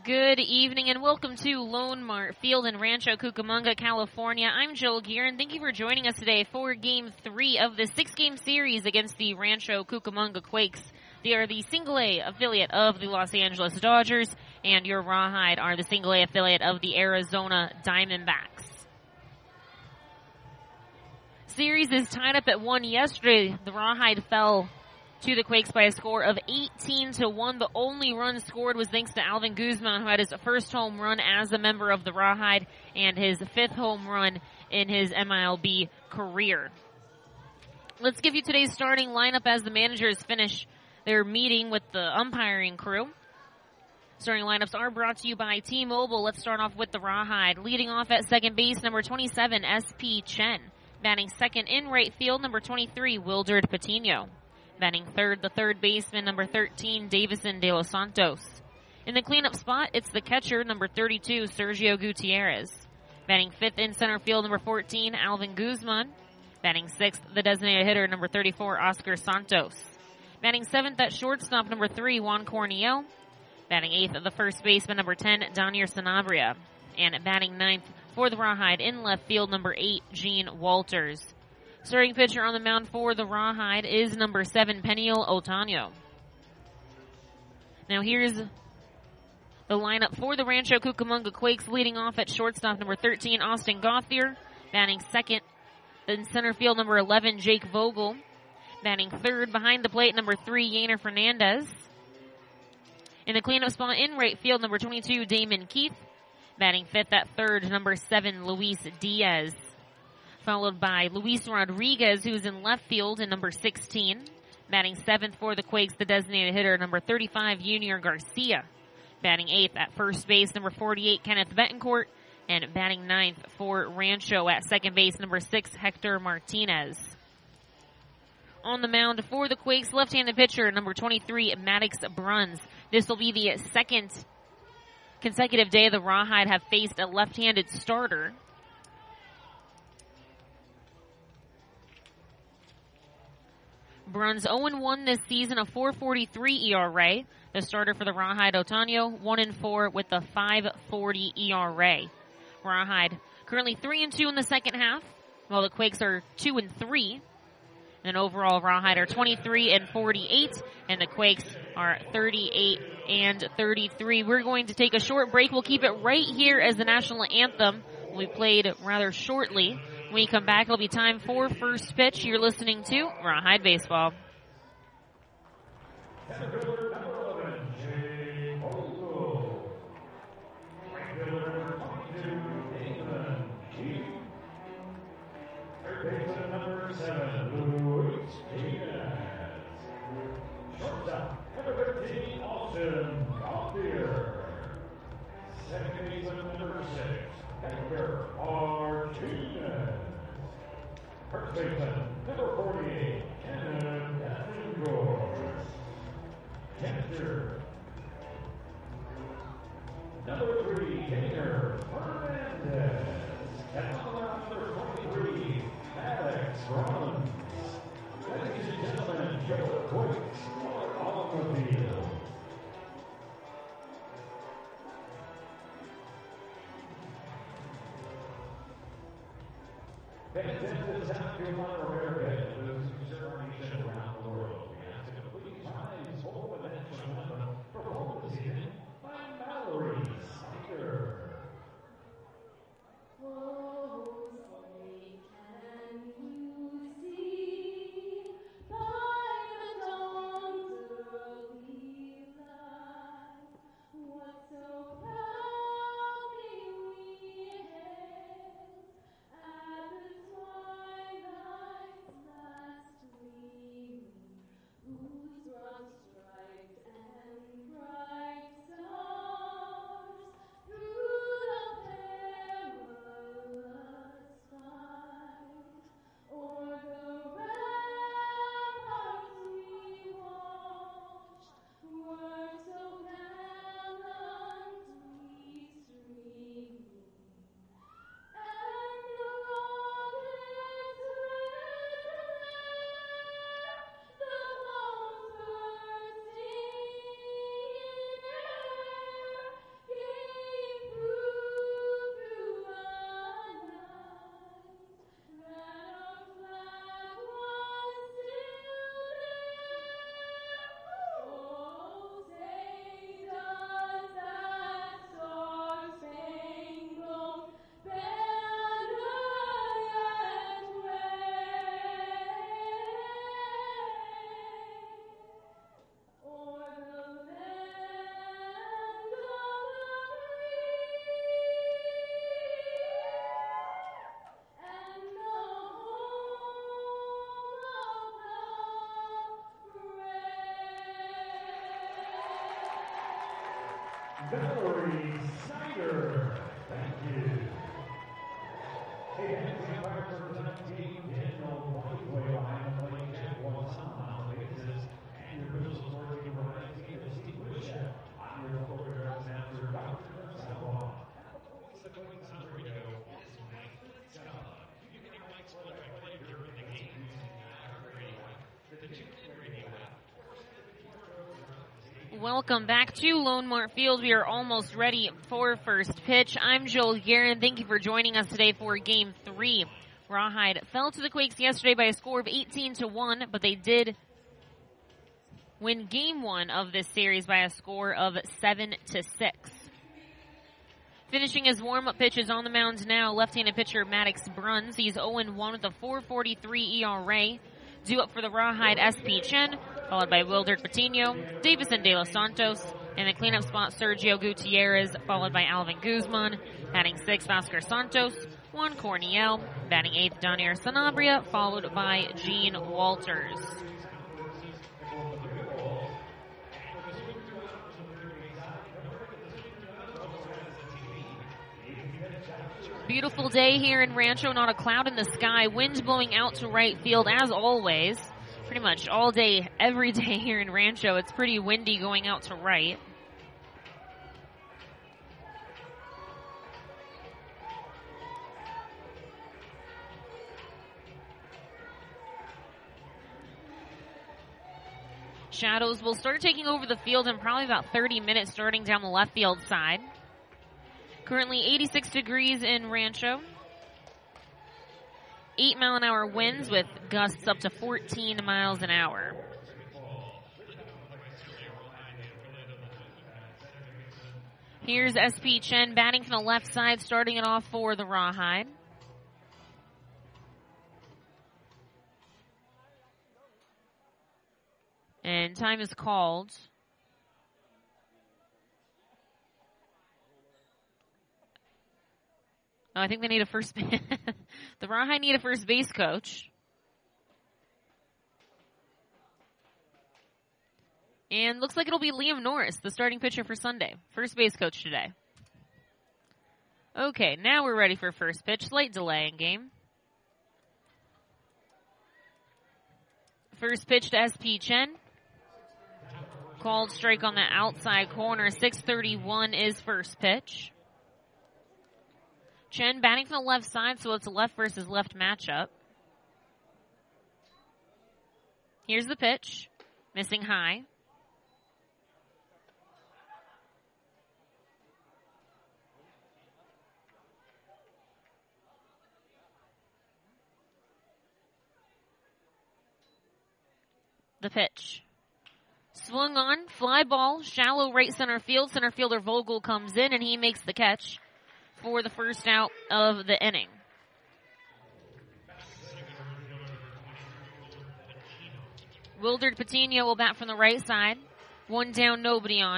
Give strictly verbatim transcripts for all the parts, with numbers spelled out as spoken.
Good evening and welcome to Lone Mart Field in Rancho Cucamonga, California. I'm Jill Gear and thank you for joining us today for Game three of the six-game series against the Rancho Cucamonga Quakes. They are the single A affiliate of the Los Angeles Dodgers, and your Rawhide are the single A affiliate of the Arizona Diamondbacks. Series is tied up at one. Yesterday, the Rawhide fell to the Quakes by a score of eighteen to one. The only run scored was thanks to Alvin Guzman, who had his first home run as a member of the Rawhide and his fifth home run in his M I L B career. Let's give you today's starting lineup as the managers finish their meeting with the umpiring crew. Starting lineups are brought to you by T-Mobile. Let's start off with the Rawhide. Leading off at second base, number twenty-seven, S P Chen. Batting second in right field, number twenty-three, Wilderd Patino. Batting third, the third baseman, number thirteen, Davison De Los Santos. In the cleanup spot, it's the catcher, number thirty-two, Sergio Gutierrez. Batting fifth in center field, number fourteen, Alvin Guzman. Batting sixth, the designated hitter, number thirty-four, Oscar Santos. Batting seventh at shortstop, number three, Juan Corniel. Batting eighth, the first baseman, number ten, Daniel Sanabria. And batting ninth for the Rawhide in left field, number eight, Gene Walters. Starting pitcher on the mound for the Rawhide is number seven, Peniel Otano. Now here's the lineup for the Rancho Cucamonga Quakes. Leading off at shortstop, number thirteen, Austin Gauthier. Batting second in center field, number eleven, Jake Vogel. Batting third behind the plate, number three, Yainer Fernandez. In the cleanup spot in right field, number twenty-two, Damon Keith. Batting fifth at third, number seven, Luis Diaz. Followed by Luis Rodriguez, who's in left field, and number sixteen. Batting seventh for the Quakes, the designated hitter, number thirty-five, Junior Garcia. Batting eighth at first base, number forty-eight, Kenneth Betancourt. And batting ninth for Rancho at second base, number six, Hector Martinez. On the mound for the Quakes, left-handed pitcher, number twenty-three, Maddox Bruns. This will be the second consecutive day the Rawhide have faced a left-handed starter. Bruns oh and one this season, a four forty-three E R A. The starter for the Rawhide, Otano, one and four with a five forty E R A. Rawhide currently three and two in the second half, while the Quakes are two and three. And overall, Rawhide are twenty-three and forty-eight, and the Quakes are thirty-eight and thirty-three. We're going to take a short break. We'll keep it right here as the national anthem will be played rather shortly. When we come back, it'll be time for first pitch. You're listening to Rawhide Baseball. Number forty-eight, Cannon Catherine Catcher. Number three, Yainer Fernandez. And on the mound, number twenty-three, Alex Bruns. Ladies and gentlemen, Joe Quakes are on the field. Fans in the South Carolina America and those who serve our nation around the world, we ask you to please rise for the national anthem performed this evening by Mallory Siker. Oh, say can you see by the dawn's early light what so proudly we hailed at the twilight's last Valerie Snyder. Thank you. Hey, thank you for presenting Daniel Whiteway behind the plate at one time on the bases. And your official score team arriving at Steve Wisha. I'm your photograph master, Doctor Sabah. Welcome back to Lone Mart Field. We are almost ready for first pitch. I'm Joel Guerin. Thank you for joining us today for Game three. Rawhide fell to the Quakes yesterday by a score of eighteen to one, but they did win Game one of this series by a score of seven to six. Finishing his warm-up pitches on the mound now, left-handed pitcher Maddox Bruns. He's oh and one with a four forty-three E R A. Due up for the Rawhide S P Chen, followed by Wildert Patino, Davison De Los Santos, and the cleanup spot Sergio Gutierrez, followed by Alvin Guzman. Batting sixth, Oscar Santos. Juan Corniel. Batting eighth, Donier Sanabria, followed by Gene Walters. Beautiful day here in Rancho, not a cloud in the sky. Wind blowing out to right field as always. Pretty much all day, every day here in Rancho. It's pretty windy going out to right. Shadows will start taking over the field in probably about thirty minutes, starting down the left field side. Currently eighty-six degrees in Rancho. eight mile an hour winds with gusts up to fourteen miles an hour. Here's S P Chen batting from the left side, starting it off for the Rawhide. And time is called. Oh, I think they need a first the Rawhide need a first base coach. And looks like it'll be Liam Norris, the starting pitcher for Sunday. First base coach today. Okay, now we're ready for first pitch. Slight delay in game. First pitch to S P Chen. Called strike on the outside corner. six thirty-one is first pitch. Chen batting from the left side, so it's a left versus left matchup. Here's the pitch. Missing high. The pitch. Swung on, fly ball, shallow right center field. Center fielder Vogel comes in and he makes the catch for the first out of the inning. Wildert Patino will bat from the right side. One down, nobody on.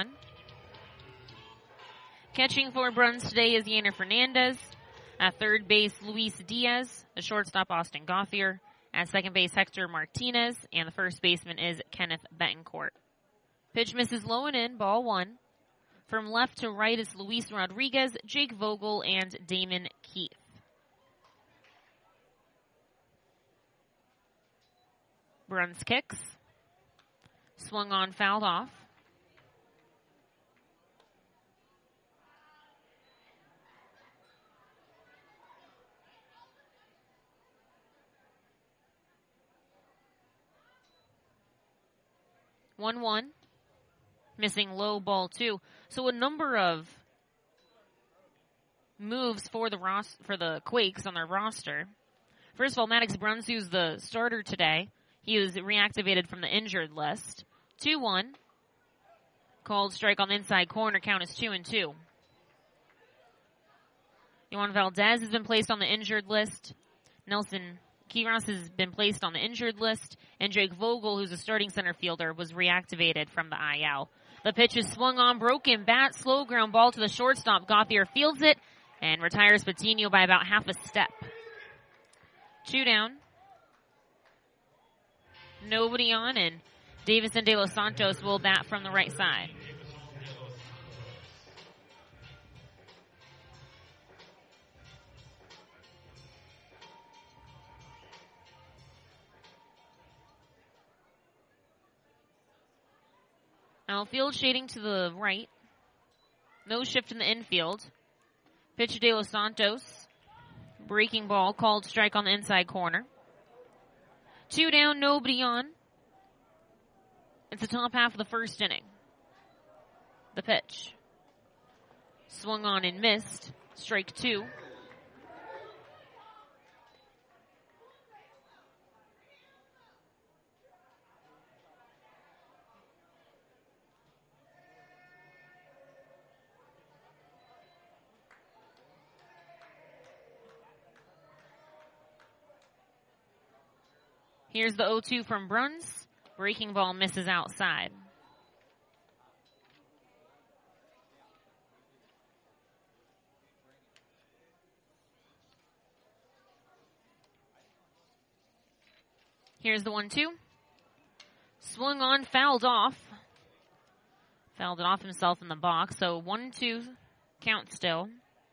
Catching for Bruns today is Yaner Fernandez. At third base, Luis Diaz. The shortstop, Austin Gauthier. At second base, Hector Martinez. And the first baseman is Kenneth Betancourt. Pitch misses low and in, ball one. From left to right is Luis Rodriguez, Jake Vogel, and Damon Keith. Bruns kicks. Swung on, fouled off. one one. Missing low, ball two. So a number of moves for the ros- for the Quakes on their roster. First of all, Maddox Bruns, who's the starter today, he was reactivated from the injured list. two one. Called strike on the inside corner. Count is two and two. Yohan Valdez has been placed on the injured list. Nelson Quiroz has been placed on the injured list. And Jake Vogel, who's a starting center fielder, was reactivated from the I L. The pitch is swung on, broken bat, slow ground ball to the shortstop. Gauthier fields it and retires Patino by about half a step. Two down. Nobody on, and Davison De Los Santos will bat from the right side. Outfield shading to the right. No shift in the infield. Pitch to De Los Santos. Breaking ball, called strike on the inside corner. Two down, nobody on. It's the top half of the first inning. The pitch. Swung on and missed. Strike two. Here's the oh two from Bruns. Breaking ball misses outside. Here's the one two. Swung on, fouled off. Fouled it off himself in the box. So one two count still.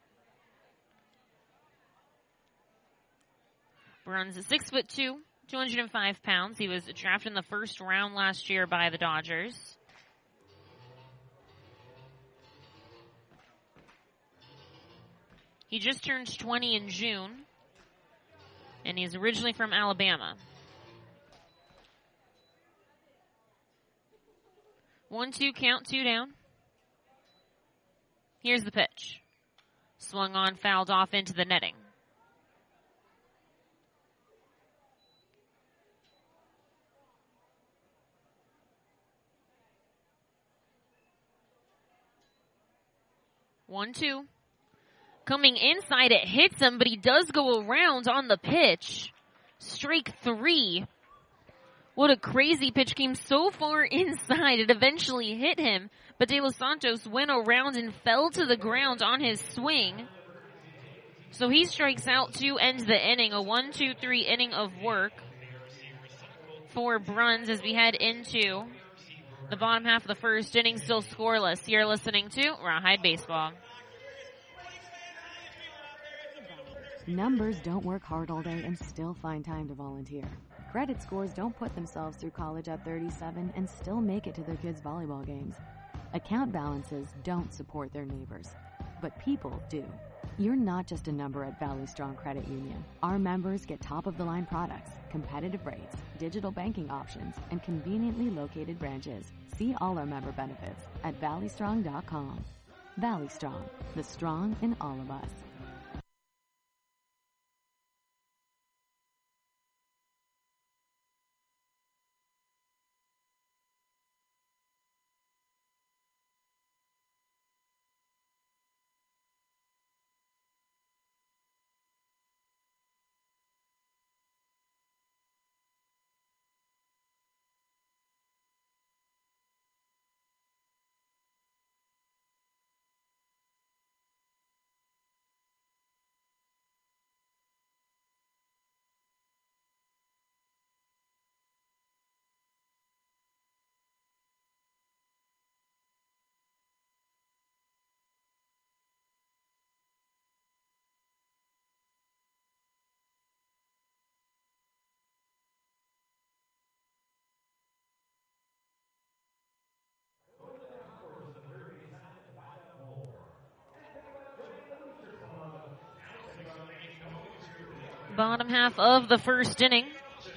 Bruns is six foot two. two hundred five pounds. He was drafted in the first round last year by the Dodgers. He just turned twenty in June, and he's originally from Alabama. One, two, count, two down. Here's the pitch. Swung on, fouled off into the netting. One, two. Coming inside, it hits him, but he does go around on the pitch. Strike three. What a crazy pitch. Came so far inside, it eventually hit him, but De Los Santos went around and fell to the ground on his swing. So he strikes out to end the inning. A one, two, three inning of work for Bruns as we head into the bottom half of the first inning, still scoreless. You're listening to Rawhide Baseball. Numbers don't work hard all day and still find time to volunteer. Credit scores don't put themselves through college at thirty-seven and still make it to their kids' volleyball games. Account balances don't support their neighbors, but people do. You're not just a number at Valley Strong Credit Union. Our members get top-of-the-line products, competitive rates, digital banking options, and conveniently located branches. See all our member benefits at valley strong dot com. Valley Strong, the strong in all of us. Bottom half of the first inning.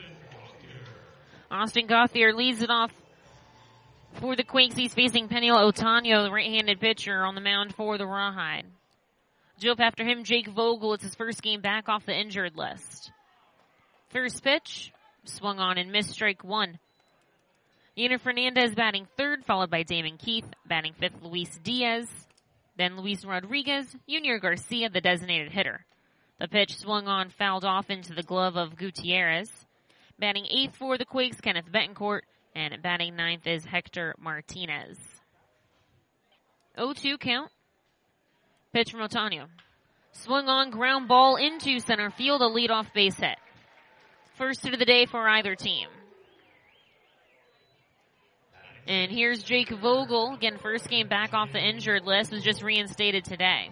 Austin Gauthier leads it off for the Quakes. He's facing Peniel Otanio, the right-handed pitcher, on the mound for the Rawhide. Joe after him, Jake Vogel. It's his first game back off the injured list. First pitch, swung on and missed, strike one. Yiner Fernandez batting third, followed by Damon Keith. Batting fifth, Luis Diaz. Then Luis Rodriguez, Junior Garcia, the designated hitter. The pitch swung on, fouled off into the glove of Gutierrez. Batting eighth for the Quakes, Kenneth Betancourt. And batting ninth is Hector Martinez. oh two count. Pitch from Otanio. Swung on, ground ball into center field, a leadoff base hit. First hit of the day for either team. And here's Jake Vogel. Again, first game back off the injured list, was just reinstated today.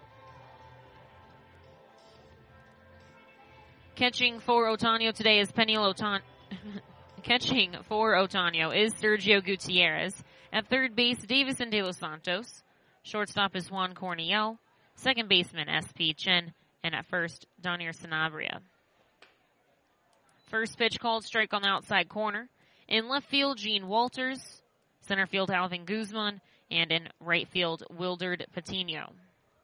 Catching for Otanio today is Peniel Otanio. Catching for Otanio is Sergio Gutierrez. At third base, Davison De Los Santos. Shortstop is Juan Corniel. Second baseman, S P Chen. And at first, Donir Sanabria. First pitch called, strike on the outside corner. In left field, Gene Walters. Center field, Alvin Guzman. And in right field, Wilderd Patino.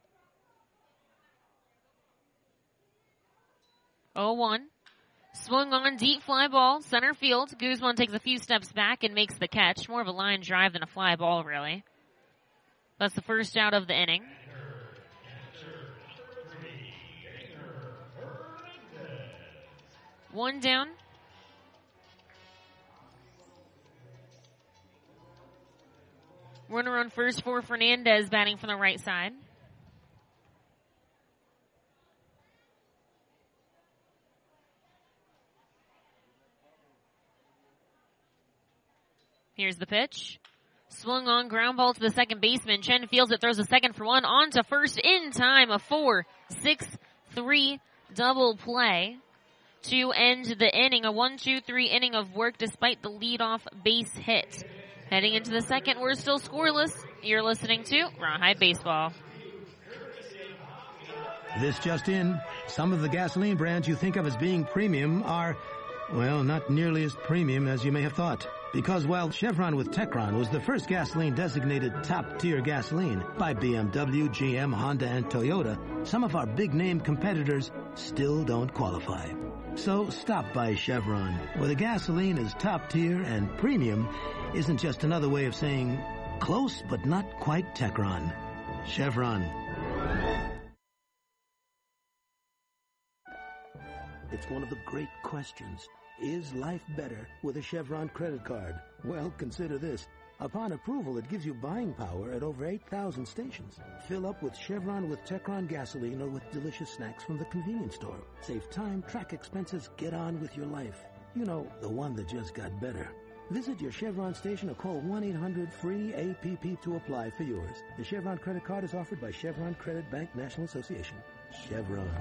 oh one. Swung on, deep fly ball, center field. Guzman takes a few steps back and makes the catch. More of a line drive than a fly ball, really. That's the first out of the inning. One down. Runner on first for Fernandez, batting from the right side. Here's the pitch. Swung on, ground ball to the second baseman. Chen fields it, throws a second for one, on to first in time. A four six three double play to end the inning. A one two three inning of work despite the leadoff base hit. Heading into the second, we're still scoreless. You're listening to Rawhide Baseball. This just in, some of the gasoline brands you think of as being premium are, well, not nearly as premium as you may have thought. Because while Chevron with Techron was the first gasoline designated top-tier gasoline by B M W, G M, Honda, and Toyota, some of our big-name competitors still don't qualify. So stop by Chevron, where the gasoline is top-tier and premium isn't just another way of saying close but not quite Techron. Chevron. It's one of the great questions. Is life better with a Chevron credit card? Well, consider this. Upon approval, it gives you buying power at over eight thousand stations. Fill up with Chevron with Techron gasoline or with delicious snacks from the convenience store. Save time, track expenses, get on with your life. You know, the one that just got better. Visit your Chevron station or call one eight hundred free A P P to apply for yours. The Chevron credit card is offered by Chevron Credit Bank National Association. Chevron.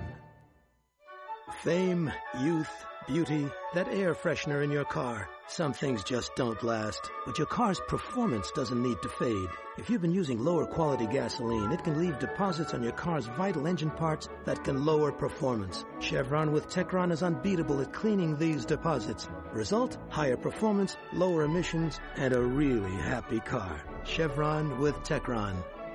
Fame, youth, beauty, that air freshener in your car. Some things just don't last, but your car's performance doesn't need to fade. If you've been using lower quality gasoline, it can leave deposits on your car's vital engine parts that can lower performance. Chevron with Techron is unbeatable at cleaning these deposits. Result, higher performance, lower emissions, and a really happy car. Chevron with Techron.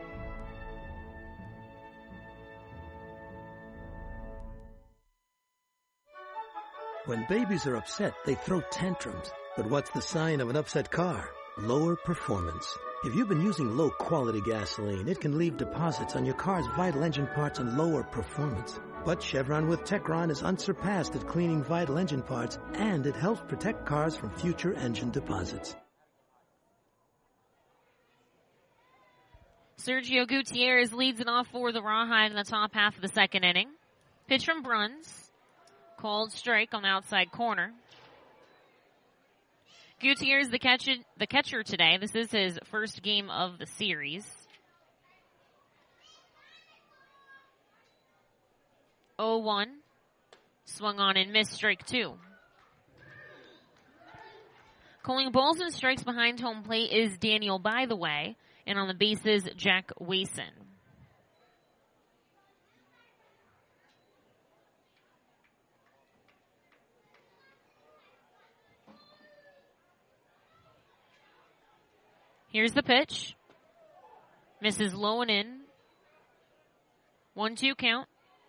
When babies are upset, they throw tantrums. But what's the sign of an upset car? Lower performance. If you've been using low-quality gasoline, it can leave deposits on your car's vital engine parts and lower performance. But Chevron with Techron is unsurpassed at cleaning vital engine parts, and it helps protect cars from future engine deposits. Sergio Gutierrez leads it off for the Rawhide in the top half of the second inning. Pitch from Bruns. Called strike on the outside corner. Gutierrez, the catcher, the catcher today. This is his first game of the series. oh one. Swung on and missed, strike two. Calling balls and strikes behind home plate is Daniel By the Way. And on the bases, Jack Wason. Here's the pitch. Misses low and in. one two count.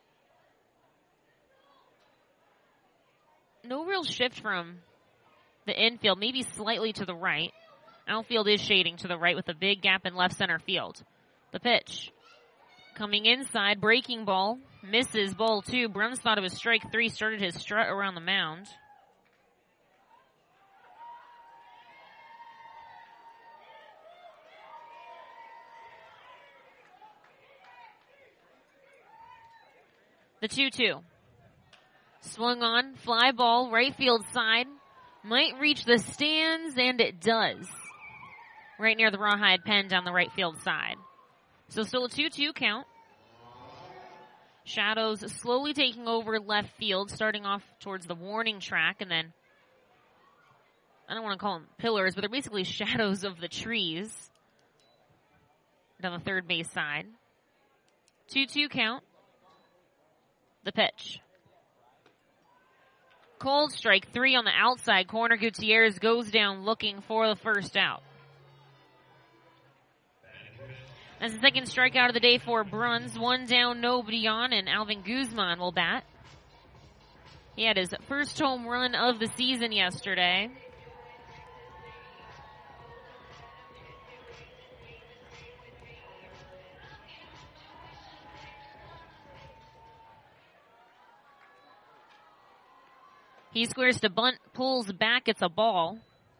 No real shift from the infield, maybe slightly to the right. Outfield is shading to the right with a big gap in left center field. The pitch. Coming inside, breaking ball. Misses ball two. Bruns thought it was strike three, started his strut around the mound. The two two. Swung on, fly ball, right field side. Might reach the stands, and it does. Right near the Rawhide pen down the right field side. So still a two two count. Shadows slowly taking over left field, starting off towards the warning track, and then I don't want to call them pillars, but they're basically shadows of the trees down the third base side. two two count. The pitch. Cold strike three on the outside corner. Gutierrez goes down looking for the first out. That's the second strikeout of the day for Bruns. One down, nobody on, and Alvin Guzman will bat. He had his first home run of the season yesterday. He squares to bunt, pulls back, it's a ball.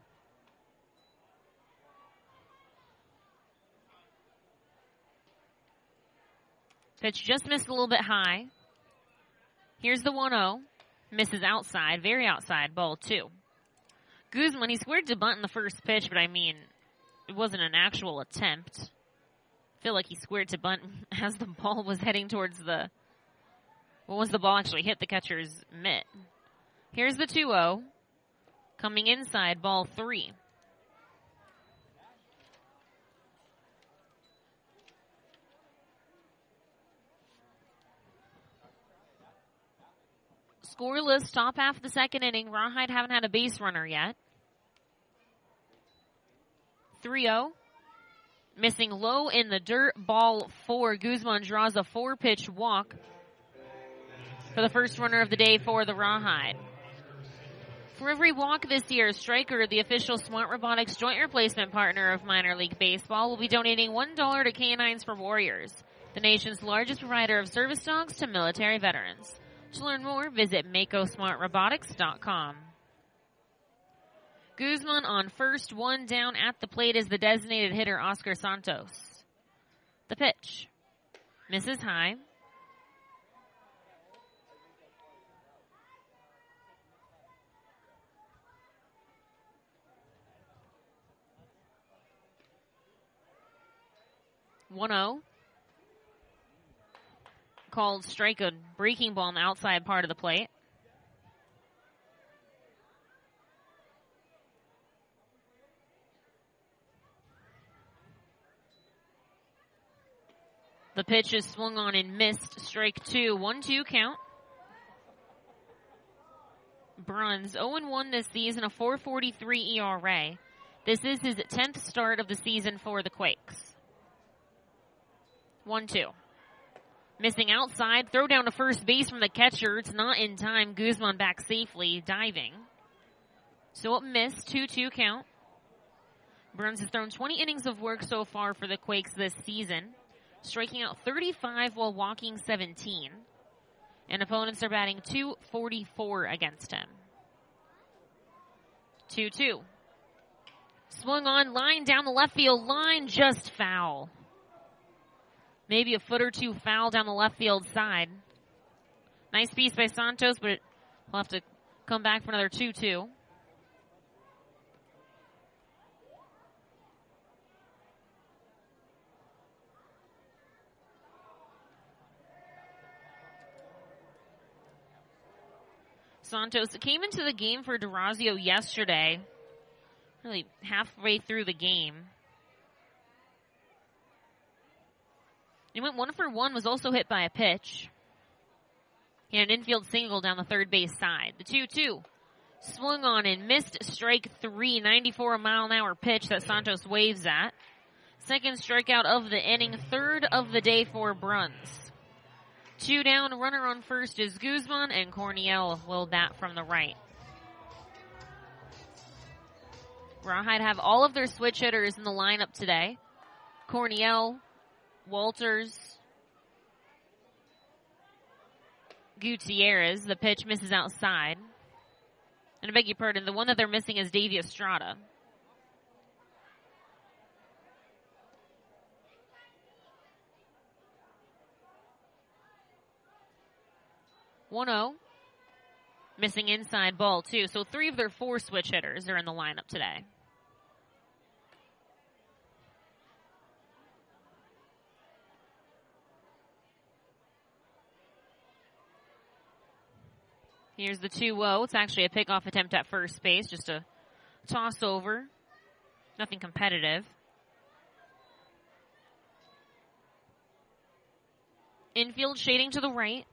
Pitch just missed a little bit high. Here's the one oh. Misses outside, very outside, ball two. Guzman, he squared to bunt in the first pitch, but I mean, it wasn't an actual attempt. I feel like he squared to bunt as the ball was heading towards the, well, once the ball actually hit the catcher's mitt. Here's the two oh. Coming inside, ball three. Scoreless, top half of the second inning. Rawhide haven't had a base runner yet. three oh. Missing low in the dirt, ball four. Guzman draws a four-pitch walk for the first runner of the day for the Rawhide. For every walk this year, Stryker, the official Smart Robotics joint replacement partner of minor league baseball, will be donating one dollar to Canines for Warriors, the nation's largest provider of service dogs to military veterans. To learn more, visit mako smart robotics dot com. Guzman on first, one down at the plate is the designated hitter Oscar Santos. The pitch. Misses high. one oh. Called strike, a breaking ball on the outside part of the plate. The pitch is swung on and missed. Strike two. one two count. Bruns oh and one this season, a four forty-three E R A. This is his tenth start of the season for the Quakes. one two. Missing outside. Throw down to first base from the catcher. It's not in time. Guzman back safely, diving. So it missed. two two count. Bruns has thrown twenty innings of work so far for the Quakes this season, striking out thirty-five while walking seventeen. And opponents are batting two forty-four against him. two two. Swung on, line down the left field line, just foul. Maybe a foot or two foul down the left field side. Nice piece by Santos, but we'll have to come back for another two two. Santos came into the game for Durazio yesterday, really halfway through the game. He went one for one, was also hit by a pitch. He had an infield single down the third base side. The two two. Swung on and missed strike three, ninety-four mile an hour pitch that Santos waves at. Second strikeout of the inning, third of the day for Bruns. Two down, runner on first is Guzman, and Corniel will bat from the right. Rawhide have all of their switch hitters in the lineup today. Corniel, Walters, Gutierrez. The pitch misses outside. And I beg your pardon, the one that they're missing is Davey Estrada. one oh. Missing inside, ball two. So three of their four switch hitters are in the lineup today. Here's the two oh. It's actually a pickoff attempt at first base, just a toss over. Nothing competitive. Infield shading to the right.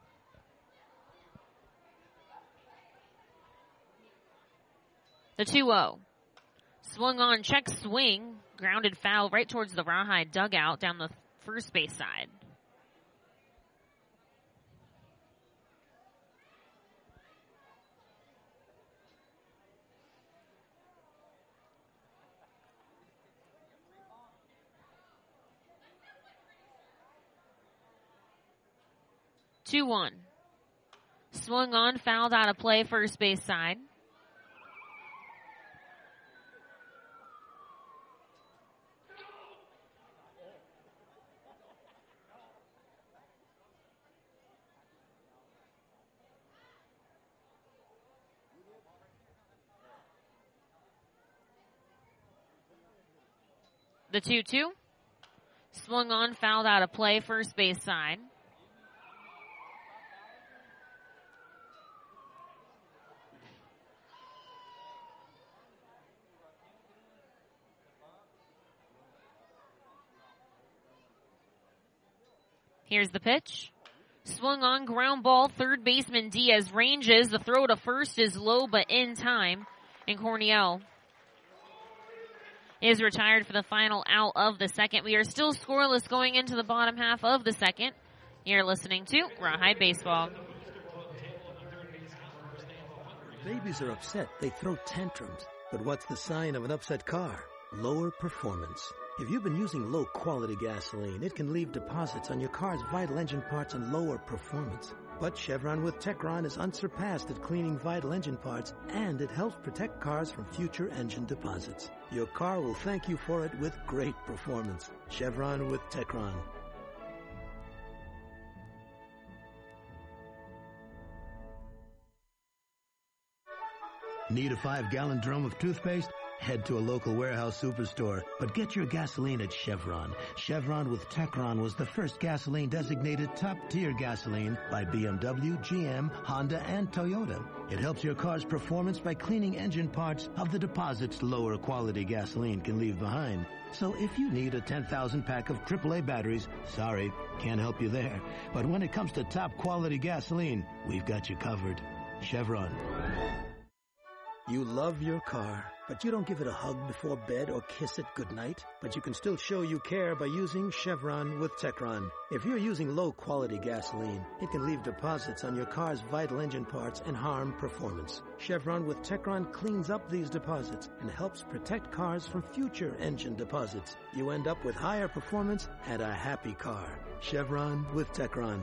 The two oh. Swung on, check swing. Grounded foul right towards the Rawhide dugout down the first base side. two one. Swung on, fouled out of play, first base side. The two two. Swung on, fouled out of play, first base side. Here's the pitch. Swung on, ground ball, third baseman Diaz ranges. The throw to first is low but in time. And Cornell is retired for the final out of the second. We are still scoreless going into the bottom half of the second. You're listening to Rawhide Baseball. Babies are upset. They throw tantrums. But what's the sign of an upset car? Lower performance. If you've been using low-quality gasoline, it can leave deposits on your car's vital engine parts and lower performance. But Chevron with Techron is unsurpassed at cleaning vital engine parts, and it helps protect cars from future engine deposits. Your car will thank you for it with great performance. Chevron with Techron. Need a five-gallon drum of toothpaste? Head to a local warehouse superstore, but get your gasoline at Chevron. Chevron with Techron was the first gasoline designated top-tier gasoline by B M W, G M, Honda, and Toyota. It helps your car's performance by cleaning engine parts of the deposits lower quality gasoline can leave behind. So if you need a ten thousand pack of triple A batteries, sorry, can't help you there. But when it comes to top-quality gasoline, we've got you covered. Chevron. You love your car, but you don't give it a hug before bed or kiss it goodnight. But you can still show you care by using Chevron with Techron. If you're using low-quality gasoline, it can leave deposits on your car's vital engine parts and harm performance. Chevron with Techron cleans up these deposits and helps protect cars from future engine deposits. You end up with higher performance and a happy car. Chevron with Techron.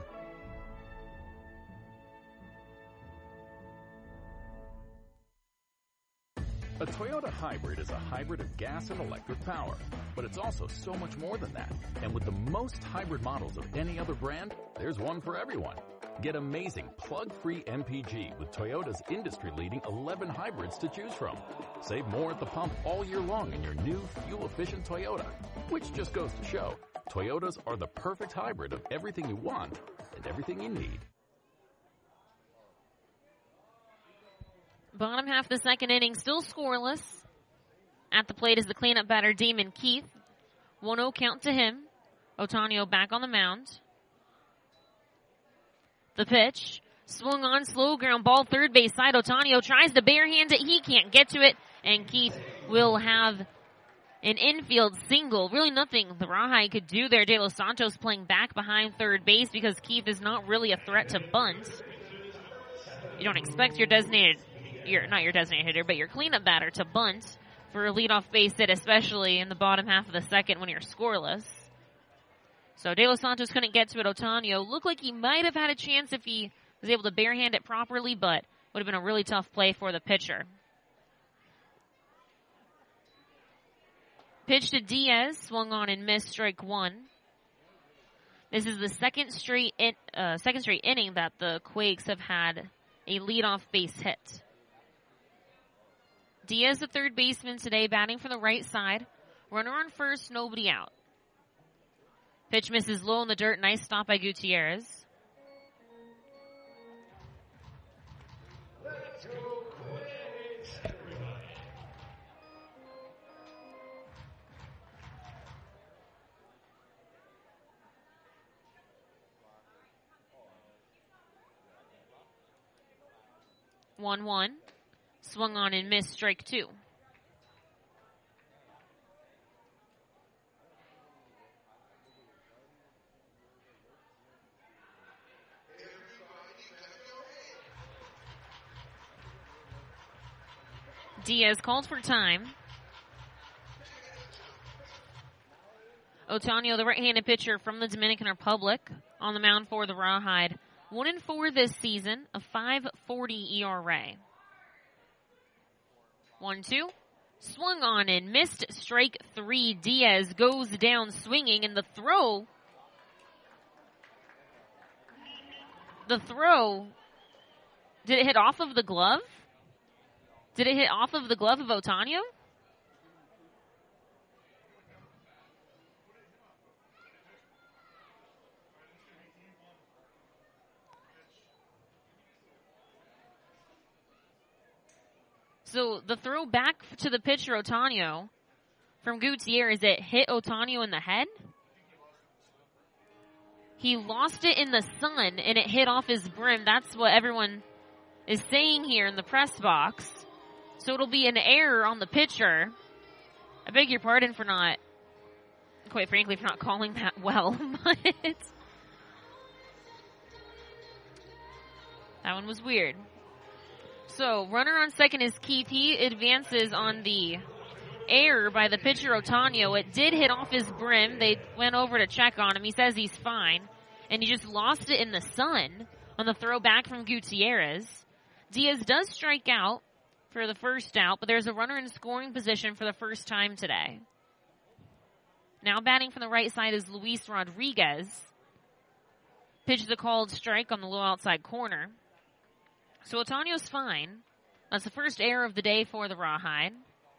A Toyota hybrid is a hybrid of gas and electric power, but it's also so much more than that. And with the most hybrid models of any other brand, there's one for everyone. Get amazing plug-free M P G with Toyota's industry-leading eleven hybrids to choose from. Save more at the pump all year long in your new fuel-efficient Toyota, which just goes to show, Toyotas are the perfect hybrid of everything you want and everything you need. Bottom half of the second inning, still scoreless. At the plate is the cleanup batter, Damon Keith. one oh count to him. Otanio back on the mound. The pitch. Swung on, slow ground ball, third base side. Otanio tries to barehand it. He can't get to it. And Keith will have an infield single. Really nothing the Rawhide could do there. De Los Santos playing back behind third base because Keith is not really a threat to bunt. You don't expect your designated Your, not your designated hitter, but your cleanup batter to bunt for a leadoff base hit, especially in the bottom half of the second when you're scoreless. So De Los Santos couldn't get to it. Otanio looked like he might have had a chance if he was able to barehand it properly, but would have been a really tough play for the pitcher. Pitch to Diaz, swung on and missed, strike one. This is the second straight in, uh, second straight inning that the Quakes have had a leadoff base hit. Diaz, the third baseman today, batting from the right side. Runner on first, nobody out. Pitch misses low in the dirt. Nice stop by Gutierrez. one one. Swung on and missed, strike two. Diaz called for time. Otonio, the right-handed pitcher from the Dominican Republic, on the mound for the Rawhide. One and four this season, a five forty E R A. One, two. Swung on and missed, strike three. Diaz goes down swinging, and the throw, the throw, did it hit off of the glove? Did it hit off of the glove of Otonio? So the throw back to the pitcher, Otonio, from Gutierrez, it hit Otonio in the head. He lost it in the sun, and it hit off his brim. That's what everyone is saying here in the press box. So it'll be an error on the pitcher. I beg your pardon for not, quite frankly, for not calling that well, but that one was weird. So, runner on second is Keith. He advances on the error by the pitcher, Otonio. It did hit off his brim. They went over to check on him. He says he's fine. And he just lost it in the sun on the throw back from Gutierrez. Diaz does strike out for the first out, but there's a runner in scoring position for the first time today. Now batting from the right side is Luis Rodriguez. Pitches the called strike on the low outside corner. So Otonio's fine. That's the first error of the day for the Rawhide.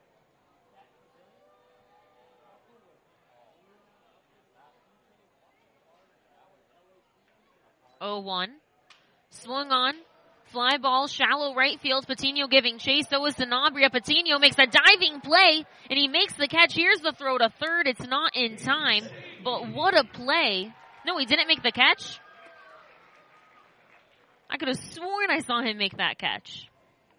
oh one. Swung on. Fly ball, shallow right field. Patino giving chase. So is Sanabria. Patino makes a diving play, and he makes the catch. Here's the throw to third. It's not in time, but what a play. No, he didn't make the catch. I could have sworn I saw him make that catch.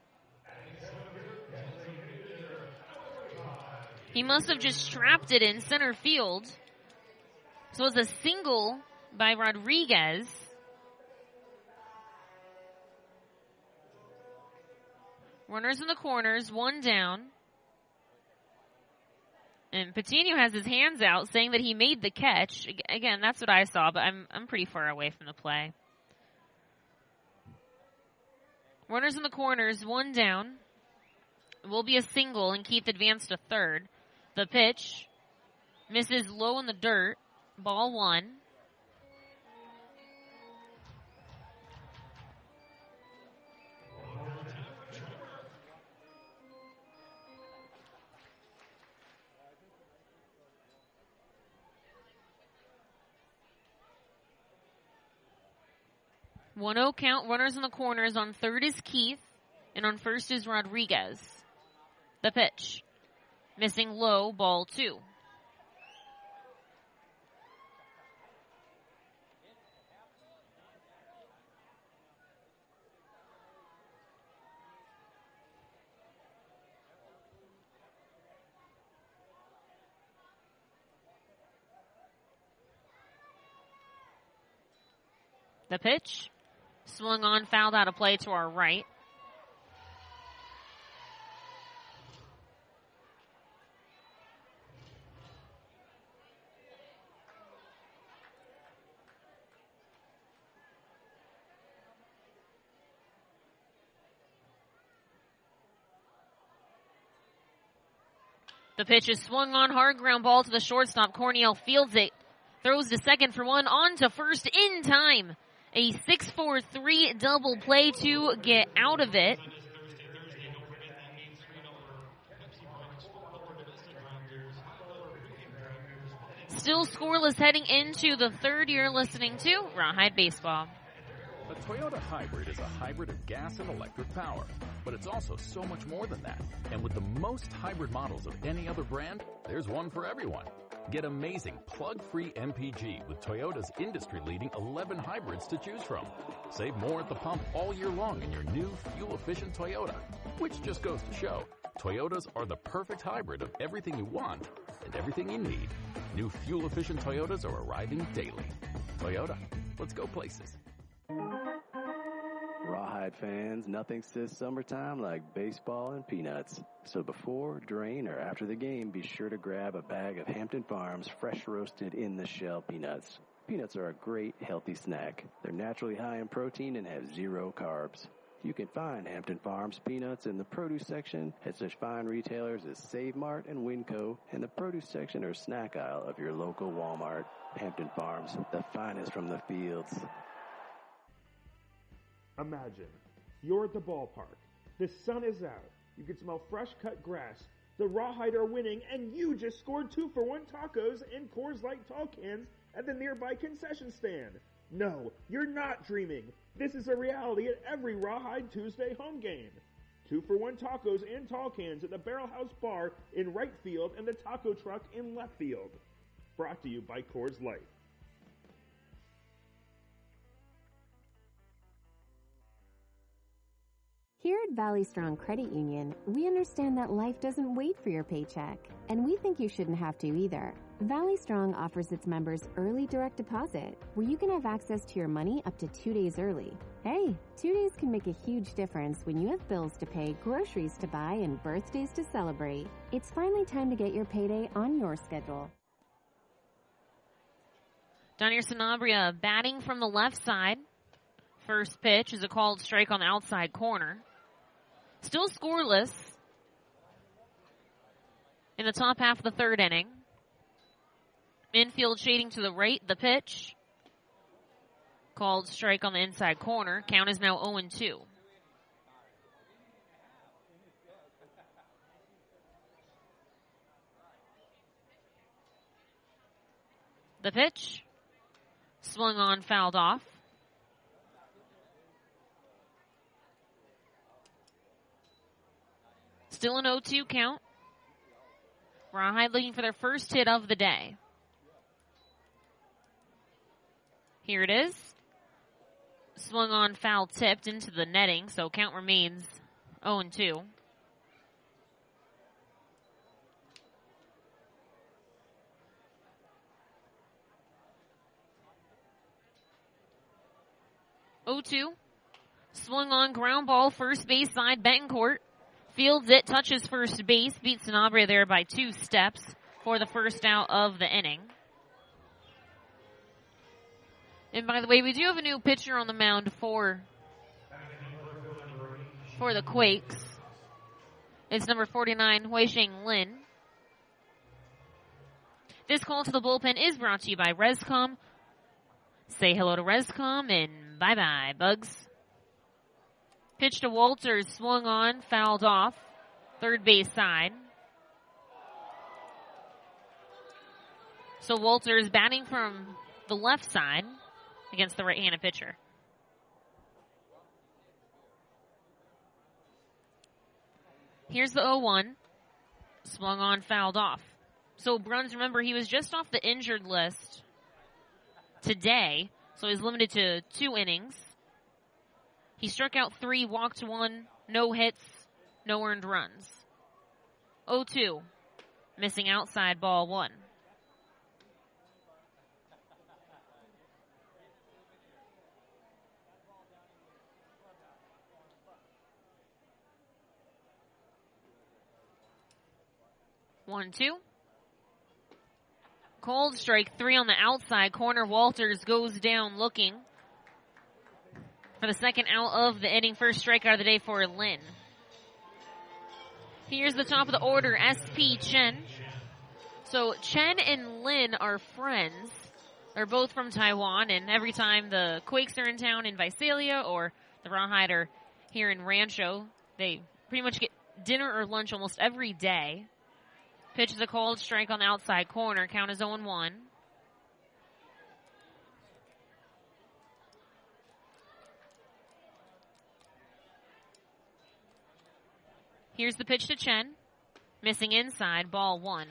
He must have just trapped it in center field. So it's a single by Rodriguez. Runners in the corners, one down. And Patino has his hands out saying that he made the catch. Again, that's what I saw, but I'm I'm pretty far away from the play. Runners in the corners, one down. It will be a single, and Keith advanced to third. The pitch misses low in the dirt. Ball one. one oh count, runners in the corners. On third is Keith, and on first is Rodriguez. The pitch. Missing low, ball two. The pitch. Swung on, fouled out of play to our right. The pitch is swung on, hard ground ball to the shortstop. Cornell fields it, throws to second for one, on to first in time. A six four three double play to get out of it. Still scoreless heading into the third. You're listening to Rawhide Baseball. A Toyota hybrid is a hybrid of gas and electric power, but it's also so much more than that. And with the most hybrid models of any other brand, there's one for everyone. Get amazing plug-free M P G with Toyota's industry-leading eleven hybrids to choose from. Save more at the pump all year long in your new fuel-efficient Toyota, which just goes to show, Toyotas are the perfect hybrid of everything you want and everything you need. New fuel-efficient Toyotas are arriving daily. Toyota, let's go places. Rawhide fans, nothing says summertime like baseball and peanuts. So before, during, or after the game, be sure to grab a bag of Hampton Farms fresh roasted in the shell peanuts. Peanuts are a great, healthy snack. They're naturally high in protein and have zero carbs. You can find Hampton Farms peanuts in the produce section at such fine retailers as Save Mart and Winco, and the produce section or snack aisle of your local Walmart. Hampton Farms, the finest from the fields. Imagine, you're at the ballpark. The sun is out. You can smell fresh cut grass. The Rawhide are winning, and you just scored two for one tacos and Coors Light tall cans at the nearby concession stand. No, you're not dreaming. This is a reality at every Rawhide Tuesday home game. Two for one tacos and tall cans at the Barrel House Bar in right field and the taco truck in left field. Brought to you by Coors Light. Here at Valley Strong Credit Union, we understand that life doesn't wait for your paycheck, and we think you shouldn't have to either. Valley Strong offers its members early direct deposit, where you can have access to your money up to two days early. Hey, two days can make a huge difference when you have bills to pay, groceries to buy, and birthdays to celebrate. It's finally time to get your payday on your schedule. Donier Sanabria batting from the left side. First pitch is a called strike on the outside corner. Still scoreless in the top half of the third inning. Infield shading to the right, the pitch. Called strike on the inside corner. Count is now oh and two. The pitch. Swung on, fouled off. Still an oh two count. Rawhide looking for their first hit of the day. Here it is. Swung on, foul tipped into the netting, so count remains oh and two. oh two. Swung on, ground ball, first base side, Betancourt. Fields it, touches first base, beats Sanabria there by two steps for the first out of the inning. And by the way, we do have a new pitcher on the mound for, for the Quakes. It's number forty-nine, Huisheng Lin. This call to the bullpen is brought to you by Rescom. Say hello to Rescom and bye-bye, Bugs. Pitch to Walters, swung on, fouled off. Third base side. So Walters batting from the left side against the right-handed pitcher. Here's the oh one. Swung on, fouled off. So Bruns, remember, he was just off the injured list today, so he's limited to two innings. He struck out three, walked one, no hits, no earned runs. oh two, missing outside, ball one. One, two. Cold strike three on the outside corner. Walters goes down looking for the second out of the inning. First strikeout of the day for Lin. Here's the top of the order, S P Chen. So Chen and Lin are friends. They're both from Taiwan, and every time the Quakes are in town in Visalia or the Rawhide are here in Rancho, they pretty much get dinner or lunch almost every day. Pitch is a cold strike on the outside corner. Count is oh and one. Here's the pitch to Chen. Missing inside, ball one.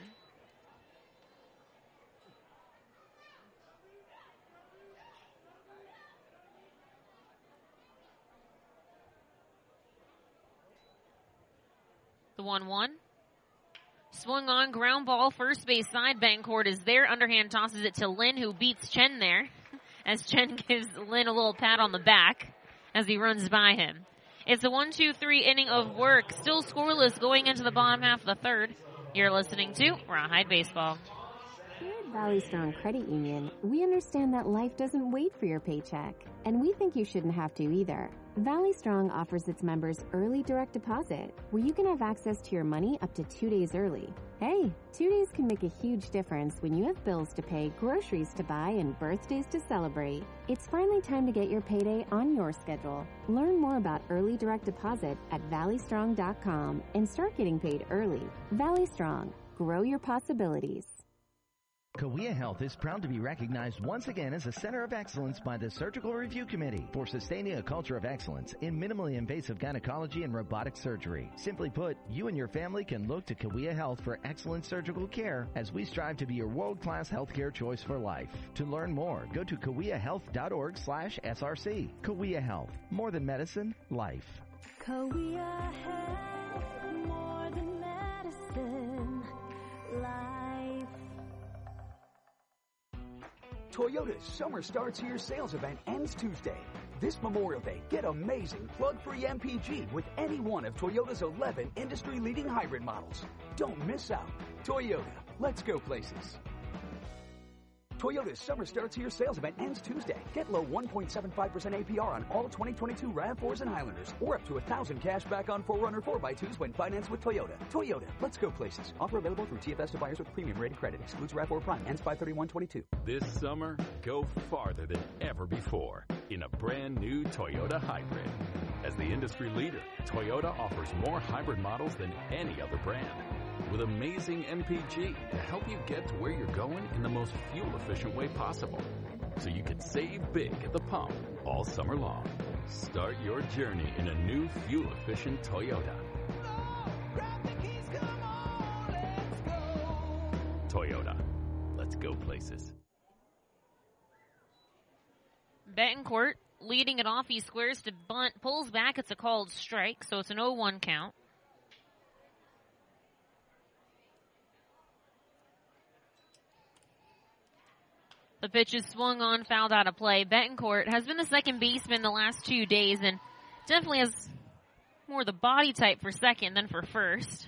The one one. Swung on, ground ball, first base side. Betancourt is there. Underhand tosses it to Lin, who beats Chen there. As Chen gives Lin a little pat on the back as he runs by him. It's a one two three inning of work. Still scoreless going into the bottom half of the third. You're listening to Rawhide Baseball. Here at Valley Strong Credit Union, we understand that life doesn't wait for your paycheck, and we think you shouldn't have to either. Valley Strong offers its members early direct deposit, where you can have access to your money up to two days early. Hey, two days can make a huge difference when you have bills to pay, groceries to buy, and birthdays to celebrate. It's finally time to get your payday on your schedule. Learn more about early direct deposit at valley strong dot com and start getting paid early. Valley Strong, grow your possibilities. Cahuilla Health is proud to be recognized once again as a center of excellence by the Surgical Review Committee for sustaining a culture of excellence in minimally invasive gynecology and robotic surgery. Simply put, you and your family can look to Cahuilla Health for excellent surgical care as we strive to be your world-class healthcare choice for life. To learn more, go to cahuilla health dot org slash S R C. Cahuilla Health, more than medicine, life. Cahuilla Health, more than medicine, life. Toyota's Summer Starts Here sales event ends Tuesday. This Memorial Day, get amazing plug-free M P G with any one of Toyota's eleven industry-leading hybrid models. Don't miss out. Toyota, let's go places. Toyota's Summer Starts Here sales event ends Tuesday. Get low one point seven five percent A P R on all twenty twenty-two RAV fours and Highlanders, or up to one thousand cash back on four runner four by twos when financed with Toyota. Toyota, let's go places. Offer available through T F S to buyers with premium rated credit. Excludes RAV four Prime. Ends five thirty-one twenty-two. This summer, go farther than ever before in a brand new Toyota Hybrid. As the industry leader, Toyota offers more hybrid models than any other brand, with amazing M P G to help you get to where you're going in the most fuel-efficient way possible, so you can save big at the pump all summer long. Start your journey in a new fuel-efficient Toyota. Toyota. Let's go places. Betancourt leading it off. He squares to bunt, pulls back. It's a called strike, so it's an oh one count. The pitch is swung on, fouled out of play. Betancourt has been the second baseman the last two days and definitely has more the body type for second than for first.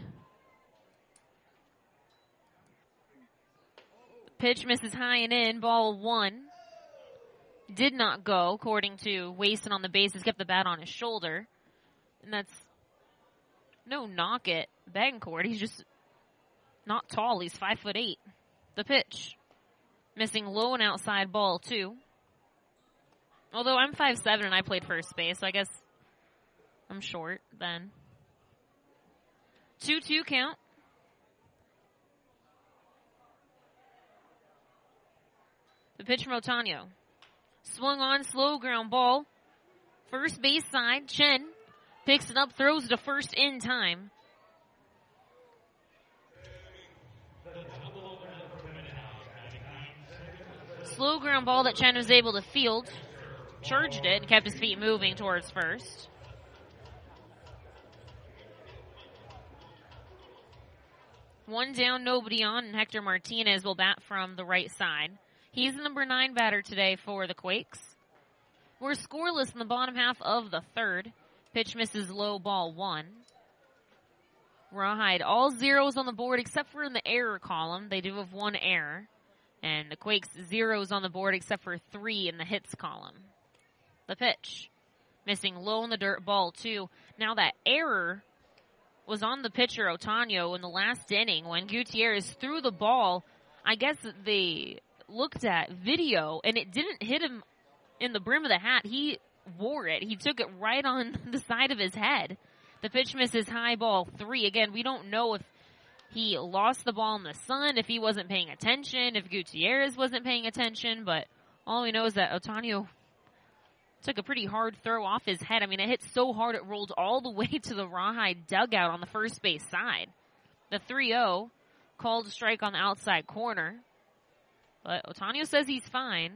The pitch misses high and in, ball one. Did not go, according to Wason on the bases, kept the bat on his shoulder. And that's no knock at Betancourt. He's just not tall. He's five foot eight. The pitch. Missing low and outside, ball two. Although I'm five seven and I played first base, so I guess I'm short then. two two count. The pitch from Otanio. Swung on, slow ground ball. First base side, Chen picks it up, throws to first in time. Slow ground ball that Chen was able to field. Charged it and kept his feet moving towards first. One down, nobody on, and Hector Martinez will bat from the right side. He's the number nine batter today for the Quakes. We're scoreless in the bottom half of the third. Pitch misses low, ball one. Rawhide, all zeros on the board except for in the error column. They do have one error. And the Quakes zeros on the board except for three in the hits column. The pitch. Missing low in the dirt, ball two. Now that error was on the pitcher Otanio in the last inning when Gutierrez threw the ball. I guess they looked at video and it didn't hit him in the brim of the hat. He wore it. He took it right on the side of his head. The pitch misses high, ball three. Again, we don't know if he lost the ball in the sun, if he wasn't paying attention, if Gutierrez wasn't paying attention, but all we know is that Otanio took a pretty hard throw off his head. I mean, it hit so hard it rolled all the way to the Rawhide dugout on the first base side. The three oh called a strike on the outside corner. But Otonio says he's fine.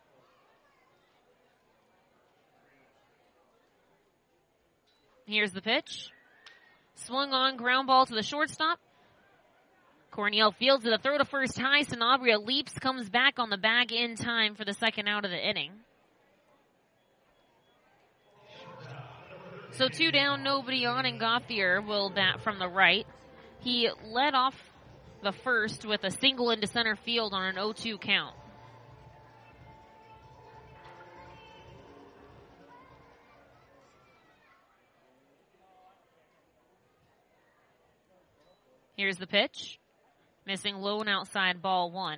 Here's the pitch. Swung on, ground ball to the shortstop. Cornell fields it, a throw to first high. Sanabria leaps, comes back on the bag in time for the second out of the inning. So two down, nobody on, and Gauthier will bat from the right. He led off the first with a single into center field on an oh two count. Here's the pitch. Missing low and outside, ball one.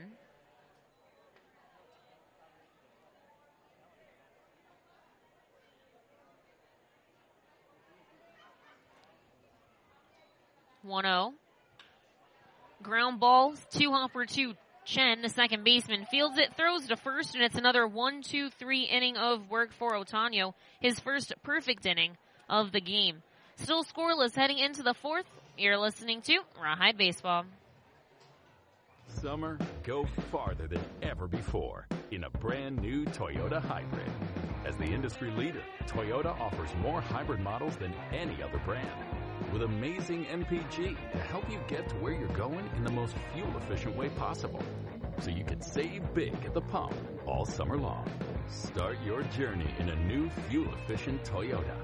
one oh. Ground ball, two hopper to Chen, the second baseman. Fields it, throws to first, and it's another one two three inning of work for Otonio. His first perfect inning of the game. Still scoreless heading into the fourth. You're listening to Rawhide Baseball. Summer, go farther than ever before in a brand new Toyota Hybrid. As the industry leader, Toyota offers more hybrid models than any other brand, with amazing M P G to help you get to where you're going in the most fuel-efficient way possible, so you can save big at the pump all summer long. Start your journey in a new fuel-efficient Toyota.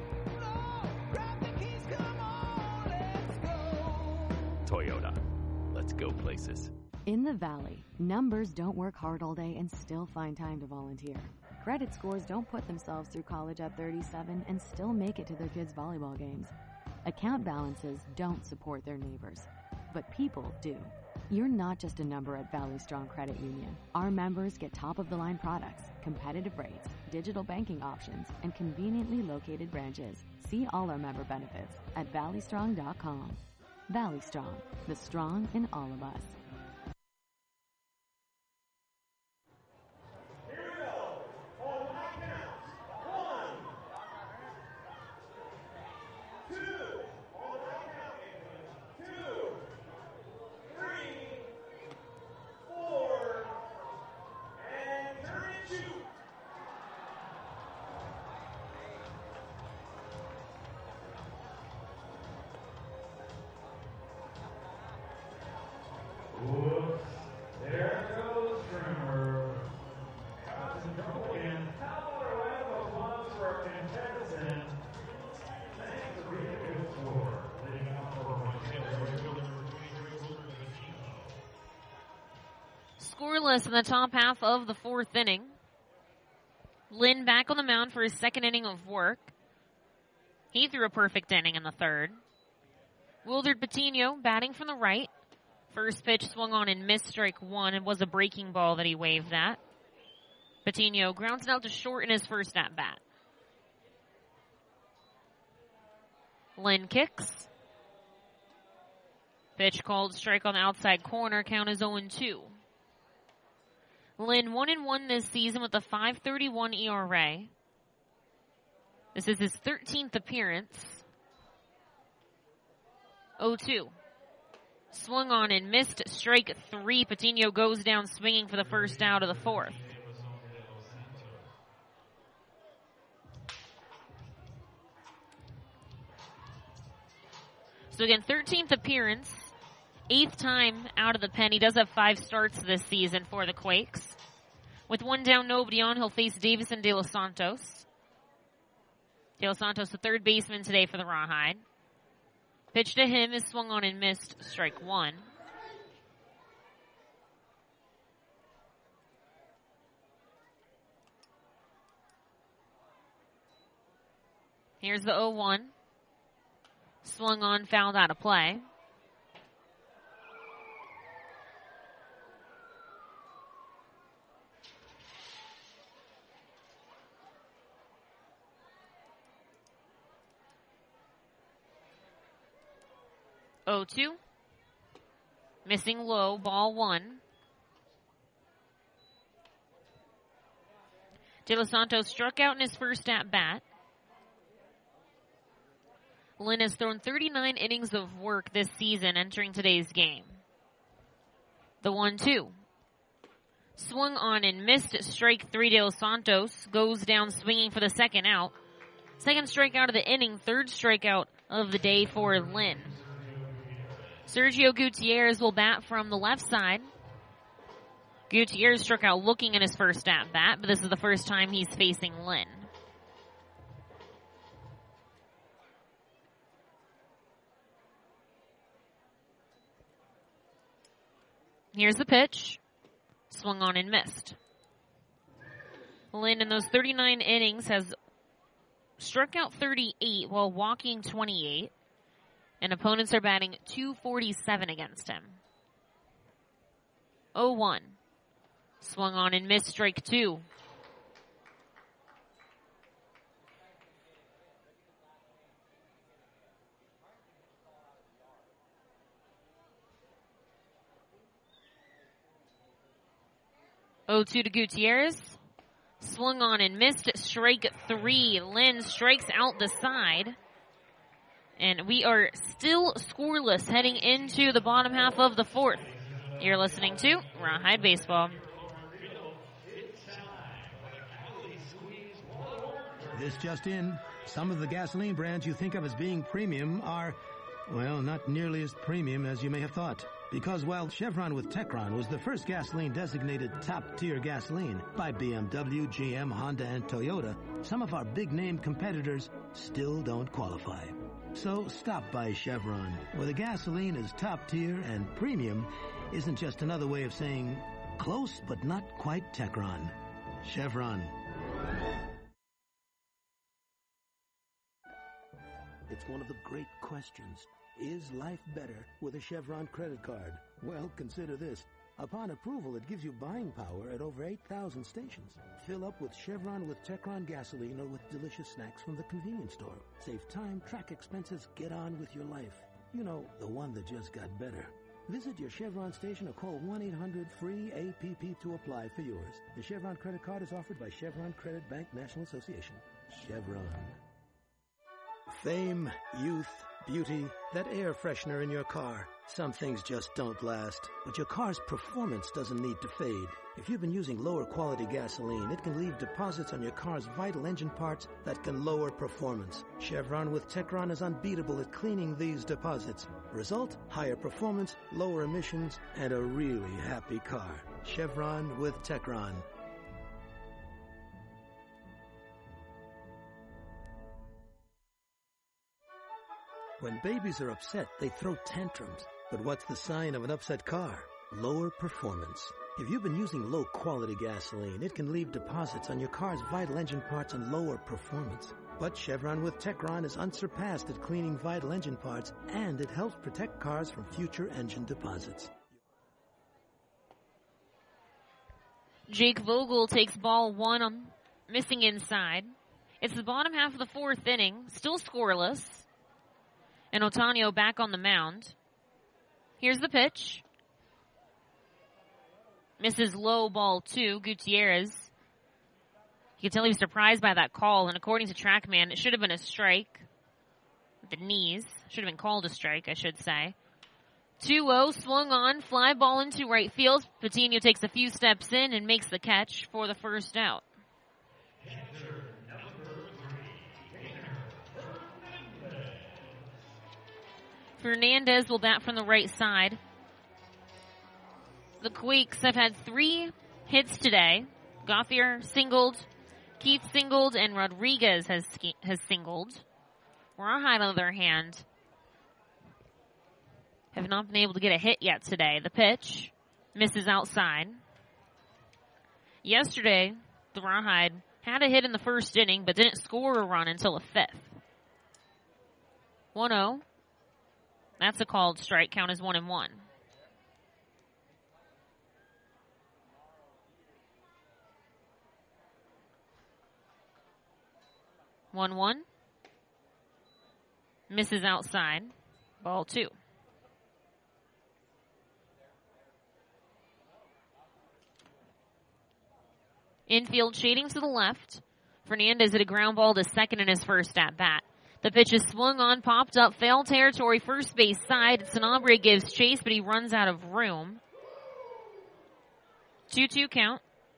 Toyota. Let's go places. In the Valley, numbers don't work hard all day and still find time to volunteer. Credit scores don't put themselves through college at thirty-seven and still make it to their kids' volleyball games. Account balances don't support their neighbors, but people do. You're not just a number at Valley Strong Credit Union. Our members get top-of-the-line products, competitive rates, digital banking options, and conveniently located branches. See all our member benefits at valley strong dot com. Valley Strong, the strong in all of us. Scoreless in the top half of the fourth inning. Lynn back on the mound for his second inning of work. He threw a perfect inning in the third. Wildred Patino batting from the right. First pitch swung on and missed, strike one. It was a breaking ball that he waved at. Patino grounds it out to short in his first at bat. Lynn kicks. Pitch called, strike on the outside corner. Count is oh and two. Lynn one and one this season with a five thirty-one E R A. This is his thirteenth appearance. oh two. Swung on and missed, strike three. Patino goes down swinging for the first out of the fourth. So again, thirteenth appearance. Eighth time out of the pen. He does have five starts this season for the Quakes. With one down, nobody on, he'll face Davison De Los Santos. De Los Santos, the third baseman today for the Rawhide. Pitch to him is swung on and missed, strike one. Here's the oh one. Swung on, fouled out of play. oh two. Missing low, ball one. De Los Santos struck out in his first at-bat. Lynn has thrown thirty-nine innings of work this season entering today's game. The one two. Swung on and missed at strike three. De Los Santos goes down swinging for the second out. Second strikeout of the inning, third strikeout of the day for Lynn. Sergio Gutierrez will bat from the left side. Gutierrez struck out looking at his first at-bat, but this is the first time he's facing Lynn. Here's the pitch. Swung on and missed. Lynn in those thirty-nine innings has struck out thirty-eight while walking twenty-eight. And opponents are batting two forty-seven against him. oh one. Swung on and missed, strike two. oh two to Gutierrez. Swung on and missed, strike three. Lynn strikes out the side. And we are still scoreless heading into the bottom half of the fourth. You're listening to Rawhide Baseball. This just in, some of the gasoline brands you think of as being premium are, well, not nearly as premium as you may have thought. Because while Chevron with Techron was the first gasoline designated top-tier gasoline by B M W, G M, Honda, and Toyota, some of our big-name competitors still don't qualify. So stop by Chevron, where the gasoline is top-tier and premium isn't just another way of saying close but not quite Techron. Chevron. It's one of the great questions. Is life better with a Chevron credit card? Well, consider this. Upon approval, it gives you buying power at over eight thousand stations. Fill up with Chevron with Techron gasoline or with delicious snacks from the convenience store. Save time, track expenses, get on with your life. You know, the one that just got better. Visit your Chevron station or call one eight hundred free A P P to apply for yours. The Chevron credit card is offered by Chevron Credit Bank National Association. Chevron. Fame, youth, beauty, that air freshener in your car. Some things just don't last, but your car's performance doesn't need to fade. If you've been using lower quality gasoline, it can leave deposits on your car's vital engine parts that can lower performance. Chevron with Techron is unbeatable at cleaning these deposits. Result, higher performance, lower emissions, and a really happy car. Chevron with Techron. When babies are upset, they throw tantrums. But what's the sign of an upset car? Lower performance. If you've been using low-quality gasoline, it can leave deposits on your car's vital engine parts and lower performance. But Chevron with Techron is unsurpassed at cleaning vital engine parts, and it helps protect cars from future engine deposits. Jake Vogel takes ball one, on, missing inside. It's the bottom half of the fourth inning, still scoreless. And Otanio back on the mound. Here's the pitch. Misses low, ball two. Gutierrez. You can tell he was surprised by that call, and according to TrackMan, it should have been a strike. With the knees. Should have been called a strike, I should say. two oh, swung on, fly ball into right field. Patino takes a few steps in and makes the catch for the first out. Fernandez will bat from the right side. The Quakes have had three hits today. Gauthier singled, Keith singled, and Rodriguez has has singled. Rawhide, on the other hand, have not been able to get a hit yet today. The pitch misses outside. Yesterday, the Rawhide had a hit in the first inning, but didn't score a run until the fifth. one oh. That's a called strike. Count as one and one. One one. Misses outside. Ball two. Infield shading to the left. Fernandez hit a ground ball to second in his first at bat. The pitch is swung on, popped up, foul territory, first base side. Sanabria gives chase, but he runs out of room. two two count.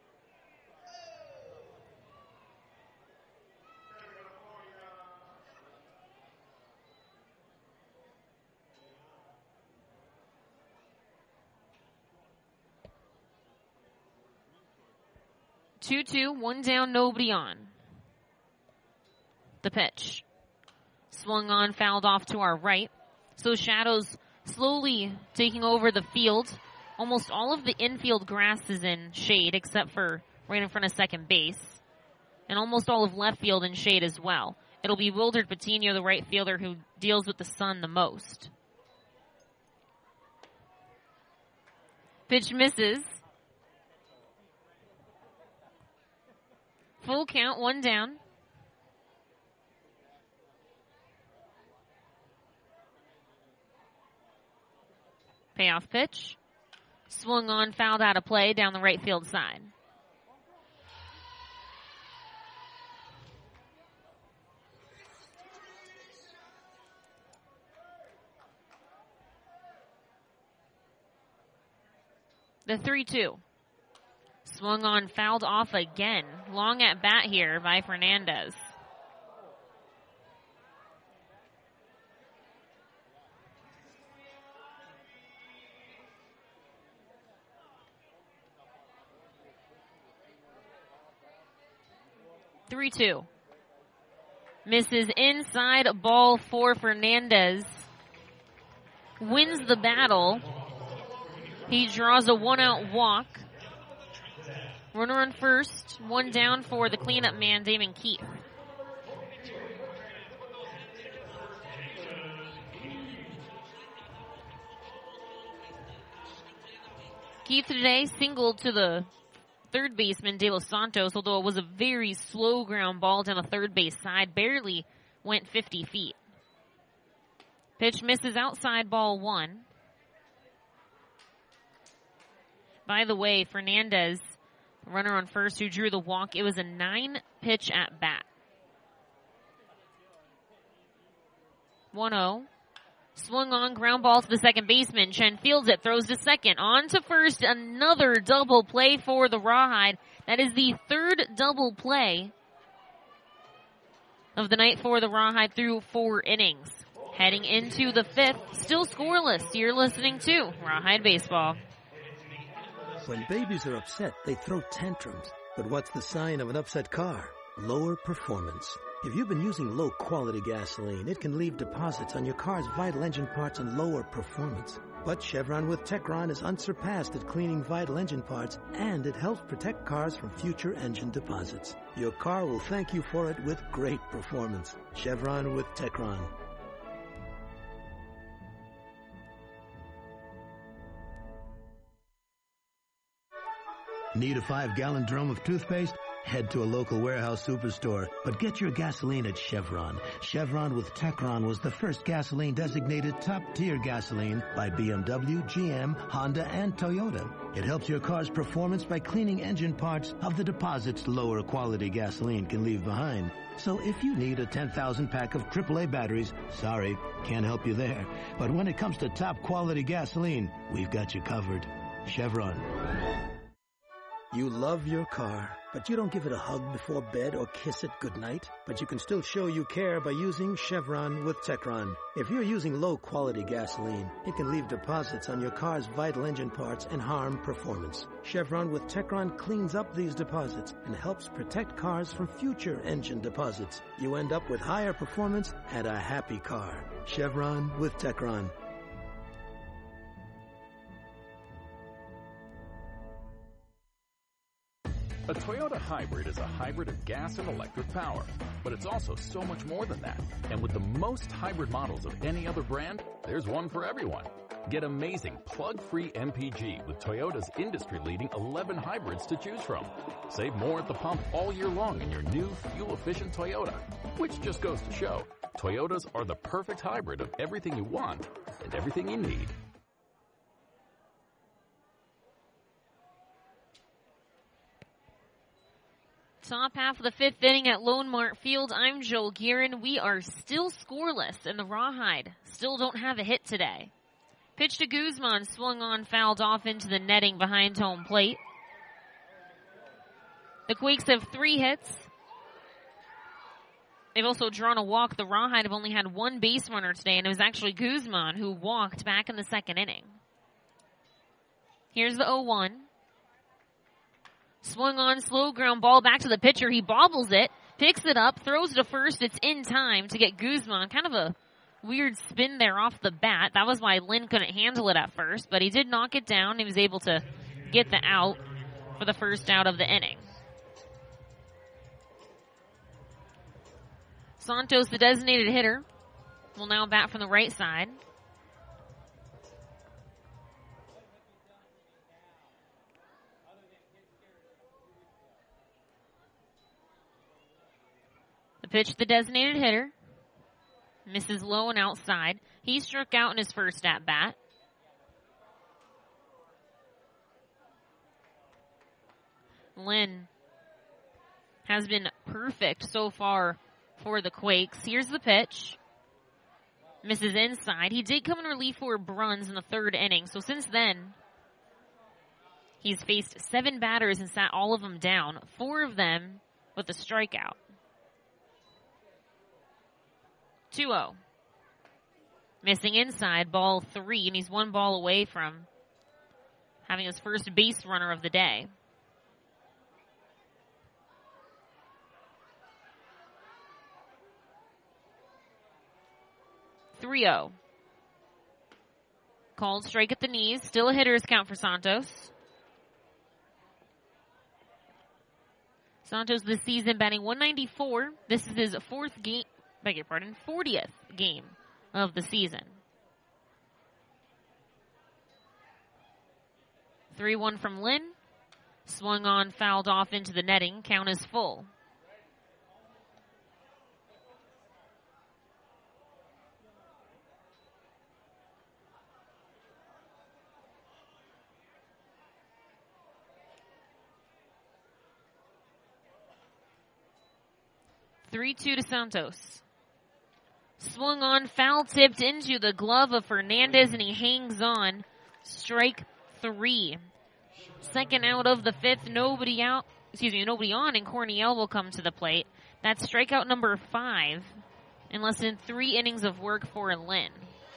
two two, one down, nobody on. The pitch. Swung on, fouled off to our right. So shadows slowly taking over the field. Almost all of the infield grass is in shade except for right in front of second base. And almost all of left field in shade as well. It'll be Wilderd Patino, the right fielder, who deals with the sun the most. Pitch misses. Full count, one down. Payoff pitch. Swung on, fouled out of play down the right field side. The three two. Swung on, fouled off again. Long at bat here by Fernandez. three two. Misses inside, ball for Fernandez. Wins the battle. He draws a one-out walk. Runner on first, one down for the cleanup man, Damon Keith. Keith today singled to the third baseman, De Los Santos, although it was a very slow ground ball down the third base side, barely went fifty feet. Pitch misses outside, ball one. By the way, Fernandez, runner on first, who drew the walk, it was a nine pitch at bat. one oh. Swung on, ground ball to the second baseman. Chen fields it, throws to second. On to first, another double play for the Rawhide. That is the third double play of the night for the Rawhide through four innings. Heading into the fifth, still scoreless. You're listening to Rawhide Baseball. When babies are upset, they throw tantrums. But what's the sign of an upset car? Lower performance. If you've been using low-quality gasoline, it can leave deposits on your car's vital engine parts and lower performance. But Chevron with Techron is unsurpassed at cleaning vital engine parts, and it helps protect cars from future engine deposits. Your car will thank you for it with great performance. Chevron with Techron. Need a five-gallon drum of toothpaste? Head to a local warehouse superstore, but get your gasoline at Chevron. Chevron with Techron was the first gasoline designated top-tier gasoline by B M W, G M, Honda, and Toyota. It helps your car's performance by cleaning engine parts of the deposits lower quality gasoline can leave behind. So if you need a ten thousand pack of triple A batteries, sorry, can't help you there. But when it comes to top-quality gasoline, we've got you covered. Chevron. You love your car, but you don't give it a hug before bed or kiss it goodnight. But you can still show you care by using Chevron with Techron. If you're using low-quality gasoline, it can leave deposits on your car's vital engine parts and harm performance. Chevron with Techron cleans up these deposits and helps protect cars from future engine deposits. You end up with higher performance and a happy car. Chevron with Techron. A Toyota hybrid is a hybrid of gas and electric power, but it's also so much more than that. And with the most hybrid models of any other brand, there's one for everyone. Get amazing plug-free M P G with Toyota's industry-leading eleven hybrids to choose from. Save more at the pump all year long in your new fuel-efficient Toyota, which just goes to show, Toyotas are the perfect hybrid of everything you want and everything you need. Top half of the fifth inning at Lone Mart Field. I'm Joel Guerin. We are still scoreless, and the Rawhide still don't have a hit today. Pitch to Guzman, swung on, fouled off into the netting behind home plate. The Quakes have three hits. They've also drawn a walk. The Rawhide have only had one base runner today, and it was actually Guzman who walked back in the second inning. Here's the oh one. Swung on, slow ground ball back to the pitcher. He bobbles it, picks it up, throws it to first. It's in time to get Guzman. Kind of a weird spin there off the bat. That was why Lynn couldn't handle it at first, but he did knock it down. He was able to get the out for the first out of the inning. Santos, the designated hitter, will now bat from the right side. The pitch to the designated hitter. Misses low and outside. He struck out in his first at-bat. Lynn has been perfect so far for the Quakes. Here's the pitch. Misses inside. He did come in relief for Bruns in the third inning. So since then, he's faced seven batters and sat all of them down. Four of them with a strikeout. two oh. Missing inside, ball three, and he's one ball away from having his first base runner of the day. three oh. Called strike at the knees. Still a hitter's count for Santos. Santos this season batting one ninety-four. This is his fourth game, beg your pardon, fortieth game of the season. three one from Lynn. Swung on, fouled off into the netting. Count is full. three two to Santos. Swung on, foul tipped into the glove of Fernandez, and he hangs on. Strike three. Second out of the fifth, nobody out, excuse me, nobody on, and Corniel will come to the plate. That's strikeout number five in less than three innings of work for Lynn.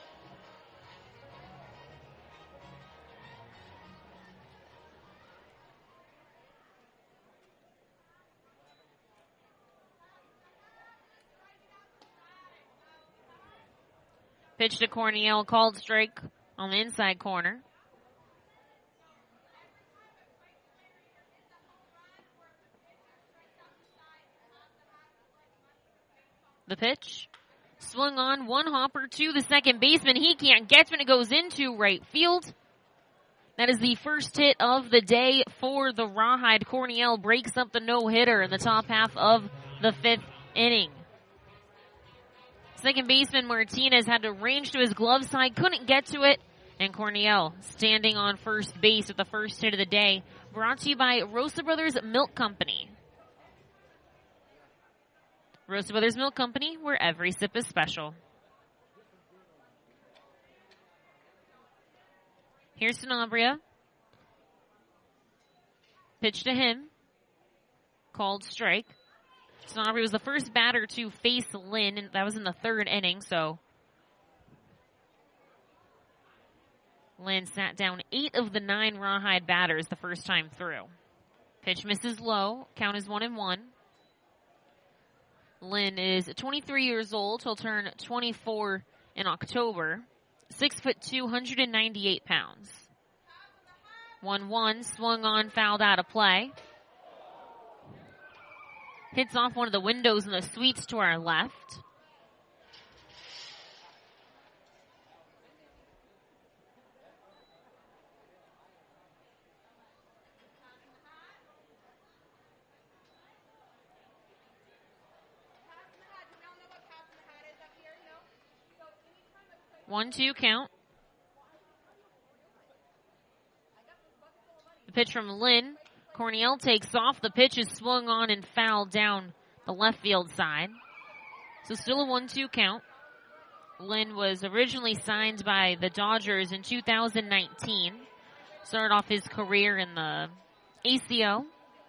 Pitch to Corniel, called strike on the inside corner. The pitch. Swung on, one hopper to the second baseman. He can't get when it goes into right field. That is the first hit of the day for the Rawhide. Corniel breaks up the no-hitter in the top half of the fifth inning. Second baseman Martinez had to range to his glove side, couldn't get to it, and Corniel standing on first base with the first hit of the day. Brought to you by Rosa Brothers Milk Company. Rosa Brothers Milk Company, where every sip is special. Here's Sanabria. Pitch to him. Called strike. Sanabria was the first batter to face Lynn, and that was in the third inning, so Lynn sat down eight of the nine Rawhide batters the first time through. Pitch misses low. Count is one and one. Lynn is twenty-three years old. He'll turn twenty-four in October. Six foot two, one hundred ninety-eight pounds. one one, swung on, fouled out of play. Hits off one of the windows in the suites to our left. One, two count. The pitch from Lynn, Cornell takes off. The pitch is swung on and fouled down the left field side. So still a one two count. Lynn was originally signed by the Dodgers in two thousand nineteen. Started off his career in the A C L.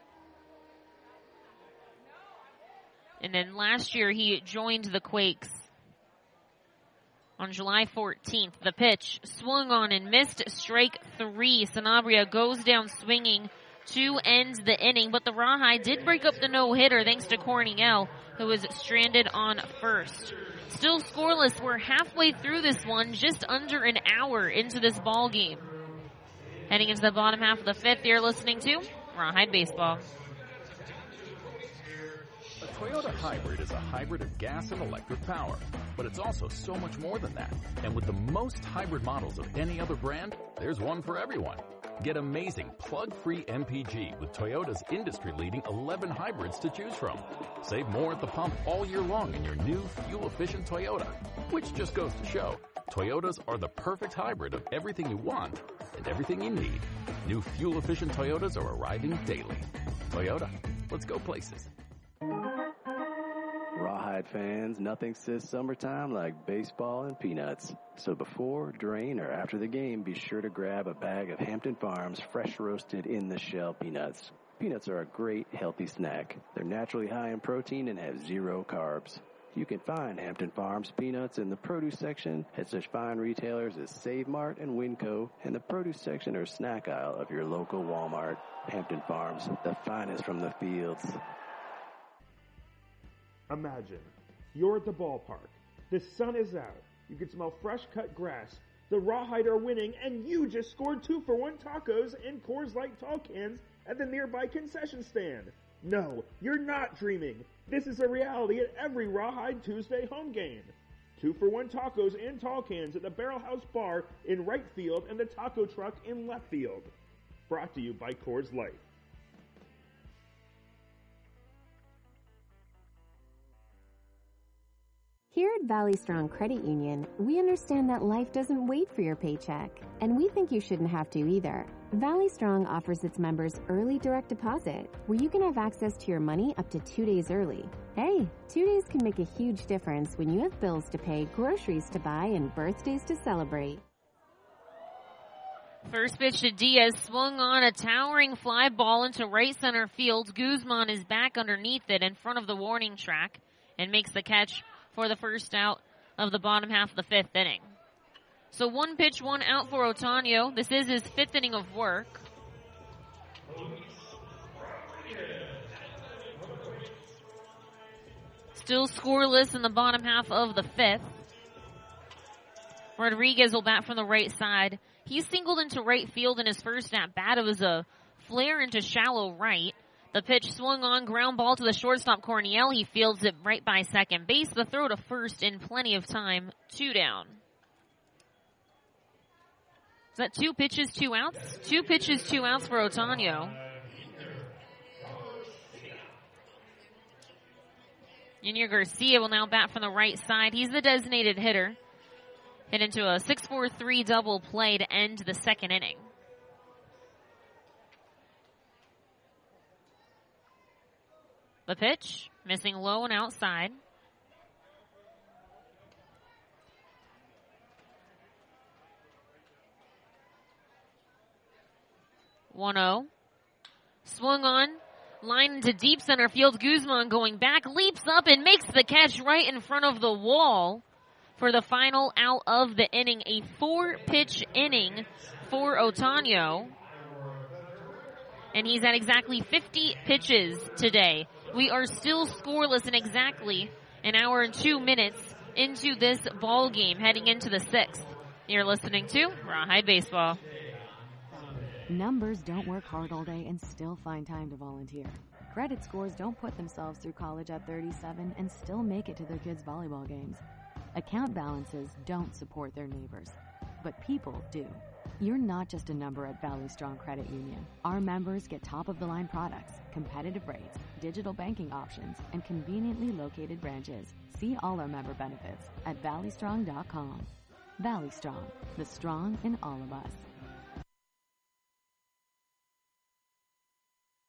And then last year he joined the Quakes on July fourteenth. The pitch swung on and missed, strike three. Sanabria goes down swinging to end the inning, but the Rawhide did break up the no-hitter thanks to Cornell, who was stranded on first. Still scoreless. We're halfway through this one, just under an hour into this ball game. Heading into the bottom half of the fifth, you're listening to Rawhide Baseball. A Toyota hybrid is a hybrid of gas and electric power, but it's also so much more than that. And with the most hybrid models of any other brand, there's one for everyone. Get amazing plug-free M P G with Toyota's industry-leading eleven hybrids to choose from. Save more at the pump all year long in your new fuel-efficient Toyota, which just goes to show, Toyotas are the perfect hybrid of everything you want and everything you need. New fuel-efficient Toyotas are arriving daily. Toyota, let's go places. Rawhide fans, nothing says summertime like baseball and peanuts. So before, during, or after the game, be sure to grab a bag of Hampton Farms fresh roasted in the shell peanuts. Peanuts are a great healthy snack. They're naturally high in protein and have zero carbs. You can find Hampton Farms peanuts in the produce section at such fine retailers as Save Mart and Winco, and the produce section or snack aisle of your local Walmart. Hampton Farms, the finest from the fields. Imagine, you're at the ballpark. The sun is out. You can smell fresh cut grass. The Rawhide are winning, and you just scored two for one tacos and Coors Light tall cans at the nearby concession stand. No, you're not dreaming. This is a reality at every Rawhide Tuesday home game. Two for one tacos and tall cans at the Barrel House Bar in right field and the taco truck in left field. Brought to you by Coors Light. Here at Valley Strong Credit Union, we understand that life doesn't wait for your paycheck, and we think you shouldn't have to either. Valley Strong offers its members early direct deposit, where you can have access to your money up to two days early. Hey, two days can make a huge difference when you have bills to pay, groceries to buy, and birthdays to celebrate. First pitch to Diaz, swung on a towering fly ball into right center field. Guzman is back underneath it in front of the warning track and makes the catch for the first out of the bottom half of the fifth inning. So one pitch, one out for Otanio. This is his fifth inning of work. Still scoreless in the bottom half of the fifth. Rodriguez will bat from the right side. He singled into right field in his first at-bat. It was a flare into shallow right. The pitch swung on, ground ball to the shortstop, Cornell. He fields it right by second base. The throw to first in plenty of time. Two down. Is that two pitches, two outs? Two pitches, two outs for Otanio. Junior Garcia will now bat from the right side. He's the designated hitter. Hit into a six four three double play to end the second inning. The pitch, missing low and outside. one oh. Swung on, line into deep center field. Guzman going back, leaps up and makes the catch right in front of the wall for the final out of the inning. A four-pitch inning for Otanio. And he's at exactly fifty pitches today. We are still scoreless in exactly an hour and two minutes into this ball game, heading into the sixth. You're listening to Rawhide Baseball. Numbers don't work hard all day and still find time to volunteer. Credit scores don't put themselves through college at thirty-seven and still make it to their kids' volleyball games. Account balances don't support their neighbors, but people do. You're not just a number at Valley Strong Credit Union. Our members get top-of-the-line products, competitive rates, digital banking options, and conveniently located branches. See all our member benefits at valley strong dot com. Valley Strong, the strong in all of us.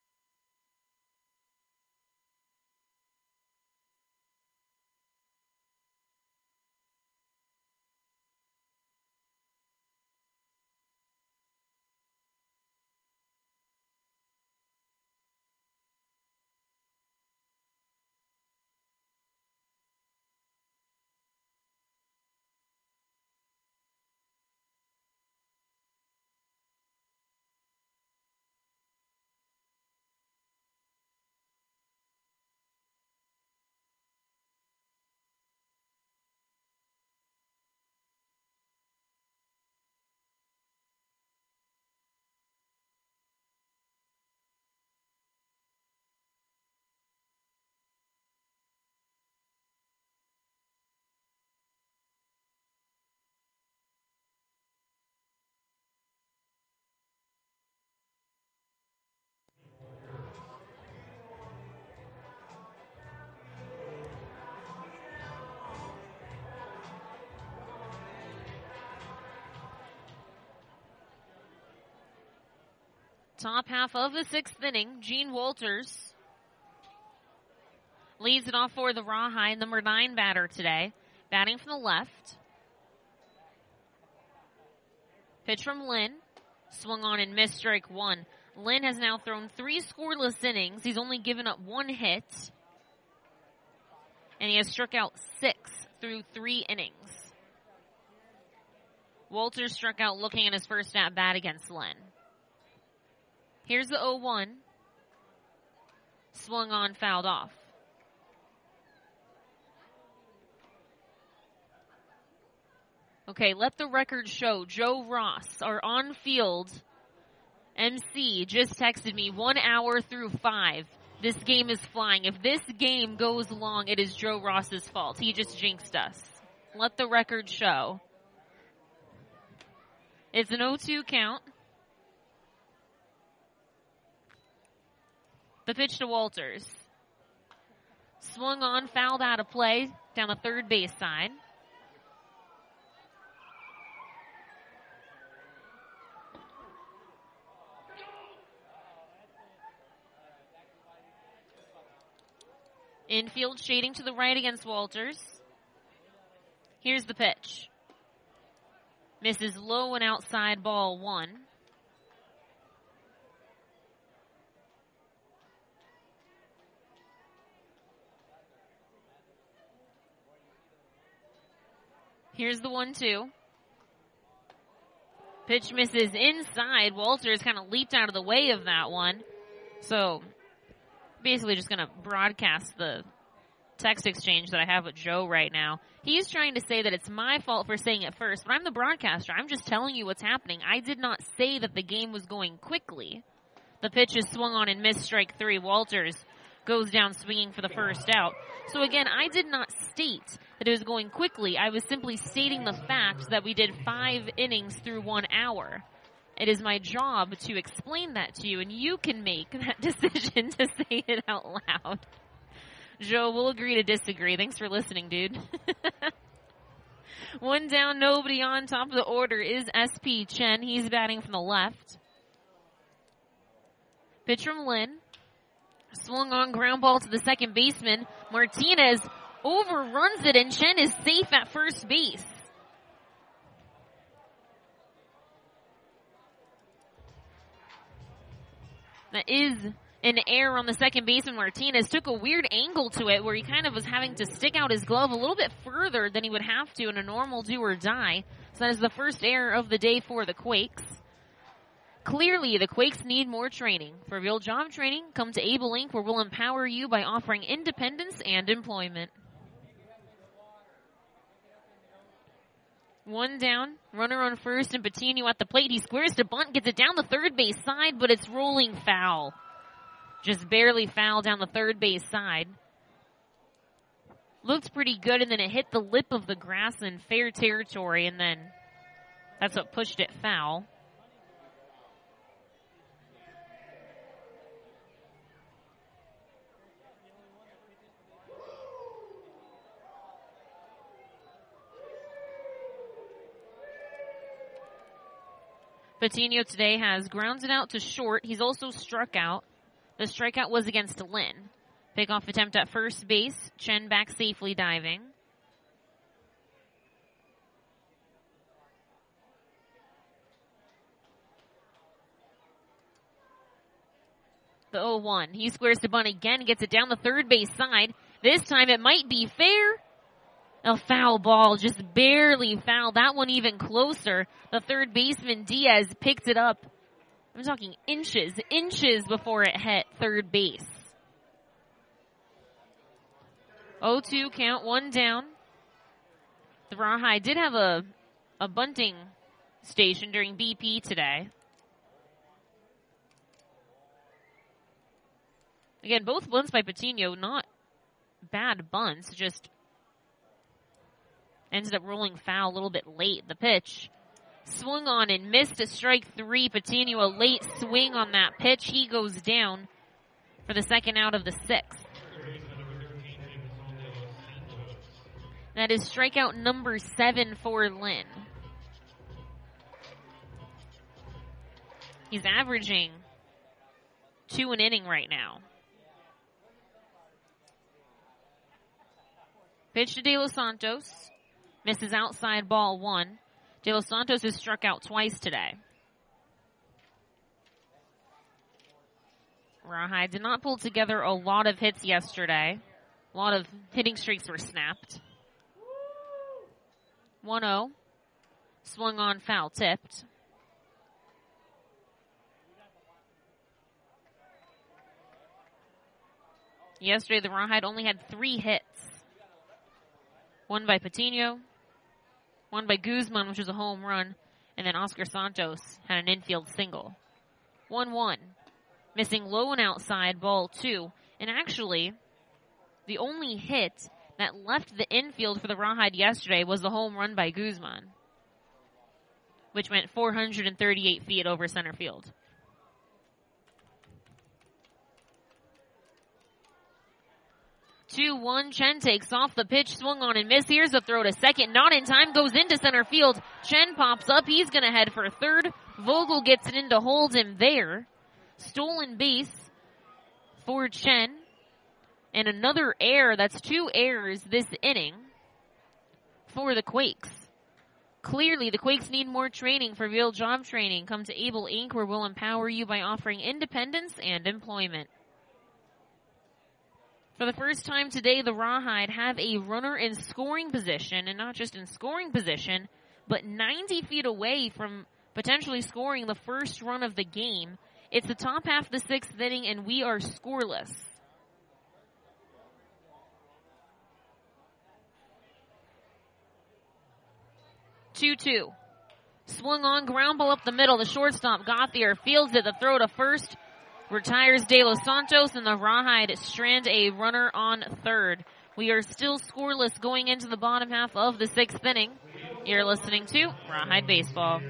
Top half of the sixth inning, Gene Walters leads it off for the Rawhide, number nine batter today, batting from the left. Pitch from Lynn, swung on and missed, strike one. Lynn has now thrown three scoreless innings. He's only given up one hit, and he has struck out six through three innings. Walters struck out looking at his first at bat against Lynn. Here's the oh one. Swung on, fouled off. Okay, let the record show. Joe Ross, our on-field M C, just texted me one hour through five. This game is flying. If this game goes long, it is Joe Ross's fault. He just jinxed us. Let the record show. It's an oh two count. The pitch to Walters. Swung on, fouled out of play down the third base side. Infield shading to the right against Walters. Here's the pitch. Misses low and outside, ball one. Here's the one two. Pitch misses inside. Walters kind of leaped out of the way of that one. So basically just going to broadcast the text exchange that I have with Joe right now. He's trying to say that it's my fault for saying it first, but I'm the broadcaster. I'm just telling you what's happening. I did not say that the game was going quickly. The pitch is swung on and missed, strike three. Walters goes down swinging for the first out. So again, I did not state that it was going quickly. I was simply stating the fact that we did five innings through one hour. It is my job to explain that to you, and you can make that decision to say it out loud. Joe, we'll agree to disagree. Thanks for listening, dude. One down, nobody on. Top of the order is S P Chen. He's batting from the left. Pitch from Lynn. Swung on, ground ball to the second baseman. Martinez overruns it, and Chen is safe at first base. That is an error on the second baseman. Martinez took a weird angle to it where he kind of was having to stick out his glove a little bit further than he would have to in a normal do or die. So that is the first error of the day for the Quakes. Clearly, the Quakes need more training. For real job training, come to Able Incorporated, where we'll empower you by offering independence and employment. One down, runner on first, and Patino at the plate. He squares to bunt, gets it down the third base side, but it's rolling foul. Just barely foul down the third base side. Looked pretty good, and then it hit the lip of the grass in fair territory, and then that's what pushed it foul. Patino today has grounded out to short. He's also struck out. The strikeout was against Lynn. Pickoff attempt at first base. Chen back safely diving. The oh one. He squares to bunt again. Gets it down the third base side. This time it might be fair. A foul ball, just barely foul. That one even closer. The third baseman, Diaz, picked it up. I'm talking inches, inches before it hit third base. oh two count, one down. The Rawhide did have a, a bunting station during B P today. Again, both bunts by Patino, not bad bunts, just ended up rolling foul a little bit late. The pitch swung on and missed, a strike three. Patino, a late swing on that pitch. He goes down for the second out of the sixth. That is strikeout number seven for Lynn. He's averaging two an inning right now. Pitch to De Los Santos. Misses outside ball one. De Los Santos has struck out twice today. Rawhide did not pull together a lot of hits yesterday. A lot of hitting streaks were snapped. one oh. Swung on, foul tipped. Yesterday, the Rawhide only had three hits. One by Patino, one by Guzman, which was a home run, and then Oscar Santos had an infield single. one one. Missing low and outside, ball two. And actually, the only hit that left the infield for the Rawhide yesterday was the home run by Guzman, which went four hundred thirty-eight feet over center field. two one. Chen takes off the pitch, swung on and miss. Here's a throw to second. Not in time. Goes into center field. Chen pops up. He's going to head for third. Vogel gets it in to hold him there. Stolen base for Chen. And another error. That's two errors this inning for the Quakes. Clearly, the Quakes need more training for real job training. Come to Able Incorporated, where we'll empower you by offering independence and employment. For the first time today, the Rawhide have a runner in scoring position, and not just in scoring position, but ninety feet away from potentially scoring the first run of the game. It's the top half of the sixth inning, and we are scoreless. two two. Swung on, ground ball up the middle. The shortstop Gauthier fields it. The throw to first retires De Los Santos, and the Rawhide strand a runner on third. We are still scoreless going into the bottom half of the sixth inning. You're listening to Rawhide Baseball.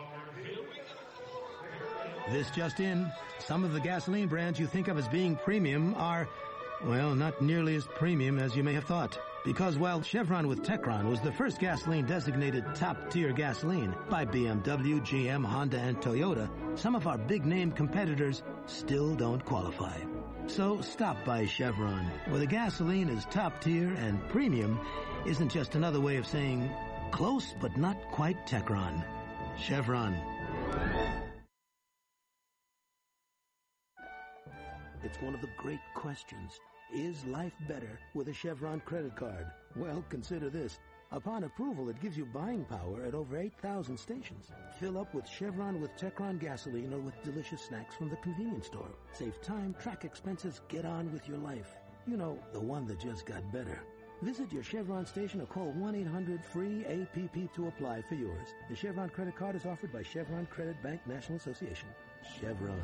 This just in, some of the gasoline brands you think of as being premium are, well, not nearly as premium as you may have thought. Because while Chevron with Techron was the first gasoline designated top-tier gasoline by B M W, G M, Honda, and Toyota, some of our big-name competitors still don't qualify. So stop by Chevron, where the gasoline is top-tier and premium isn't just another way of saying close but not quite Techron. Chevron. It's one of the great questions. Is life better with a Chevron credit card? Well, consider this. Upon approval, it gives you buying power at over eight thousand stations. Fill up with Chevron with Techron gasoline or with delicious snacks from the convenience store. Save time, track expenses, get on with your life. You know, the one that just got better. Visit your Chevron station or call one eight hundred free A P P to apply for yours. The Chevron credit card is offered by Chevron Credit Bank National Association. Chevron.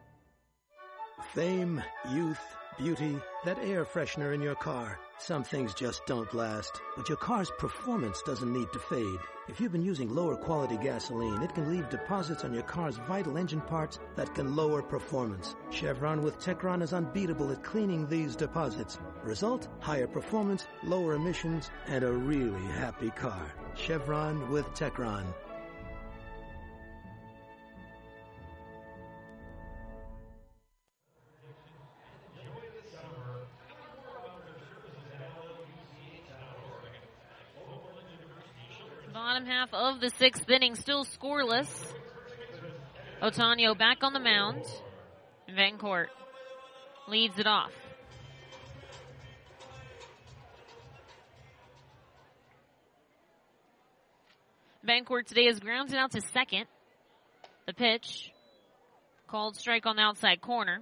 Fame, youth, beauty, that air freshener in your car. Some things just don't last, but your car's performance doesn't need to fade. If you've been using lower quality gasoline, it can leave deposits on your car's vital engine parts that can lower performance. Chevron with Techron is unbeatable at cleaning these deposits. Result, higher performance, lower emissions, and a really happy car. Chevron with Techron. Bottom half of the sixth inning, still scoreless. Otonio back on the mound. Vancourt leads it off. Vancourt today is grounded out to second. The pitch, called strike on the outside corner.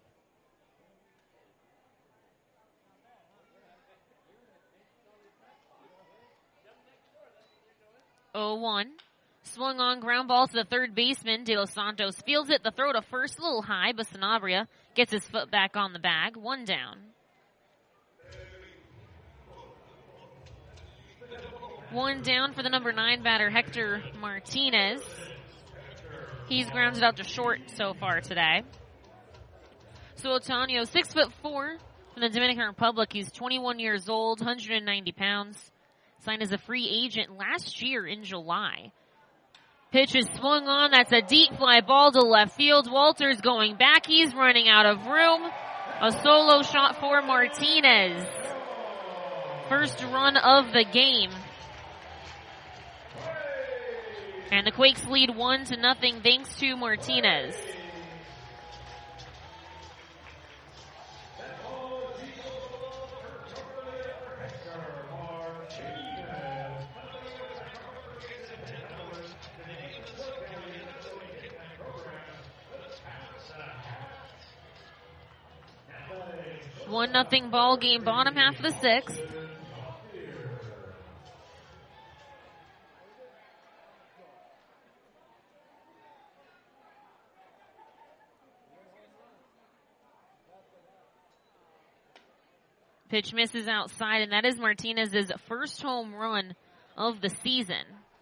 oh one. Swung on, ground ball to the third baseman. De Los Santos fields it. The throw to first, a little high, but Sanabria gets his foot back on the bag. One down. One down for the number nine batter, Hector Martinez. He's grounded out to short so far today. So Otonio, six foot four from the Dominican Republic. He's twenty-one years old, one hundred ninety pounds. Signed as a free agent last year in July. Pitch is swung on. That's a deep fly ball to left field. Walters going back. He's running out of room. A solo shot for Martinez. First run of the game. And the Quakes lead one to nothing thanks to Martinez. One nothing ball game, bottom half of the sixth. Pitch misses outside, and that is Martinez's first home run of the season.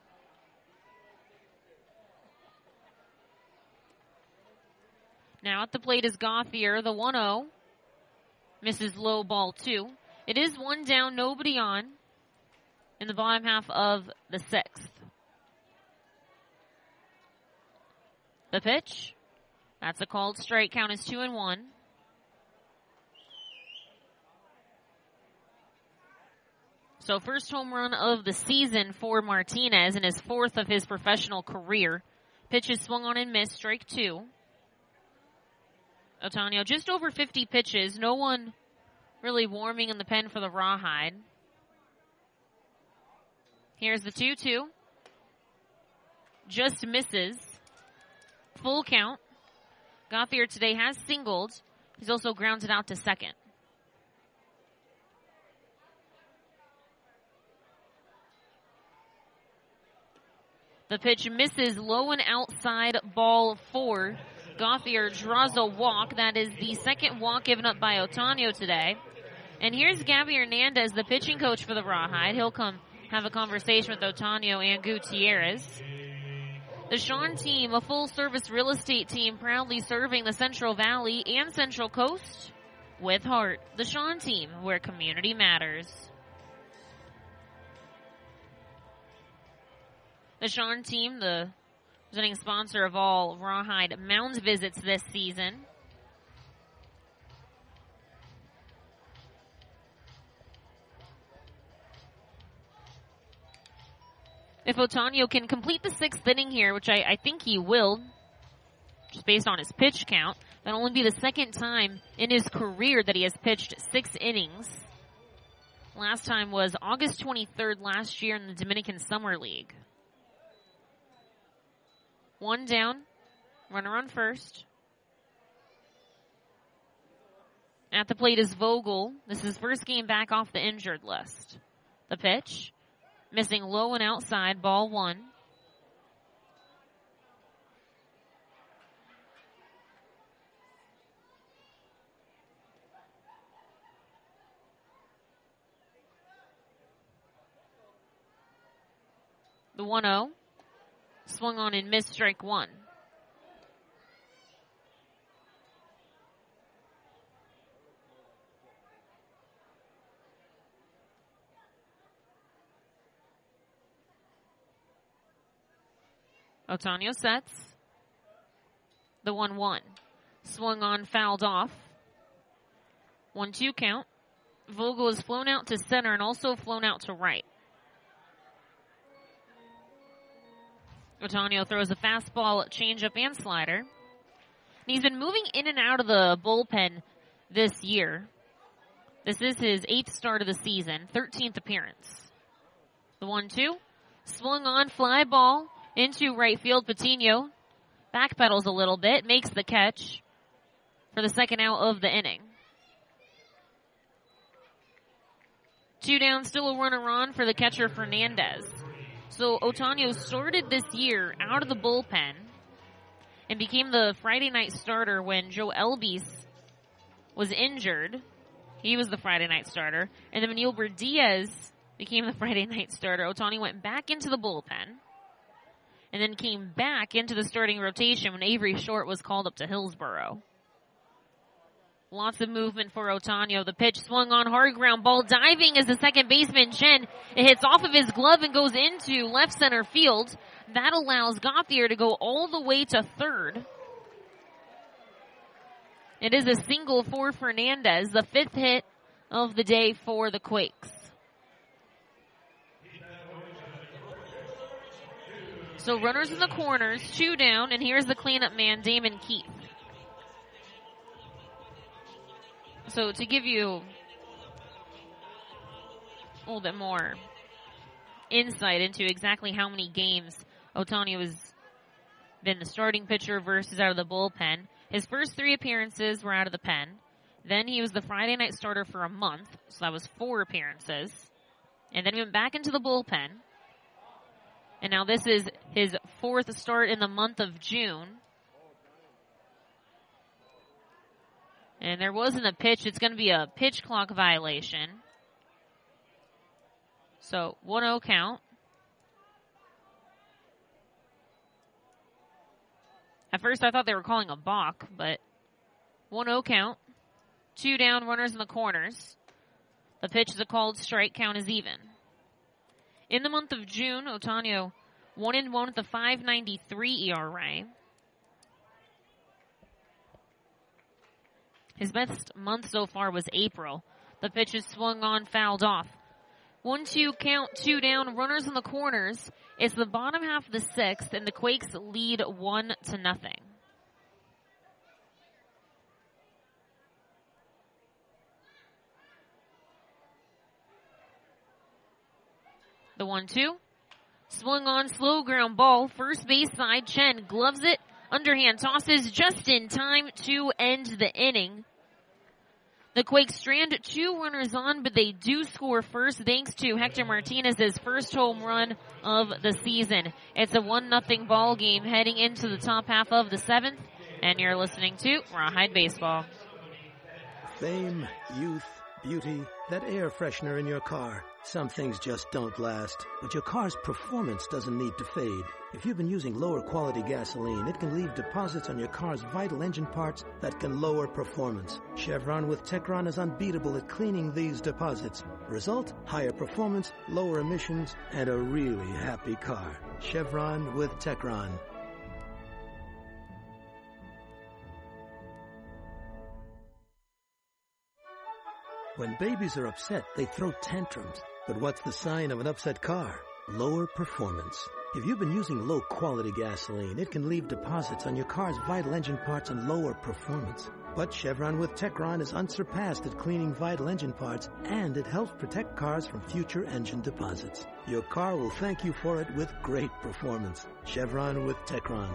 Now at the plate is Gauthier, the one oh. Misses low ball two. It is one down, nobody on in the bottom half of the sixth. The pitch. That's a called strike. Count is two and one. So first home run of the season for Martinez and his fourth of his professional career. Pitch is swung on and missed. Strike two. Otonio, just over fifty pitches. No one really warming in the pen for the Rawhide. Here's the two two. Just misses. Full count. Gauthier today has singled. He's also grounded out to second. The pitch misses low and outside, ball four. Gauthier draws a walk. That is the second walk given up by Otonio today. And here's Gabby Hernandez, the pitching coach for the Rawhide. He'll come have a conversation with Otonio and Gutierrez. The Sean team, a full-service real estate team proudly serving the Central Valley and Central Coast with heart. The Sean team, where community matters. The Sean team, the presenting sponsor of all Rawhide Mound visits this season. If Otonio can complete the sixth inning here, which I, I think he will, just based on his pitch count, that'll only be the second time in his career that he has pitched six innings. Last time was August twenty-third last year in the Dominican Summer League. One down, runner on first. At the plate is Vogel. This is his first game back off the injured list. The pitch, missing low and outside, ball one. The one oh. Swung on and missed, strike one. Otonio sets. The one one. Swung on, fouled off. one two count. Vogel is flown out to center and also flown out to right. Otonio throws a fastball, changeup, and slider. And he's been moving in and out of the bullpen this year. This is his eighth start of the season, thirteenth appearance. The one two. Swung on, fly ball into right field. Patino backpedals a little bit, makes the catch for the second out of the inning. Two down, still a runner on for the catcher Fernandez. So Otonio started this year out of the bullpen and became the Friday night starter when Joe Elvis was injured. He was the Friday night starter. And then when Yulbert Diaz became the Friday night starter, Otonio went back into the bullpen and then came back into the starting rotation when Avery Short was called up to Hillsborough. Lots of movement for Otonio. The pitch swung on, hard ground ball, diving as the second baseman, Chen. It hits off of his glove and goes into left center field. That allows Gauthier to go all the way to third. It is a single for Fernandez, the fifth hit of the day for the Quakes. So runners in the corners, two down, and here's the cleanup man, Damon Keith. So to give you a little bit more insight into exactly how many games Otonio has been the starting pitcher versus out of the bullpen, his first three appearances were out of the pen. Then he was the Friday night starter for a month, so that was four appearances. And then he went back into the bullpen. And now this is his fourth start in the month of June. And there wasn't a pitch. It's going to be a pitch clock violation. So one oh count. At first I thought they were calling a balk, but one oh count. Two down, runners in the corners. The pitch is a called strike, count is even. In the month of June, Otonio one and one with a five ninety-three E R A. His best month so far was April. The pitch is swung on, fouled off. one two count, two down, runners in the corners. It's the bottom half of the sixth, and the Quakes lead one to nothing. The one two. Swung on, slow ground ball. First base side, Chen gloves it. Underhand tosses just in time to end the inning. The Quakes strand two runners on, but they do score first thanks to Hector Martinez's first home run of the season. It's a one nothing ball game heading into the top half of the seventh, and you're listening to Rawhide Baseball. Fame, youth, beauty, that air freshener in your car. Some things just don't last, but your car's performance doesn't need to fade. If you've been using lower quality gasoline, it can leave deposits on your car's vital engine parts that can lower performance. Chevron with Techron is unbeatable at cleaning these deposits. Result, higher performance, lower emissions, and a really happy car. Chevron with Techron. When babies are upset, they throw tantrums. But what's the sign of an upset car? Lower performance. If you've been using low-quality gasoline, it can leave deposits on your car's vital engine parts and lower performance. But Chevron with Techron is unsurpassed at cleaning vital engine parts, and it helps protect cars from future engine deposits. Your car will thank you for it with great performance. Chevron with Techron.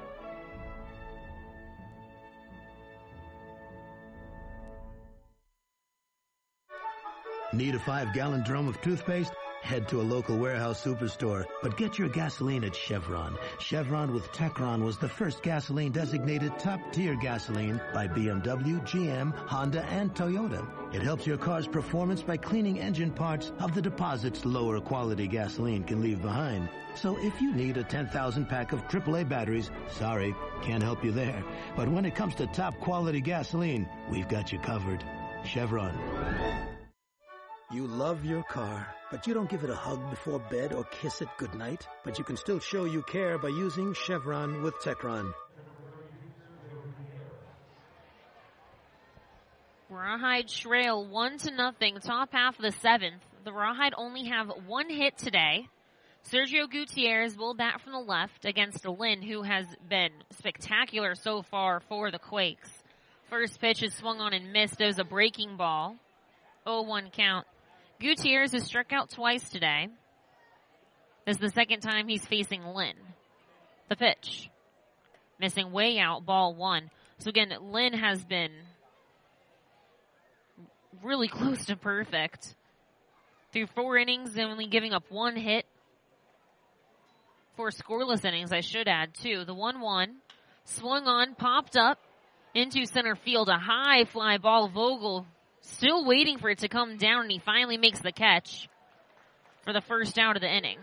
Need a five-gallon drum of toothpaste? Head to a local warehouse superstore, but get your gasoline at Chevron. Chevron with Techron was the first gasoline designated top-tier gasoline by B M W, G M, Honda, and Toyota. It helps your car's performance by cleaning engine parts of the deposits lower quality gasoline can leave behind. So if you need a ten thousand pack of triple A batteries, sorry, can't help you there. But when it comes to top-quality gasoline, we've got you covered. Chevron. You love your car, but you don't give it a hug before bed or kiss it goodnight. But you can still show you care by using Chevron with Techron. Rawhide trail one to nothing, top half of the seventh. The Rawhide only have one hit today. Sergio Gutierrez will bat from the left against Lynn, who has been spectacular so far for the Quakes. First pitch is swung on and missed. It was a breaking ball. oh one count. Gutierrez has struck out twice today. This is the second time he's facing Lynn. The pitch. Missing way out, ball one. So again, Lynn has been really close to perfect. Through four innings, only giving up one hit. Four scoreless innings, I should add, too. The one one. Swung on, popped up into center field. A high fly ball. Vogel still waiting for it to come down, and he finally makes the catch for the first out of the inning.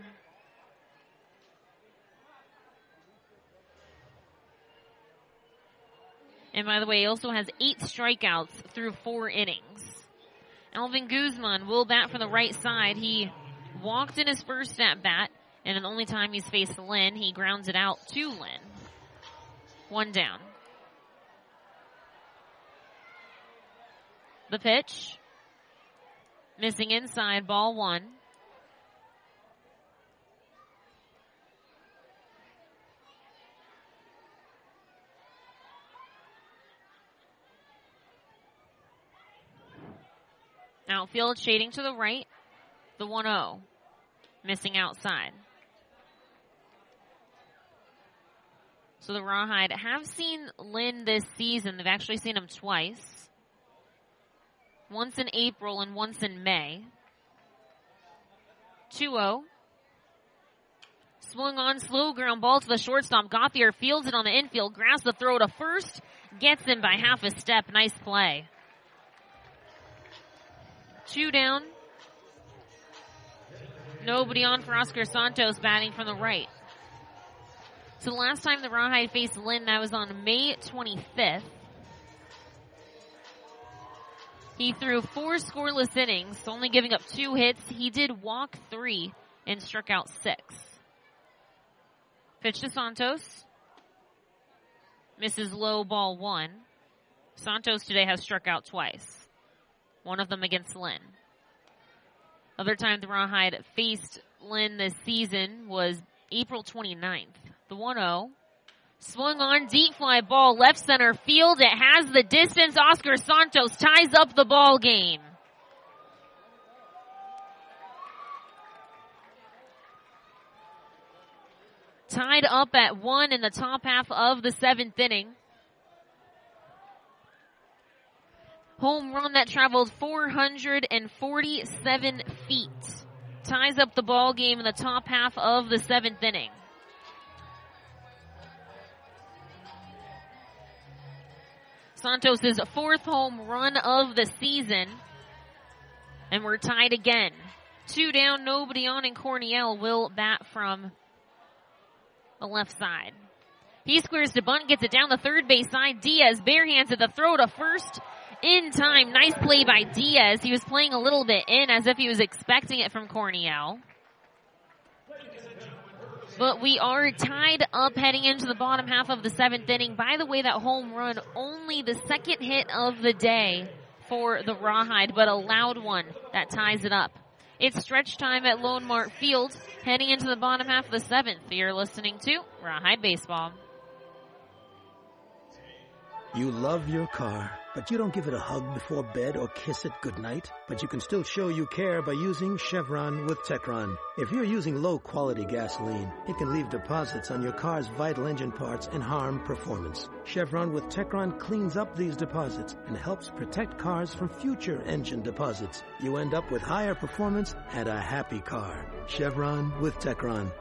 And by the way, he also has eight strikeouts through four innings. Alvin Guzman will bat from the right side. He walked in his first at bat, and the only time he's faced Lynn, he grounds it out to Lynn. One down. The pitch. Missing inside, ball one. Outfield shading to the right. The one oh. Missing outside. So the Rawhide have seen Lynn this season. They've actually seen him twice. Once in April and once in May. two oh. Swung on, slow ground ball to the shortstop. Gauthier fields it on the infield. Grabs the throw to first. Gets him by half a step. Nice play. Two down. Nobody on for Oscar Santos batting from the right. So the last time the Rawhide faced Lynn, that was on May twenty-fifth. He threw four scoreless innings, only giving up two hits. He did walk three and struck out six. Pitch to Santos. Misses low, ball one. Santos today has struck out twice. One of them against Lynn. Other time the Rawhide faced Lynn this season was April twenty-ninth. The one oh. Swung on, deep fly ball, left center field. It has the distance. Oscar Santos ties up the ball game. Tied up at one in the top half of the seventh inning. Home run that traveled four hundred forty-seven feet. Ties up the ball game in the top half of the seventh inning. Santos' fourth home run of the season. And we're tied again. Two down, nobody on, and Cornell will bat from the left side. He squares to bunt, gets it down the third base side. Diaz barehands at the throw to first. In time. Nice play by Diaz. He was playing a little bit in as if he was expecting it from Cornell. But we are tied up heading into the bottom half of the seventh inning. By the way, that home run, only the second hit of the day for the Rawhide, but a loud one that ties it up. It's stretch time at Lone Mart Field, heading into the bottom half of the seventh. You're listening to Rawhide Baseball. You love your car, but you don't give it a hug before bed or kiss it goodnight. But you can still show you care by using Chevron with Techron. If you're using low-quality gasoline, it can leave deposits on your car's vital engine parts and harm performance. Chevron with Techron cleans up these deposits and helps protect cars from future engine deposits. You end up with higher performance and a happy car. Chevron with Techron.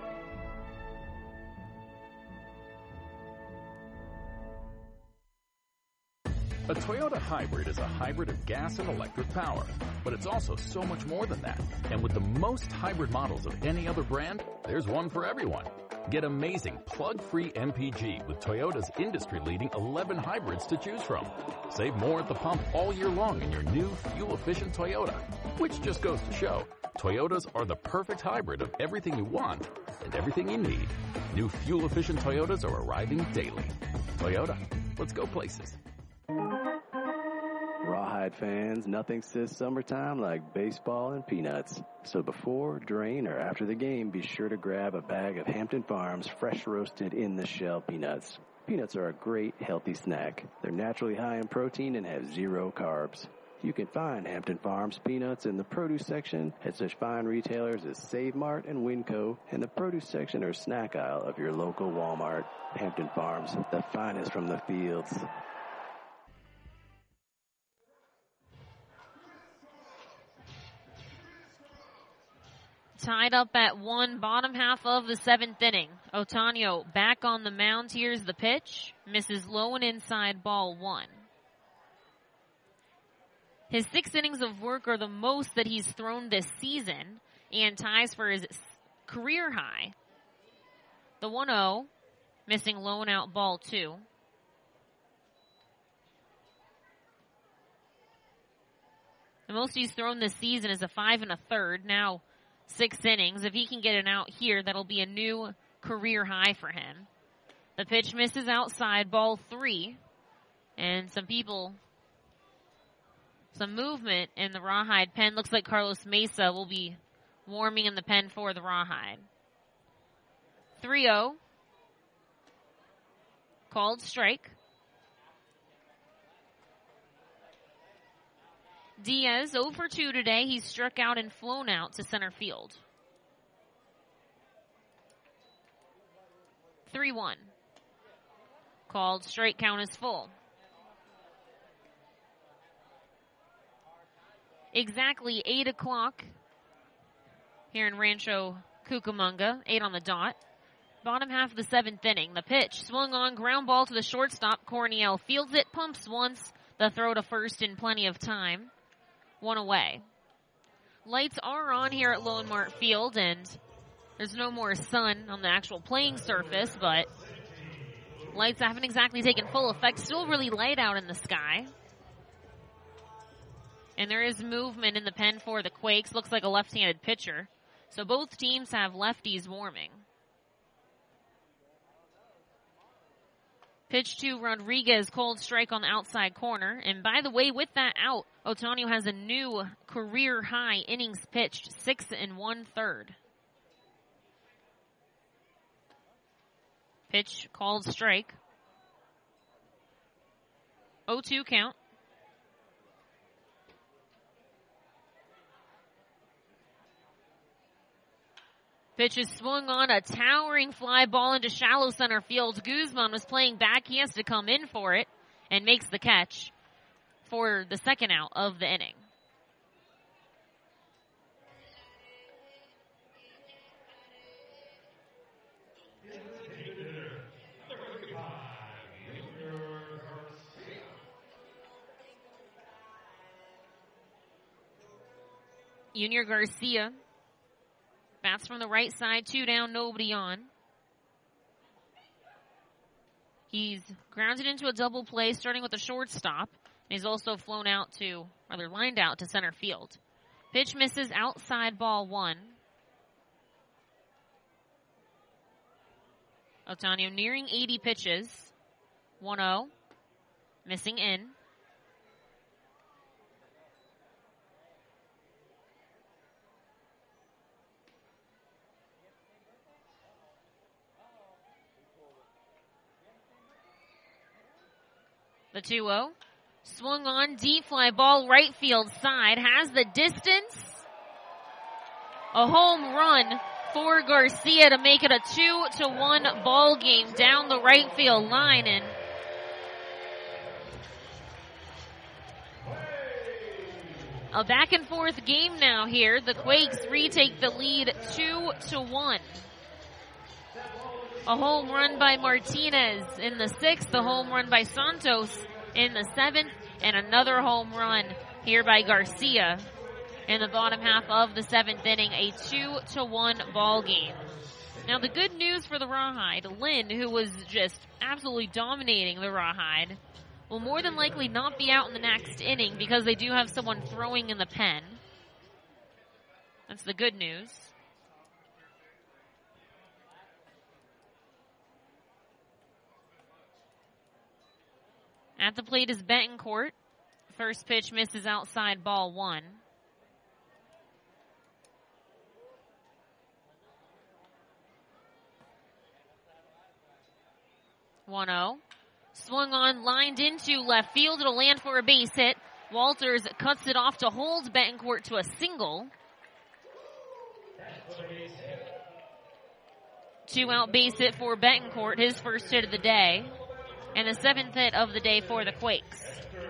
A Toyota hybrid is a hybrid of gas and electric power, but it's also so much more than that. And with the most hybrid models of any other brand, there's one for everyone. Get amazing plug-free M P G with Toyota's industry-leading eleven hybrids to choose from. Save more at the pump all year long in your new fuel-efficient Toyota, which just goes to show, Toyotas are the perfect hybrid of everything you want and everything you need. New fuel-efficient Toyotas are arriving daily. Toyota, let's go places. Rawhide fans, nothing says summertime like baseball and peanuts. So before, during, or after the game, be sure to grab a bag of Hampton Farms fresh roasted in the shell peanuts. Peanuts are a great healthy snack. They're naturally high in protein and have zero carbs. You can find Hampton Farms peanuts in the produce section at such fine retailers as Save Mart and Winco, and the produce section or snack aisle of your local Walmart. Hampton Farms, the finest from the fields. Tied up at one, bottom half of the seventh inning. Otonio back on the mound. Here's the pitch. Misses low and inside, ball one. His six innings of work are the most that he's thrown this season and ties for his career high. The one oh, missing low and out, ball two. The most he's thrown this season is a five and a third, now six innings. If he can get an out here, that'll be a new career high for him. The pitch misses outside, ball three. And some people, some movement in the Rawhide pen. Looks like Carlos Mesa will be warming in the pen for the Rawhide. three oh. Called strike. Diaz oh for two today. He's struck out and flown out to center field. three one. Called strike, count is full. Exactly eight o'clock here in Rancho Cucamonga. eight on the dot. Bottom half of the seventh inning. The pitch swung on, ground ball to the shortstop. Corniel fields it, pumps once. The throw to first in plenty of time. One away. Lights are on here at Lone Mart Field, and there's no more sun on the actual playing surface, but lights haven't exactly taken full effect. Still really light out in the sky. And there is movement in the pen for the Quakes. Looks like a left-handed pitcher. So both teams have lefties warming. Pitch to Rodriguez, cold strike on the outside corner. And by the way, with that out, Otonio has a new career high innings pitched, six and one third. Pitch called strike. oh two count. Pitch is swung on, a towering fly ball into shallow center field. Guzman was playing back. He has to come in for it and makes the catch for the second out of the inning. Junior Garcia bats from the right side, two down, nobody on. He's grounded into a double play, starting with the shortstop. And he's also flown out to, rather lined out to center field. Pitch misses outside, ball one. Otonio nearing eighty pitches. one oh. Missing in. The two oh. Swung on, deep fly ball, right field side. Has the distance. A home run for Garcia to make it a two to one ball game down the right field line. And a back and forth game now here. The Quakes retake the lead two to one. A home run by Martinez in the sixth, a home run by Santos in the seventh, and another home run here by Garcia in the bottom half of the seventh inning, a two to one ball game. Now the good news for the Rawhide, Lynn, who was just absolutely dominating the Rawhide, will more than likely not be out in the next inning because they do have someone throwing in the pen. That's the good news. At the plate is Betancourt. First pitch misses outside, ball one. one oh. Swung on, lined into left field. It'll land for a base hit. Walters cuts it off to hold Betancourt to a single. Two out base hit for Betancourt, his first hit of the day. And the seventh hit of the day for the Quakes.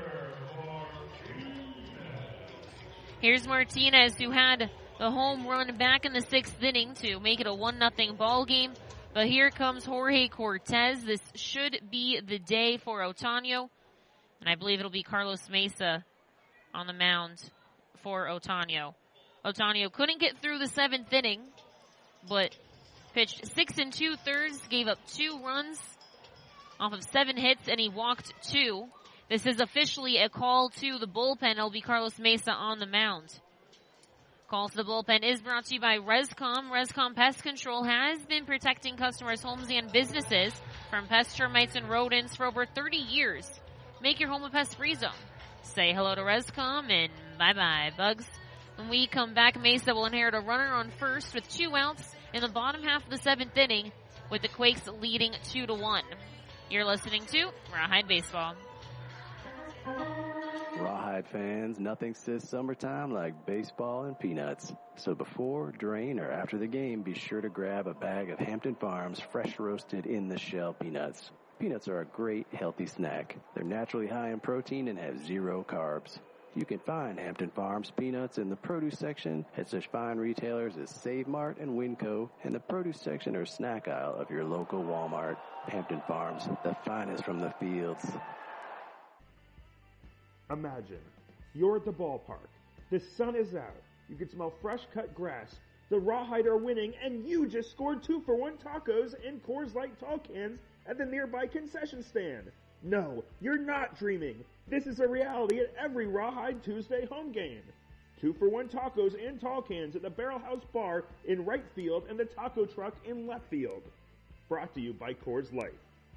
Here's Martinez, who had the home run back in the sixth inning to make it a one nothing ball game. But here comes Jorge Cortez. This should be the day for Otonio. And I believe it'll be Carlos Mesa on the mound for Otonio. Otonio couldn't get through the seventh inning, but pitched six and two thirds, gave up two runs off of seven hits, and he walked two. This is officially a call to the bullpen. It'll be Carlos Mesa on the mound. Call to the bullpen is brought to you by Rescom. Rescom Pest Control has been protecting customers' homes and businesses from pest, termites, and rodents for over thirty years. Make your home a pest-free zone. Say hello to Rescom and bye-bye, bugs. When we come back, Mesa will inherit a runner on first with two outs in the bottom half of the seventh inning, with the Quakes leading two to one. You're listening to Rawhide Baseball. Rawhide fans, nothing says summertime like baseball and peanuts. So before, during, or after the game, be sure to grab a bag of Hampton Farms fresh roasted in the shell peanuts. Peanuts are a great healthy snack. They're naturally high in protein and have zero carbs. You can find Hampton Farms peanuts in the produce section at such fine retailers as Save Mart and Winco, and the produce section or snack aisle of your local Walmart. Hampton Farms, the finest from the fields. Imagine, you're at the ballpark. The sun is out. You can smell fresh cut grass. The Rawhide are winning, and you just scored two for one tacos in Coors Light tall cans at the nearby concession stand. No, you're not dreaming. This is a reality at every Rawhide Tuesday home game. Two for one tacos in tall cans at the Barrel House Bar in right field and the taco truck in left field. Brought to you by Coors Light.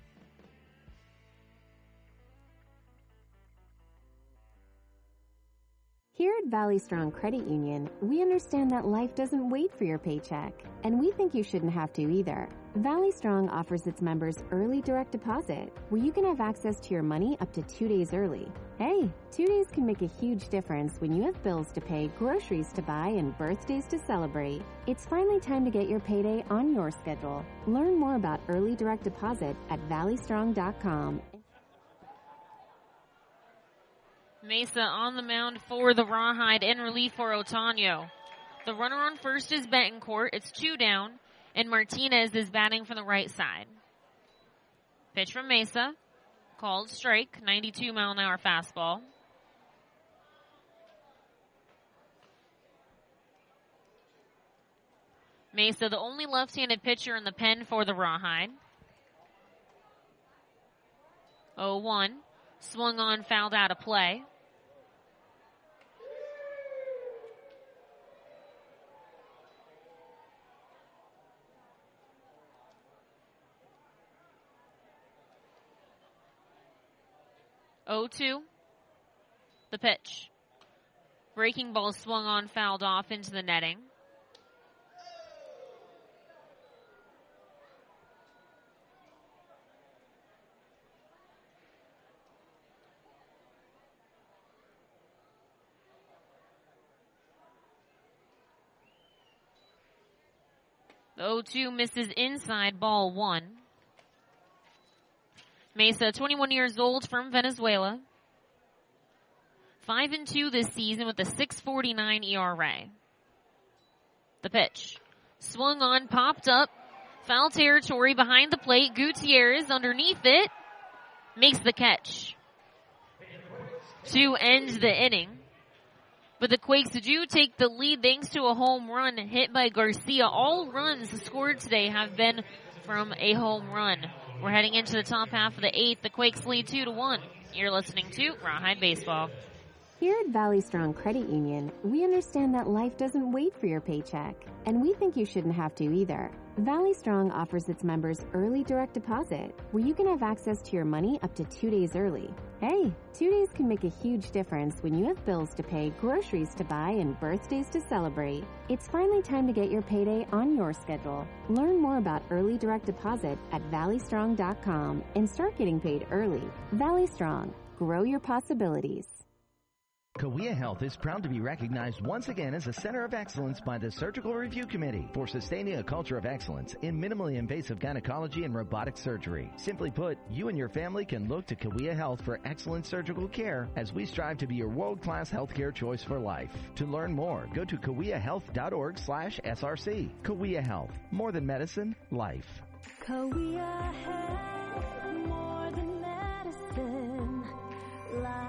Here at Valley Strong Credit Union, we understand that life doesn't wait for your paycheck, and we think you shouldn't have to either. Valley Strong offers its members early direct deposit, where you can have access to your money up to two days early. Hey, two days can make a huge difference when you have bills to pay, groceries to buy, and birthdays to celebrate. It's finally time to get your payday on your schedule. Learn more about early direct deposit at valley strong dot com. Mesa on the mound for the Rawhide, in relief for Otoño. The runner on first is Betancourt. It's two down, and Martinez is batting from the right side. Pitch from Mesa. Called strike, ninety-two mile an hour fastball. Mesa, the only left-handed pitcher in the pen for the Rawhide. oh one. Swung on, fouled out of play. oh two. The pitch. Breaking ball swung on, fouled off into the netting. The oh two misses inside, ball one. Mesa, twenty-one years old, from Venezuela. five and two this season with a six forty-nine E R A. The pitch. Swung on, popped up. Foul territory behind the plate. Gutierrez underneath it. Makes the catch to end the inning. But the Quakes do take the lead thanks to a home run hit by Garcia. All runs scored today have been from a home run. We're heading into the top half of the eighth. The Quakes lead two to one. You're listening to Rawhide Baseball. Here at Valley Strong Credit Union, we understand that life doesn't wait for your paycheck, and we think you shouldn't have to either. Valley Strong offers its members early direct deposit, where you can have access to your money up to two days early. Hey, two days can make a huge difference when you have bills to pay, groceries to buy, and birthdays to celebrate. It's finally time to get your payday on your schedule. Learn more about early direct deposit at valley strong dot com and start getting paid early. Valley Strong, grow your possibilities. Cahuilla Health is proud to be recognized once again as a center of excellence by the Surgical Review Committee for sustaining a culture of excellence in minimally invasive gynecology and robotic surgery. Simply put, you and your family can look to Cahuilla Health for excellent surgical care as we strive to be your world-class healthcare choice for life. To learn more, go to cahuilla health dot org slash S R C. Cahuilla Health, more than medicine, life. Cahuilla Health, more than medicine, life.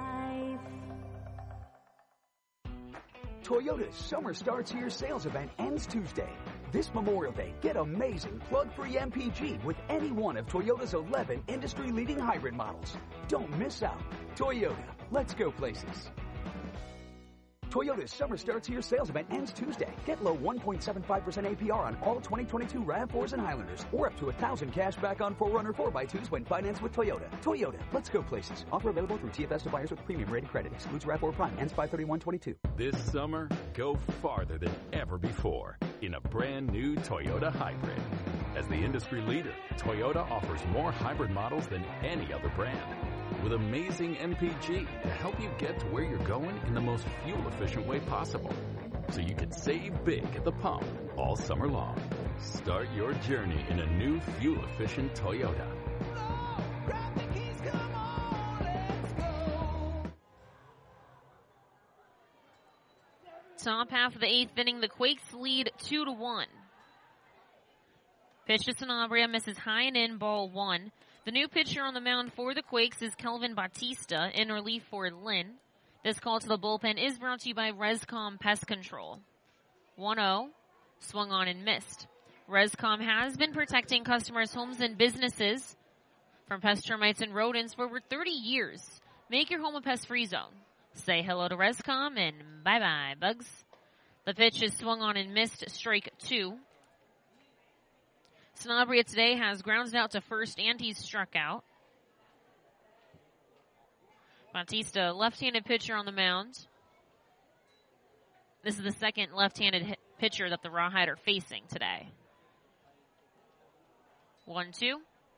Toyota's Summer Starts Here sales event ends Tuesday. This Memorial Day, get amazing plug-free M P G with any one of Toyota's eleven industry-leading hybrid models. Don't miss out. Toyota, let's go places. Toyota's Summer Starts Here sales event ends Tuesday. Get low one point seven five percent A P R on all twenty twenty-two RAV fours and Highlanders, or up to one thousand cash back on four runner four by twos when financed with Toyota. Toyota, let's go places. Offer available through T F S to buyers with premium rated credit. Excludes RAV four Prime. Ends five thirty-one twenty-two. This summer, go farther than ever before in a brand new Toyota hybrid. As the industry leader, Toyota offers more hybrid models than any other brand, with amazing M P G to help you get to where you're going in the most fuel-efficient way possible, so you can save big at the pump all summer long. Start your journey in a new fuel-efficient Toyota. Top half of the eighth inning, the Quakes lead two to one. Pitch to Sanabria, misses high and in, ball one. The new pitcher on the mound for the Quakes is Kelvin Bautista, in relief for Lynn. This call to the bullpen is brought to you by Rescom Pest Control. one oh, swung on and missed. Rescom has been protecting customers' homes and businesses from pest, termites, and rodents for over thirty years. Make your home a pest-free zone. Say hello to Rescom and bye-bye, bugs. The pitch is swung on and missed, strike two. Sanabria today has grounded out to first and he's struck out. Bautista, left-handed pitcher on the mound. This is the second left-handed hit pitcher that the Rawhide are facing today. one two.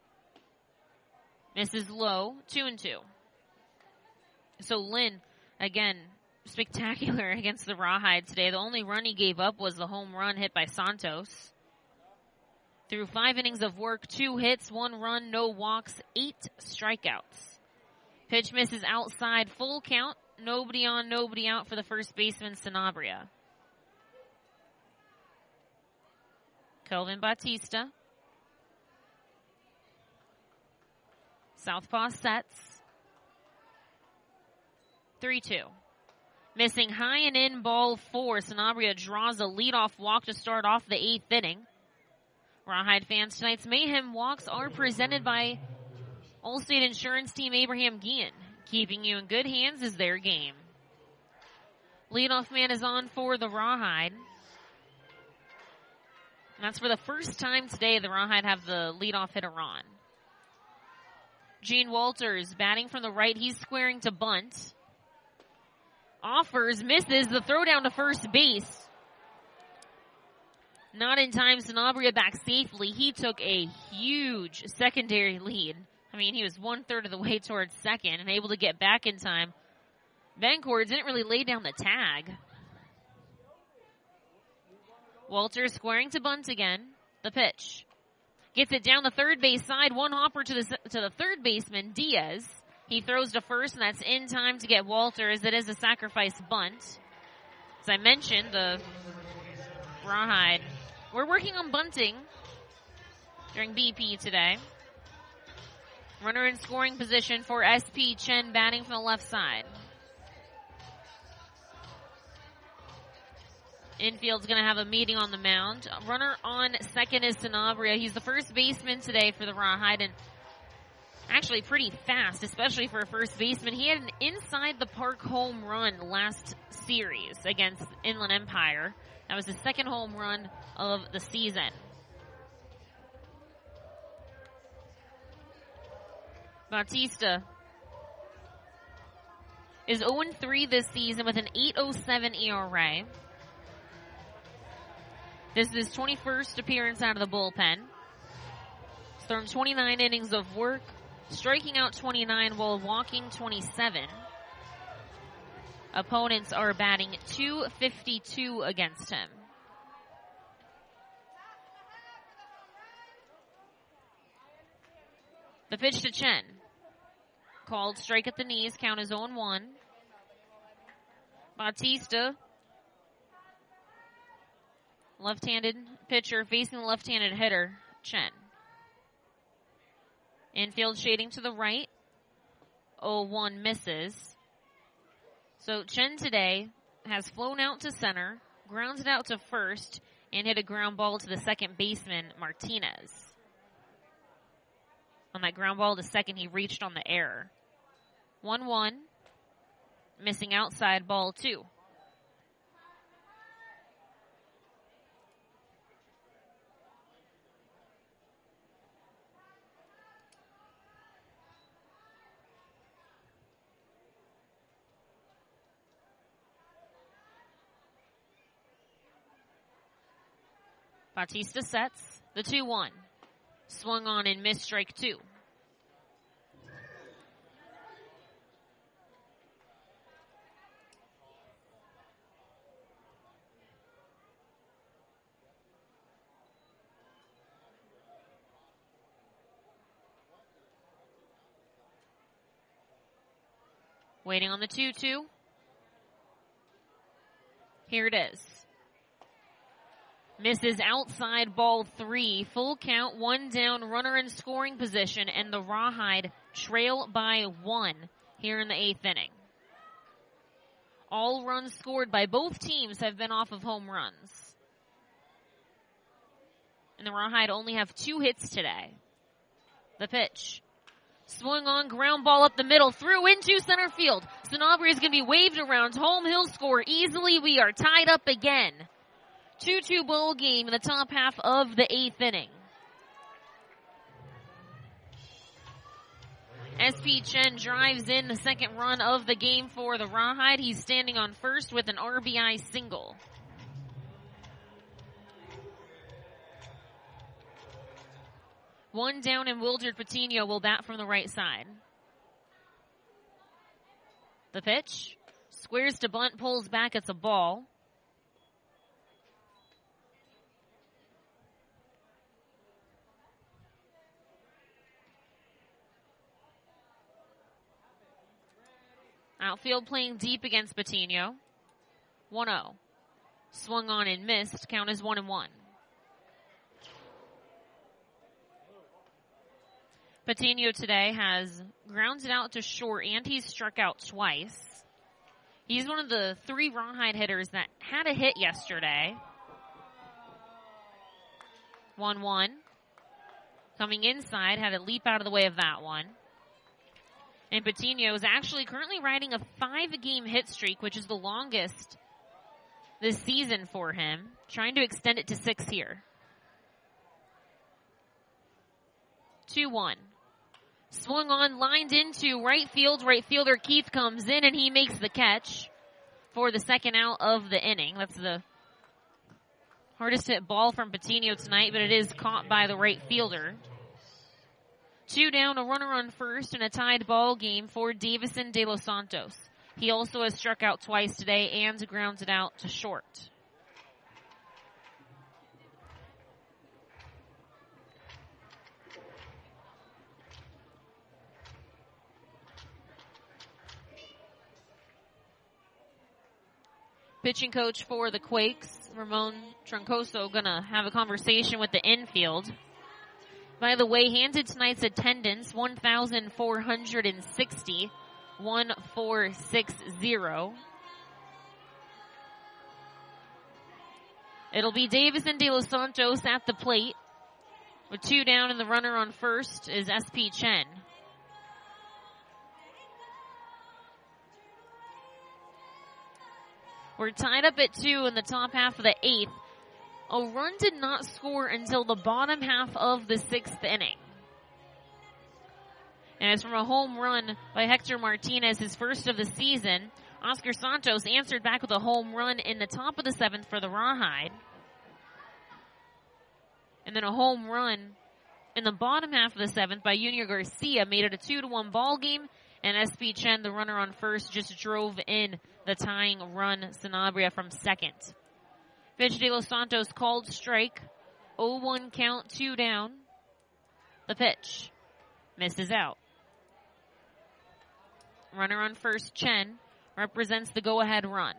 Misses low, two and two. So Lynn, again, spectacular against the Rawhide today. The only run he gave up was the home run hit by Santos. Through five innings of work, two hits, one run, no walks, eight strikeouts. Pitch misses outside, full count. Nobody on, nobody out for the first baseman, Sanabria. Kelvin Bautista. Southpaw sets. three two. Missing high and in, ball four. Sanabria draws a leadoff walk to start off the eighth inning. Rawhide fans, tonight's Mayhem walks are presented by Allstate Insurance Team Abraham Guillen. Keeping you in good hands is their game. Leadoff man is on for the Rawhide. And that's for the first time today the Rawhide have the leadoff hitter on. Gene Walters batting from the right. He's squaring to bunt. Offers, misses the throw down to first base. Not in time. Sanabria back safely. He took a huge secondary lead. I mean, he was one-third of the way towards second and able to get back in time. Bencourt didn't really lay down the tag. Walter squaring to bunt again. The pitch. Gets it down the third base side. One hopper to the to the third baseman, Diaz. He throws to first, and that's in time to get Walter, as it is a sacrifice bunt. As I mentioned, the Rawhide, we're working on bunting during B P today. Runner in scoring position for S P Chen, batting from the left side. Infield's going to have a meeting on the mound. Runner on second is Sanabria. He's the first baseman today for the Rawhide, and actually pretty fast, especially for a first baseman. He had an inside the park home run last series against Inland Empire. That was the second home run of the season. Bautista is oh and three this season with an eight oh seven E R A. This is his twenty-first appearance out of the bullpen. He's thrown twenty-nine innings of work, striking out twenty-nine while walking twenty-seven. Opponents are batting two fifty-two against him. The pitch to Chen. Called strike at the knees, count is oh and one. Bautista, left-handed pitcher facing the left-handed hitter, Chen. Infield shading to the right. oh one misses. So Chen today has flown out to center, grounded out to first, and hit a ground ball to the second baseman, Martinez. On that ground ball to second, he reached on the error. one one, missing outside, ball two. Bautista sets the two one. Swung on and missed, strike two. Waiting on the two two. Here it is. Misses outside, ball three. Full count, one down, runner in scoring position, and the Rawhide trail by one here in the eighth inning. All runs scored by both teams have been off of home runs. And the Rawhide only have two hits today. The pitch. Swung on, ground ball up the middle, through into center field. Sanabria is going to be waved around. Home, he'll score easily. We are tied up again. two two ball game in the top half of the eighth inning. S P Chen drives in the second run of the game for the Rawhide. He's standing on first with an R B I single. One down, and Wildred Patino will bat from the right side. The pitch. Squares to bunt, pulls back. It's a ball. Outfield playing deep against Patino. one oh. Swung on and missed. Count is one and one. Patino today has grounded out to short, and he's struck out twice. He's one of the three Rawhide hitters that had a hit yesterday. one one. Coming inside, had a leap out of the way of that one. And Patino is actually currently riding a five-game hit streak, which is the longest this season for him. Trying to extend it to six here. two one. Swung on, lined into right field. Right fielder Keith comes in, and he makes the catch for the second out of the inning. That's the hardest hit ball from Patino tonight, but it is caught by the right fielder. Two down, a runner on first, and a tied ball game for Davison De Los Santos. He also has struck out twice today and grounded out to short. Pitching coach for the Quakes, Ramon Troncoso, going to have a conversation with the infield. By the way, handed tonight's attendance, one thousand four hundred sixty, one four six zero. It'll be Davison De Los Santos at the plate. With two down, and the runner on first is S P Chen. We're tied up at two in the top half of the eighth. A run did not score until the bottom half of the sixth inning. And it's from a home run by Hector Martinez, his first of the season. Oscar Santos answered back with a home run in the top of the seventh for the Rawhide. And then a home run in the bottom half of the seventh by Junior Garcia made it a two to one ball game. And S P Chen, the runner on first, just drove in the tying run, Sanabria from second. Pitch De Los Santos called strike. oh one count, two down. The pitch. Misses out. Runner on first, Chen, represents the go-ahead run.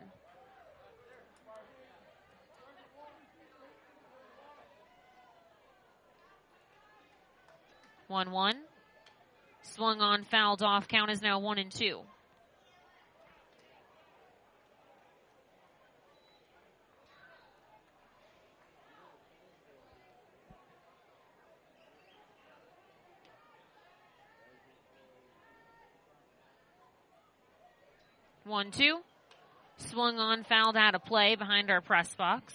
one one. Swung on, fouled off. Count is now one and two. one two. Swung on, fouled out of play behind our press box.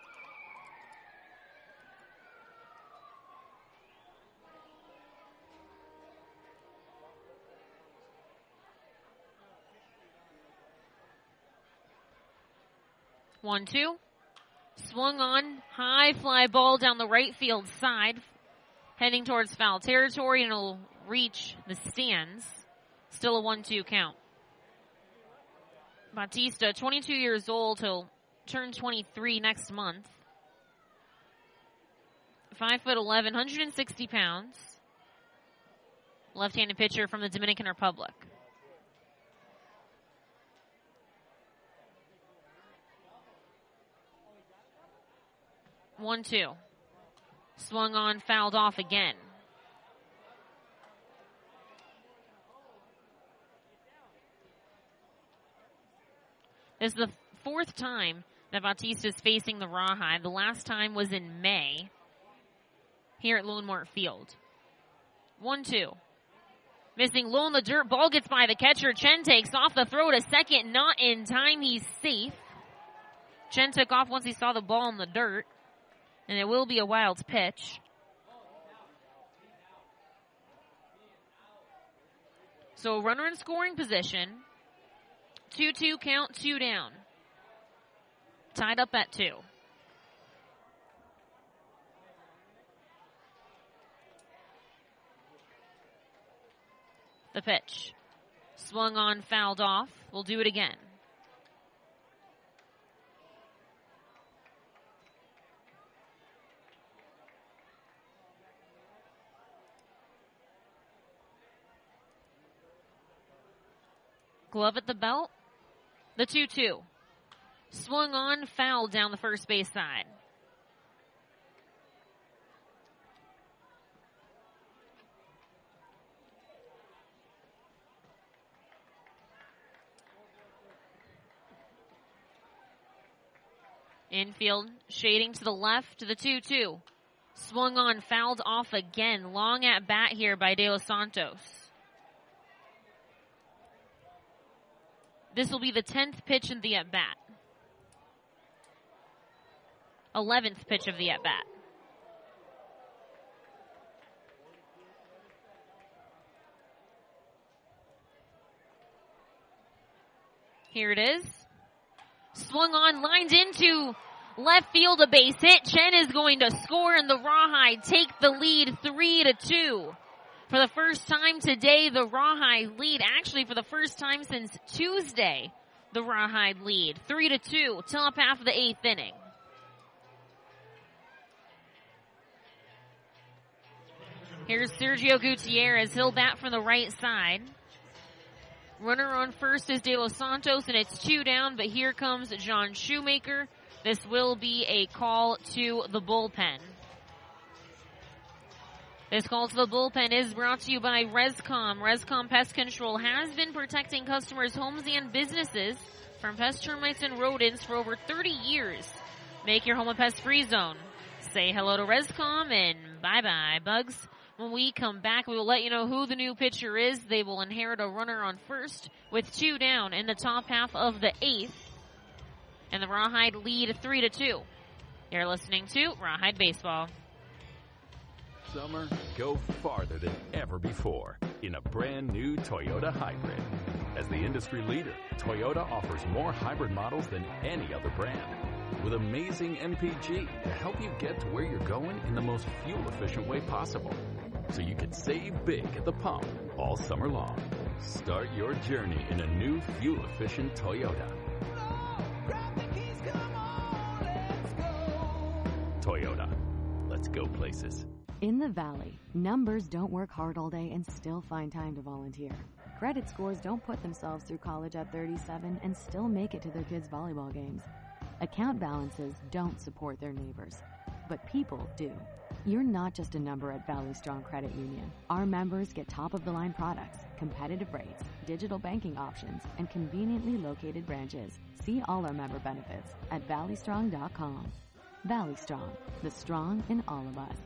one two. Swung on, high fly ball down the right field side, heading towards foul territory, and it'll reach the stands. Still a one two count. Bautista, twenty-two years old, he'll turn twenty-three next month. five foot eleven, one hundred sixty pounds. Left-handed pitcher from the Dominican Republic. one two. Swung on, fouled off again. This is the fourth time that Bautista is facing the Rawhide. The last time was in May here at Lone Mart Field. one two. Missing low in the dirt. Ball gets by the catcher. Chen takes off the throw to second. Not in time. He's safe. Chen took off once he saw the ball in the dirt. And it will be a wild pitch. So a runner in scoring position. two two count, two down. Tied up at two. The pitch. Swung on, fouled off. We'll do it again. Glove at the belt. The two two. Swung on, fouled down the first base side. Infield shading to the left to the two two. Swung on, fouled off again. Long at bat here by De Los Santos. This will be the tenth pitch in the at-bat. eleventh pitch of the at-bat. Here it is. Swung on, lined into left field, a base hit. Chen is going to score, and the Rawhide take the lead three to two. For the first time today, the Rawhide lead. Actually, for the first time since Tuesday, the Rawhide lead. Three to two, top half of the eighth inning. Here's Sergio Gutierrez. He'll bat from the right side. Runner on first is De Los Santos, and it's two down, but here comes John Shoemaker. This will be a call to the bullpen. This call to the bullpen is brought to you by Rescom. Rescom Pest Control has been protecting customers' homes and businesses from pest, termites, and rodents for over thirty years. Make your home a pest-free zone. Say hello to Rescom and bye-bye, bugs. When we come back, we will let you know who the new pitcher is. They will inherit a runner on first with two down in the top half of the eighth. And the Rawhide lead three to two. You're listening to Rawhide Baseball. Summer, go farther than ever before in a brand new Toyota Hybrid. As the industry leader, Toyota offers more hybrid models than any other brand, with amazing M P G to help you get to where you're going in the most fuel-efficient way possible, so you can save big at the pump all summer long. Start your journey in a new fuel-efficient Toyota. Toyota. Let's go places. In the Valley, numbers don't work hard all day and still find time to volunteer. Credit scores don't put themselves through college at thirty-seven and still make it to their kids' volleyball games. Account balances don't support their neighbors, but people do. You're not just a number at Valley Strong Credit Union. Our members get top-of-the-line products, competitive rates, digital banking options, and conveniently located branches. See all our member benefits at valley strong dot com. Valley Strong, the strong in all of us.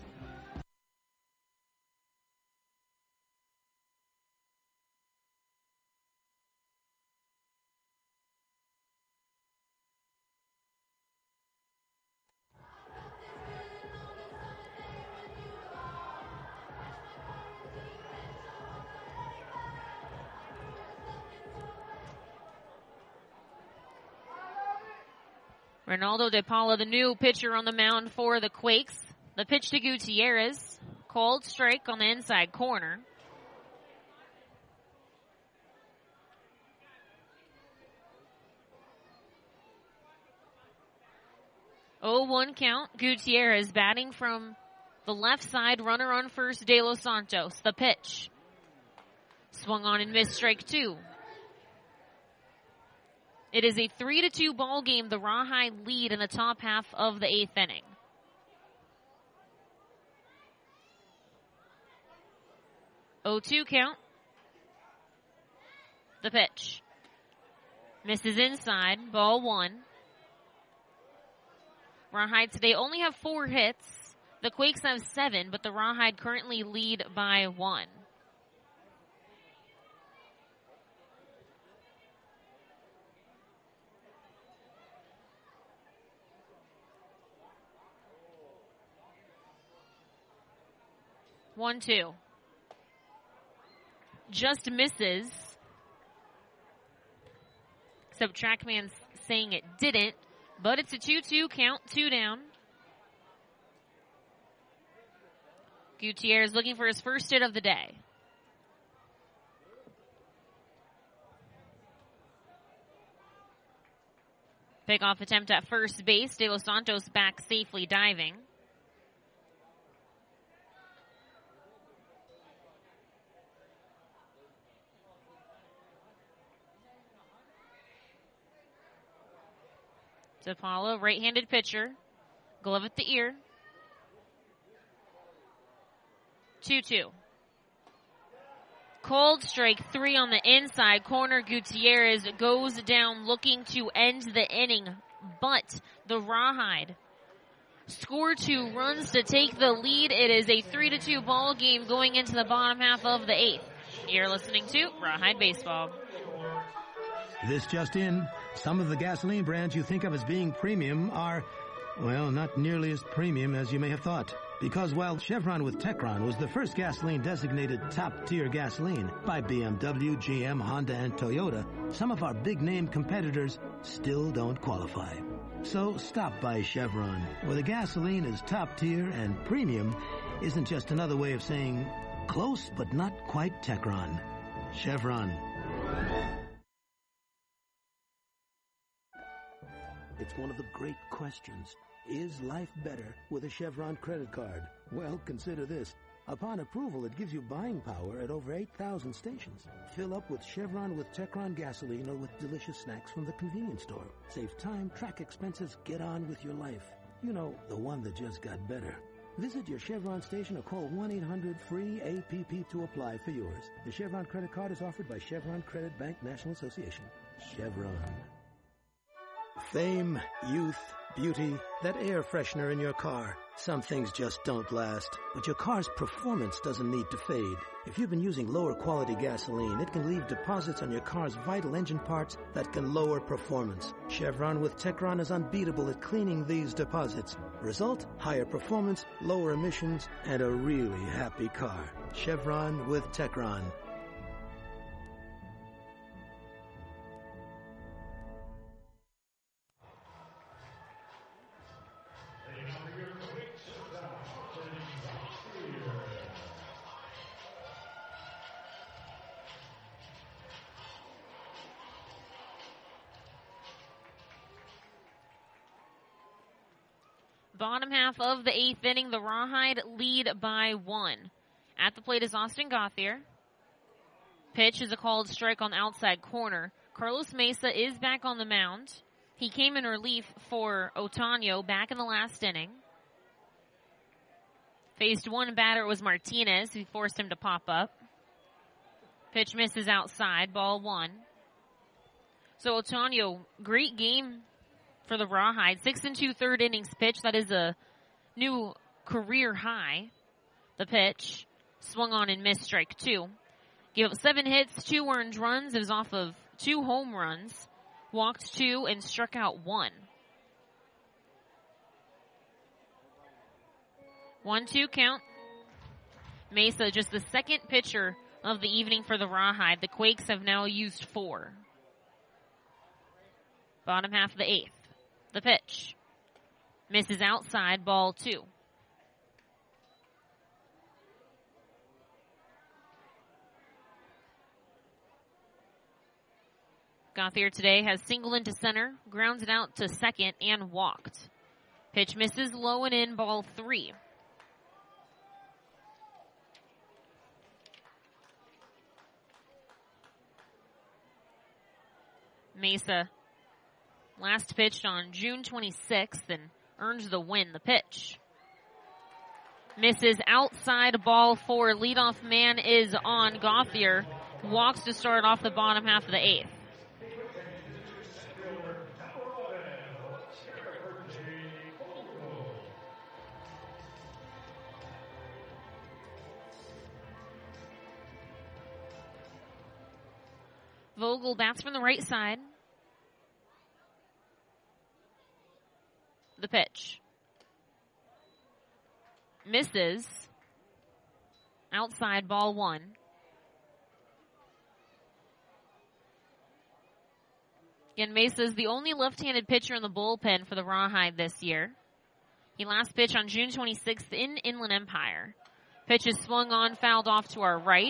Ronaldo De Paula, the new pitcher on the mound for the Quakes. The pitch to Gutierrez. Cold strike on the inside corner. oh one count. Gutierrez batting from the left side. Runner on first, De Los Santos. The pitch. Swung on and missed, strike two. It is a three to two ball game. The Rawhide lead in the top half of the eighth inning. oh two count. The pitch. Misses inside. Ball one. Rawhide today only have four hits. The Quakes have seven, but the Rawhide currently lead by one. One, two. Just misses. Except TrackMan's saying it didn't. But it's a two two count, two down. Gutierrez looking for his first hit of the day. Pickoff attempt at first base. De Los Santos back safely diving. DePaula, right-handed pitcher. Glove at the ear. two two. Cold strike three on the inside corner. Gutierrez goes down looking to end the inning, but the Rawhide score two runs to take the lead. It is a three to two ball game going into the bottom half of the eighth. You're listening to Rawhide Baseball. This just in, some of the gasoline brands you think of as being premium are, well, not nearly as premium as you may have thought. Because while Chevron with Techron was the first gasoline designated top-tier gasoline by B M W, G M, Honda, and Toyota, some of our big-name competitors still don't qualify. So stop by Chevron, where the gasoline is top-tier and premium isn't just another way of saying close but not quite Techron. Chevron. It's one of the great questions. Is life better with a Chevron credit card? Well, consider this. Upon approval, it gives you buying power at over eight thousand stations. Fill up with Chevron with Techron gasoline or with delicious snacks from the convenience store. Save time, track expenses, get on with your life. You know, the one that just got better. Visit your Chevron station or call one eight hundred free A P P to apply for yours. The Chevron credit card is offered by Chevron Credit Bank National Association. Chevron. Fame, youth, beauty, that air freshener in your car. Some things just don't last, but your car's performance doesn't need to fade. If you've been using lower quality gasoline, it can leave deposits on your car's vital engine parts that can lower performance. Chevron with Techron is unbeatable at cleaning these deposits. Result, higher performance, lower emissions, and a really happy car. Chevron with Techron. Bottom half of the eighth inning, the Rawhide lead by one. At the plate is Austin Gauthier. Pitch is a called strike on the outside corner. Carlos Mesa is back on the mound. He came in relief for Otoño back in the last inning. Faced one batter, it was Martinez, who forced him to pop up. Pitch misses outside, ball one. So Otoño, great game for the Rawhide. Six and two third innings pitch. That is a new career high. The pitch swung on and missed, strike two. Gave up seven hits, two earned runs. It was off of two home runs. Walked two and struck out one. One two count. Mesa, just the second pitcher of the evening for the Rawhide. The Quakes have now used four. Bottom half of the eighth. The pitch. Misses outside, ball two. Gauthier today has singled into center, grounded out to second, and walked. Pitch misses low and in, ball three. Mesa last pitched on June twenty-sixth and earned the win. The pitch misses outside, ball four. Leadoff man is on. Gauthier walks to start off the bottom half of the eighth. Vogel bats from the right side. The pitch. Misses. Outside, ball one. Again, Mesa is the only left-handed pitcher in the bullpen for the Rawhide this year. He last pitched on June twenty-sixth in Inland Empire. Pitch is swung on, fouled off to our right.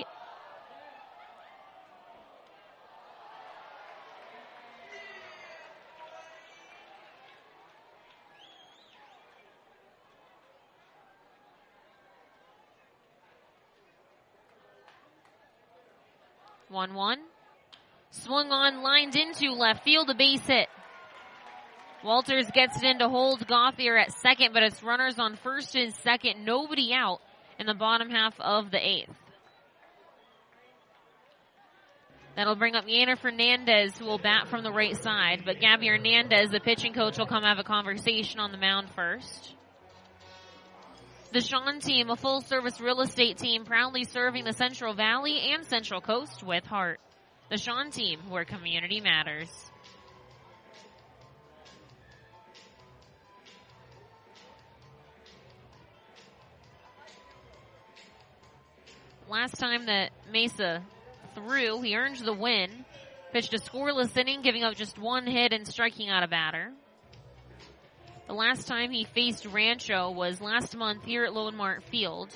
one one. Swung on, lined into left field, a base hit. Walters gets it in to hold Gauthier at second, but it's runners on first and second, nobody out in the bottom half of the eighth. That'll bring up Yaner Fernandez, who will bat from the right side, but Gabby Hernandez, the pitching coach, will come have a conversation on the mound first. The Sean team, a full-service real estate team proudly serving the Central Valley and Central Coast with heart. The Sean team, where community matters. Last time that Mesa threw, he earned the win. Pitched a scoreless inning, giving up just one hit and striking out a batter. The last time he faced Rancho was last month here at Lone Mart Field.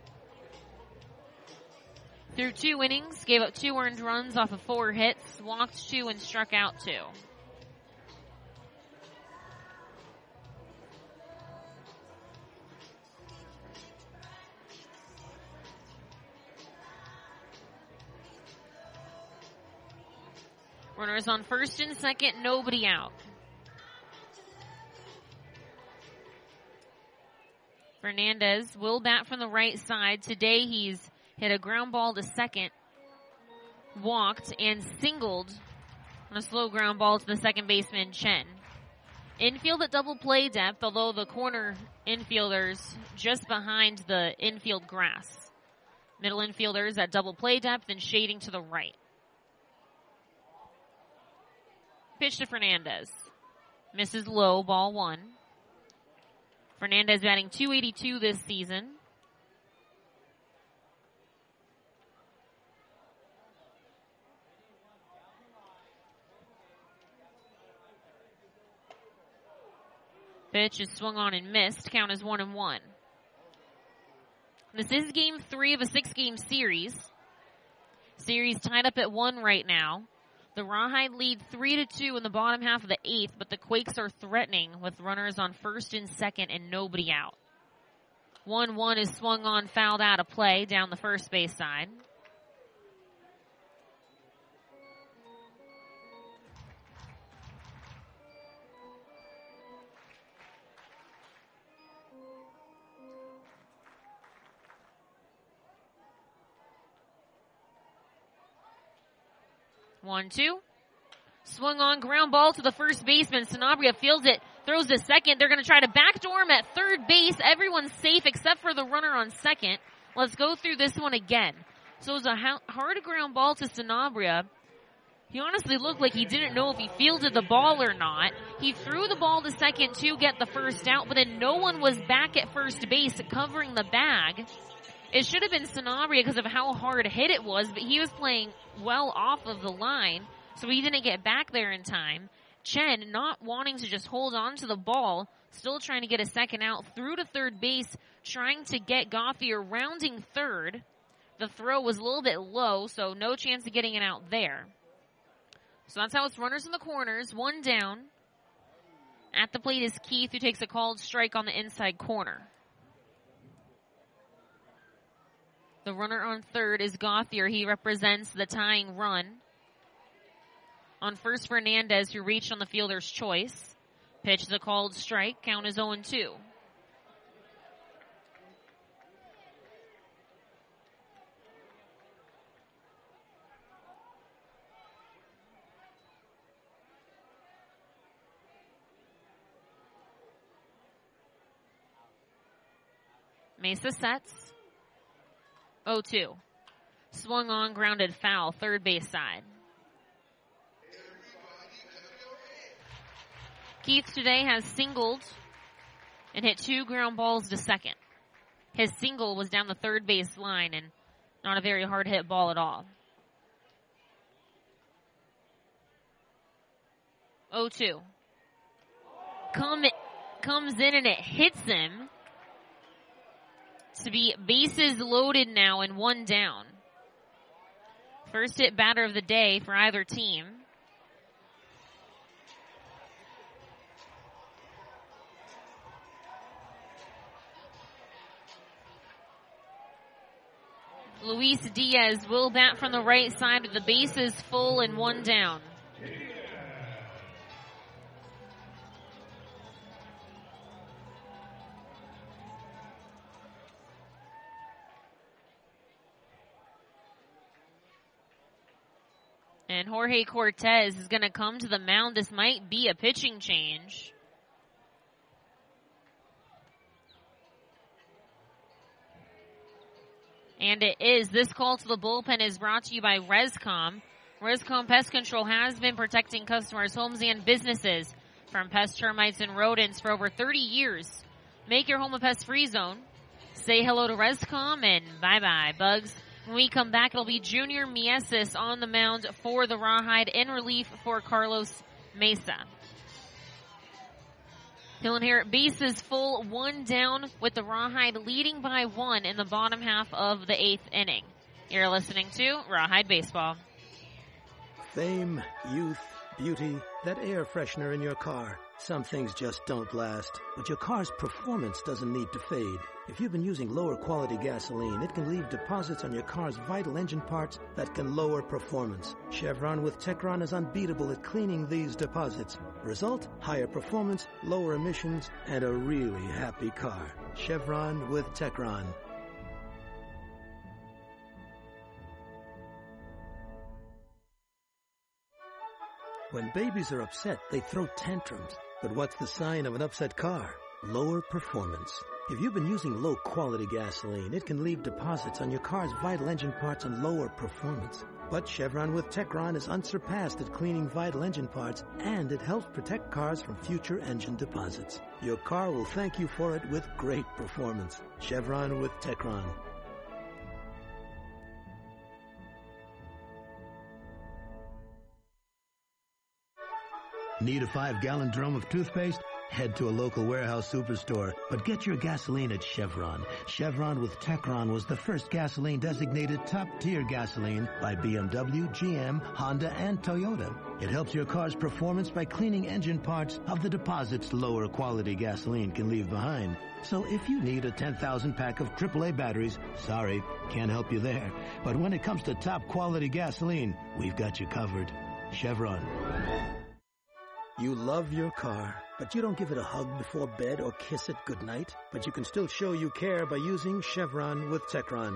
Through two innings, gave up two earned runs off of four hits, walked two and struck out two. Runners on first and second, nobody out. Fernandez will bat from the right side. Today he's hit a ground ball to second, walked, and singled on a slow ground ball to the second baseman, Chen. Infield at double play depth, although the corner infielders just behind the infield grass. Middle infielders at double play depth and shading to the right. Pitch to Fernandez. Misses low, ball one. Fernandez batting two eighty-two this season. Pitch is swung on and missed. Count is one and one. This is game three of a six-game series. Series tied up at one right now. The Rawhide lead three to two in the bottom half of the eighth, but the Quakes are threatening with runners on first and second and nobody out. one one is swung on, fouled out of play down the first base side. one two. Swung on, ground ball to the first baseman. Sanabria fields it, throws to second. They're going to try to backdoor him at third base. Everyone's safe except for the runner on second. Let's go through this one again. So it was a hard ground ball to Sanabria. He honestly looked like he didn't know if he fielded the ball or not. He threw the ball to second to get the first out, but then no one was back at first base covering the bag. It should have been Sanabria because of how hard hit it was, but he was playing well off of the line, so he didn't get back there in time. Chen not wanting to just hold on to the ball, still trying to get a second out through to third base, trying to get Gauthier rounding third. The throw was a little bit low, so no chance of getting it out there. So that's how it's runners in the corners, one down. At the plate is Keith, who takes a called strike on the inside corner. The runner on third is Gauthier. He represents the tying run. On first, Fernandez, who reached on the fielder's choice. Pitch is a called strike. Count is oh two. Mesa sets. oh two. Swung on, grounded foul, third base side. Keith today has singled and hit two ground balls to second. His single was down the third base line and not a very hard hit ball at all. oh two. Come, comes in and it hits him. To be bases loaded now and one down. First hit batter of the day for either team. Luis Diaz will bat from the right side with the bases full and one down. And Jorge Cortez is going to come to the mound. This might be a pitching change. And it is. This call to the bullpen is brought to you by Rescom. Rescom Pest Control has been protecting customers' homes and businesses from pest, termites, and rodents for over thirty years. Make your home a pest-free zone. Say hello to Rescom and bye-bye, bugs. When we come back, it'll be Junior Mieses on the mound for the Rawhide in relief for Carlos Mesa. He'll inherit bases full, one down, with the Rawhide leading by one in the bottom half of the eighth inning. You're listening to Rawhide Baseball. Fame, youth, beauty, that air freshener in your car. Some things just don't last, but your car's performance doesn't need to fade. If you've been using lower quality gasoline, it can leave deposits on your car's vital engine parts that can lower performance. Chevron with Techron is unbeatable at cleaning these deposits. Result, higher performance, lower emissions, and a really happy car. Chevron with Techron. When babies are upset, they throw tantrums. But what's the sign of an upset car? Lower performance. If you've been using low-quality gasoline, it can leave deposits on your car's vital engine parts and lower performance. But Chevron with Techron is unsurpassed at cleaning vital engine parts, and it helps protect cars from future engine deposits. Your car will thank you for it with great performance. Chevron with Techron. Need a five-gallon drum of toothpaste? Head to a local warehouse superstore, but get your gasoline at Chevron. Chevron with Techron was the first gasoline designated top-tier gasoline by B M W, G M, Honda, and Toyota. It helps your car's performance by cleaning engine parts of the deposits lower quality gasoline can leave behind. So if you need a ten thousand pack of triple A batteries, sorry, can't help you there. But when it comes to top-quality gasoline, we've got you covered. Chevron. You love your car, but you don't give it a hug before bed or kiss it goodnight. But you can still show you care by using Chevron with Techron.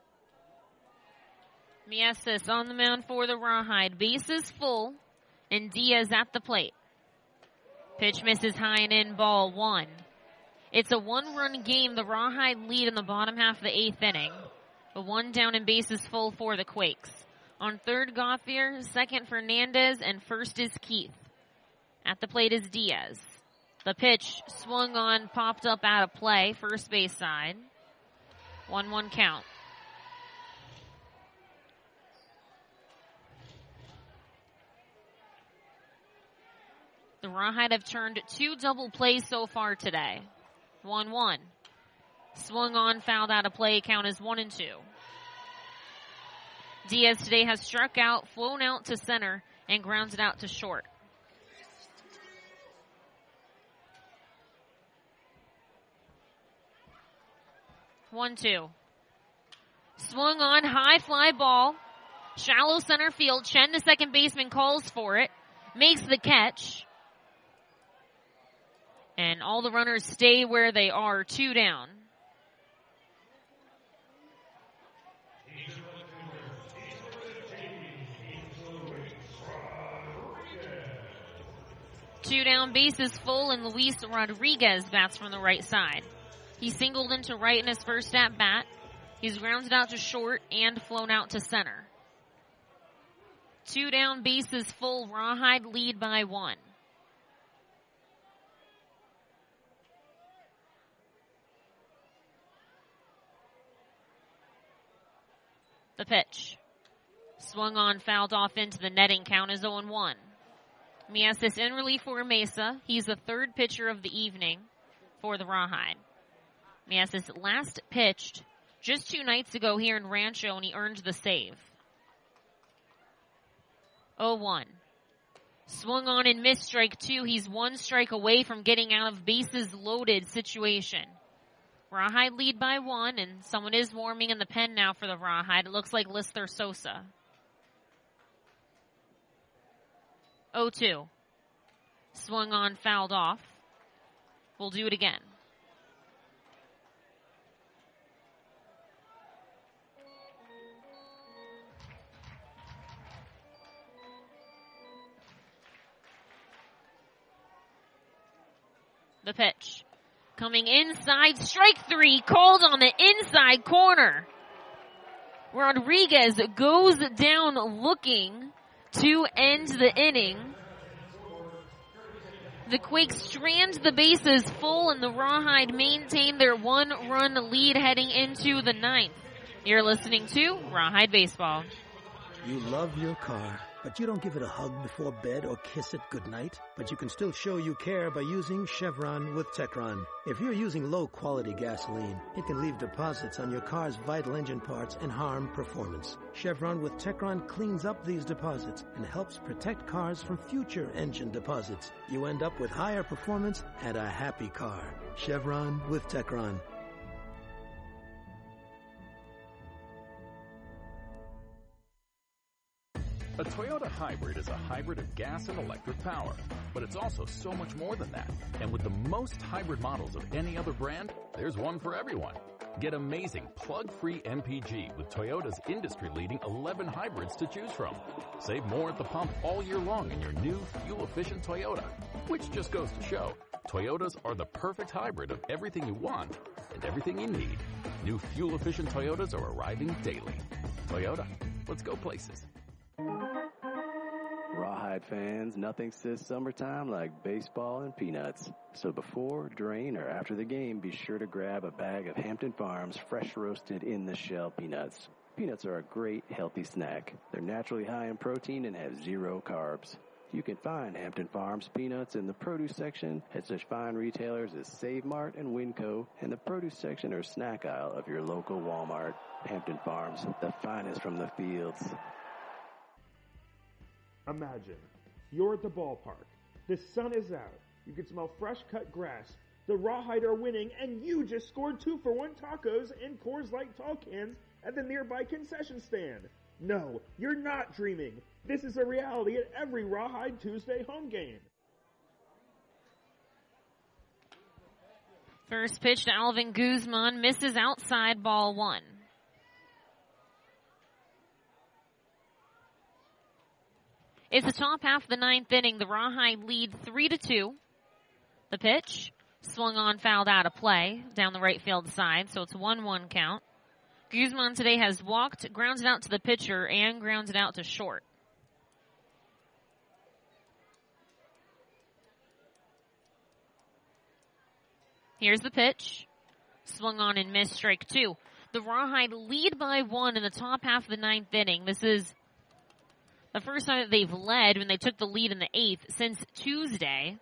Mieses on the mound for the Rawhide. Bases full, and Diaz at the plate. Pitch misses high and in, ball one. It's a one-run game. The Rawhide lead in the bottom half of the eighth inning. A one down and bases full for the Quakes. On third, Gauthier. Second, Fernandez. And first is Keith. At the plate is Diaz. The pitch swung on, popped up out of play, first base side. one one count. The Rawhide have turned two double plays so far today. one one. Swung on, fouled out of play. Count is one and two. Diaz today has struck out, flown out to center, and grounded out to short. one two. Swung on, high fly ball. Shallow center field. Chen, the second baseman, calls for it. Makes the catch. And all the runners stay where they are, two down. Two down, bases full, and Luis Rodriguez bats from the right side. He singled into right in his first at bat. He's grounded out to short and flown out to center. Two down, bases full, Rawhide lead by one. The pitch. Swung on, fouled off into the netting. Count is oh and one. Miestas in relief for Mesa. He's the third pitcher of the evening for the Rawhide. Miestas last pitched just two nights ago here in Rancho, and he earned the save. oh one. Swung on and missed strike two. He's one strike away from getting out of bases loaded situation. Rawhide lead by one, and someone is warming in the pen now for the Rawhide. It looks like Lister Sosa. oh two. Swung on, fouled off. We'll do it again. The pitch. Coming inside, strike three, called on the inside corner. Rodriguez goes down looking to end the inning. The Quakes strand the bases full, and the Rawhide maintain their one-run lead heading into the ninth. You're listening to Rawhide Baseball. You love your car, but you don't give it a hug before bed or kiss it goodnight. But you can still show you care by using Chevron with Techron. If you're using low-quality gasoline, it can leave deposits on your car's vital engine parts and harm performance. Chevron with Techron cleans up these deposits and helps protect cars from future engine deposits. You end up with higher performance and a happy car. Chevron with Techron. A Toyota hybrid is a hybrid of gas and electric power, but it's also so much more than that. And with the most hybrid models of any other brand, there's one for everyone. Get amazing plug-free M P G with Toyota's industry-leading eleven hybrids to choose from. Save more at the pump all year long in your new fuel-efficient Toyota, which just goes to show, Toyotas are the perfect hybrid of everything you want and everything you need. New fuel-efficient Toyotas are arriving daily. Toyota, let's go places. Rawhide fans, nothing says summertime like baseball and peanuts. So before, during, or after the game, be sure to grab a bag of Hampton Farms fresh roasted in the shell peanuts. Peanuts are a great healthy snack. They're naturally high in protein and have zero carbs. You can find Hampton Farms peanuts in the produce section at such fine retailers as Save Mart and Winco, and the produce section or snack aisle of your local Walmart. Hampton Farms, the finest from the fields. Imagine, you're at the ballpark. The sun is out. You can smell fresh cut grass. The Rawhide are winning, and you just scored two for one tacos and Coors Light tall cans at the nearby concession stand. No, you're not dreaming. This is a reality at every Rawhide Tuesday home game. First pitch to Alvin Guzman, misses outside, ball one. It's the top half of the ninth inning. The Rawhide lead three to two. The pitch swung on, fouled out of play down the right field side, so it's one one count. Guzman today has walked, grounded out to the pitcher, and grounded out to short. Here's the pitch. Swung on and missed, strike two. The Rawhide lead by one in the top half of the ninth inning. This is The first time that they've led when they took the lead in the eighth since Tuesday.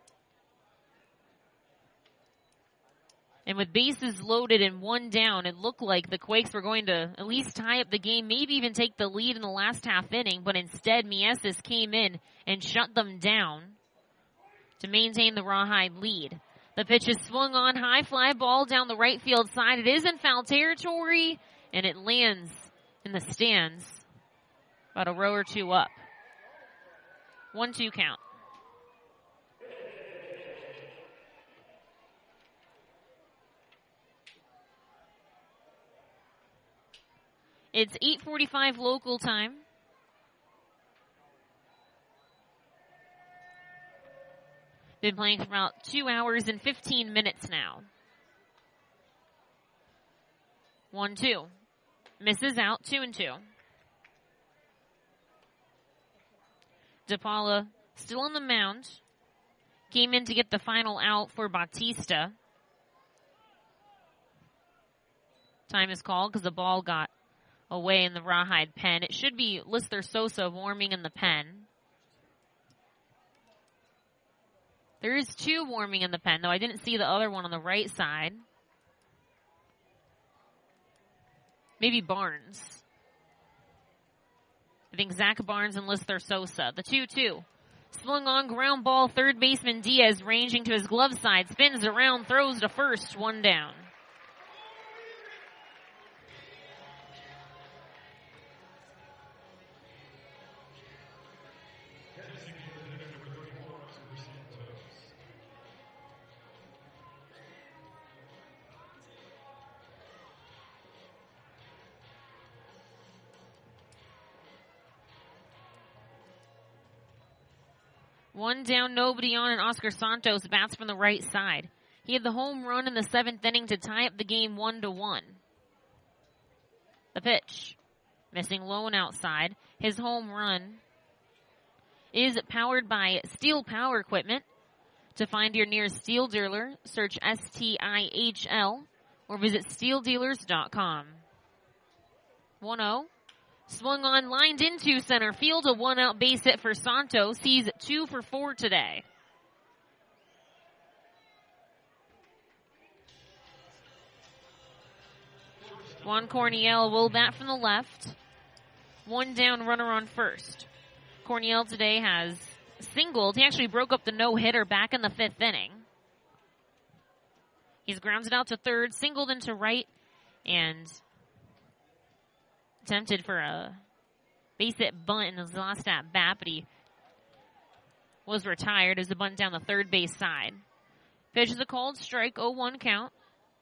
And with bases loaded and one down, it looked like the Quakes were going to at least tie up the game, maybe even take the lead in the last half inning, but instead Mieses came in and shut them down to maintain the Rawhide lead. The pitch is swung on, high fly ball down the right field side. It is in foul territory, and it lands in the stands about a row or two up. one two count. It's eight forty-five local time. Been playing for about two hours and fifteen minutes now. one two. Misses out, two and two. DePaula still on the mound. Came in to get the final out for Bautista. Time is called because the ball got away in the Rawhide pen. It should be Lister Sosa warming in the pen. There is two warming in the pen, though I didn't see the other one on the right side. Maybe Barnes. I think Zach Barnes and Lister Sosa. The two two. Swung on, ground ball, third baseman Diaz ranging to his glove side. Spins around, throws to first, one down. One down, nobody on, and Oscar Santos bats from the right side. He had the home run in the seventh inning to tie up the game one to one. The pitch. Missing low and outside. His home run is powered by Steel Power Equipment. To find your nearest Steel dealer, search S T I H L or visit steel dealers dot com. one oh. Swung on, lined into center field, a one-out base hit for Santos. He's two for four today. Juan Corniel will bat from the left. One down, runner on first. Corniel today has singled. He actually broke up the no-hitter back in the fifth inning. He's grounded out to third, singled into right, and attempted for a base hit bunt in his last at bat, but he was retired as a bunt down the third base side. Pitch is a called strike, oh one count.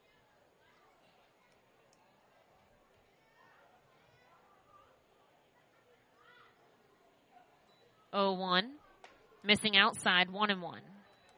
oh one. Missing outside, one and one.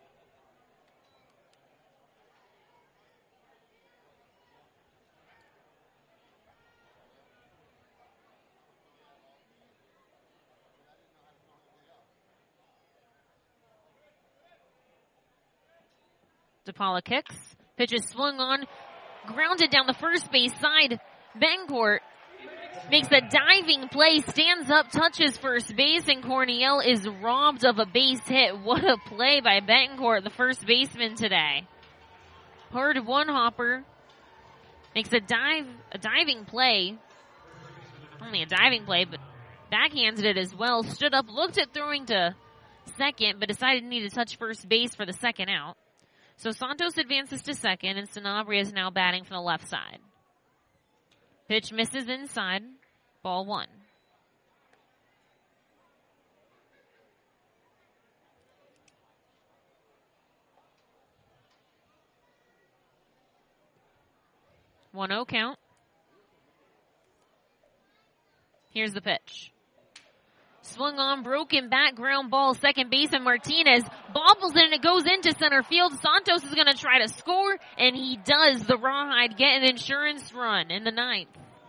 DePaula kicks. Pitch is swung on. Grounded down the first base side. Bencourt makes a diving play. Stands up, touches first base, and Corniel is robbed of a base hit. What a play by Bencourt, the first baseman today. Hard one hopper. Makes a dive, a diving play. Only a diving play, but backhanded it as well. Stood up, looked at throwing to second, but decided he needed to touch first base for the second out. So Santos advances to second, and Sanabria is now batting from the left side. Pitch misses inside. Ball one. one oh count. Here's the pitch. Swung on, broken back, ground ball, second baseman Martinez bobbles it and it goes into center field. Santos is going to try to score, and he does. The Rawhide get an insurance run in the ninth.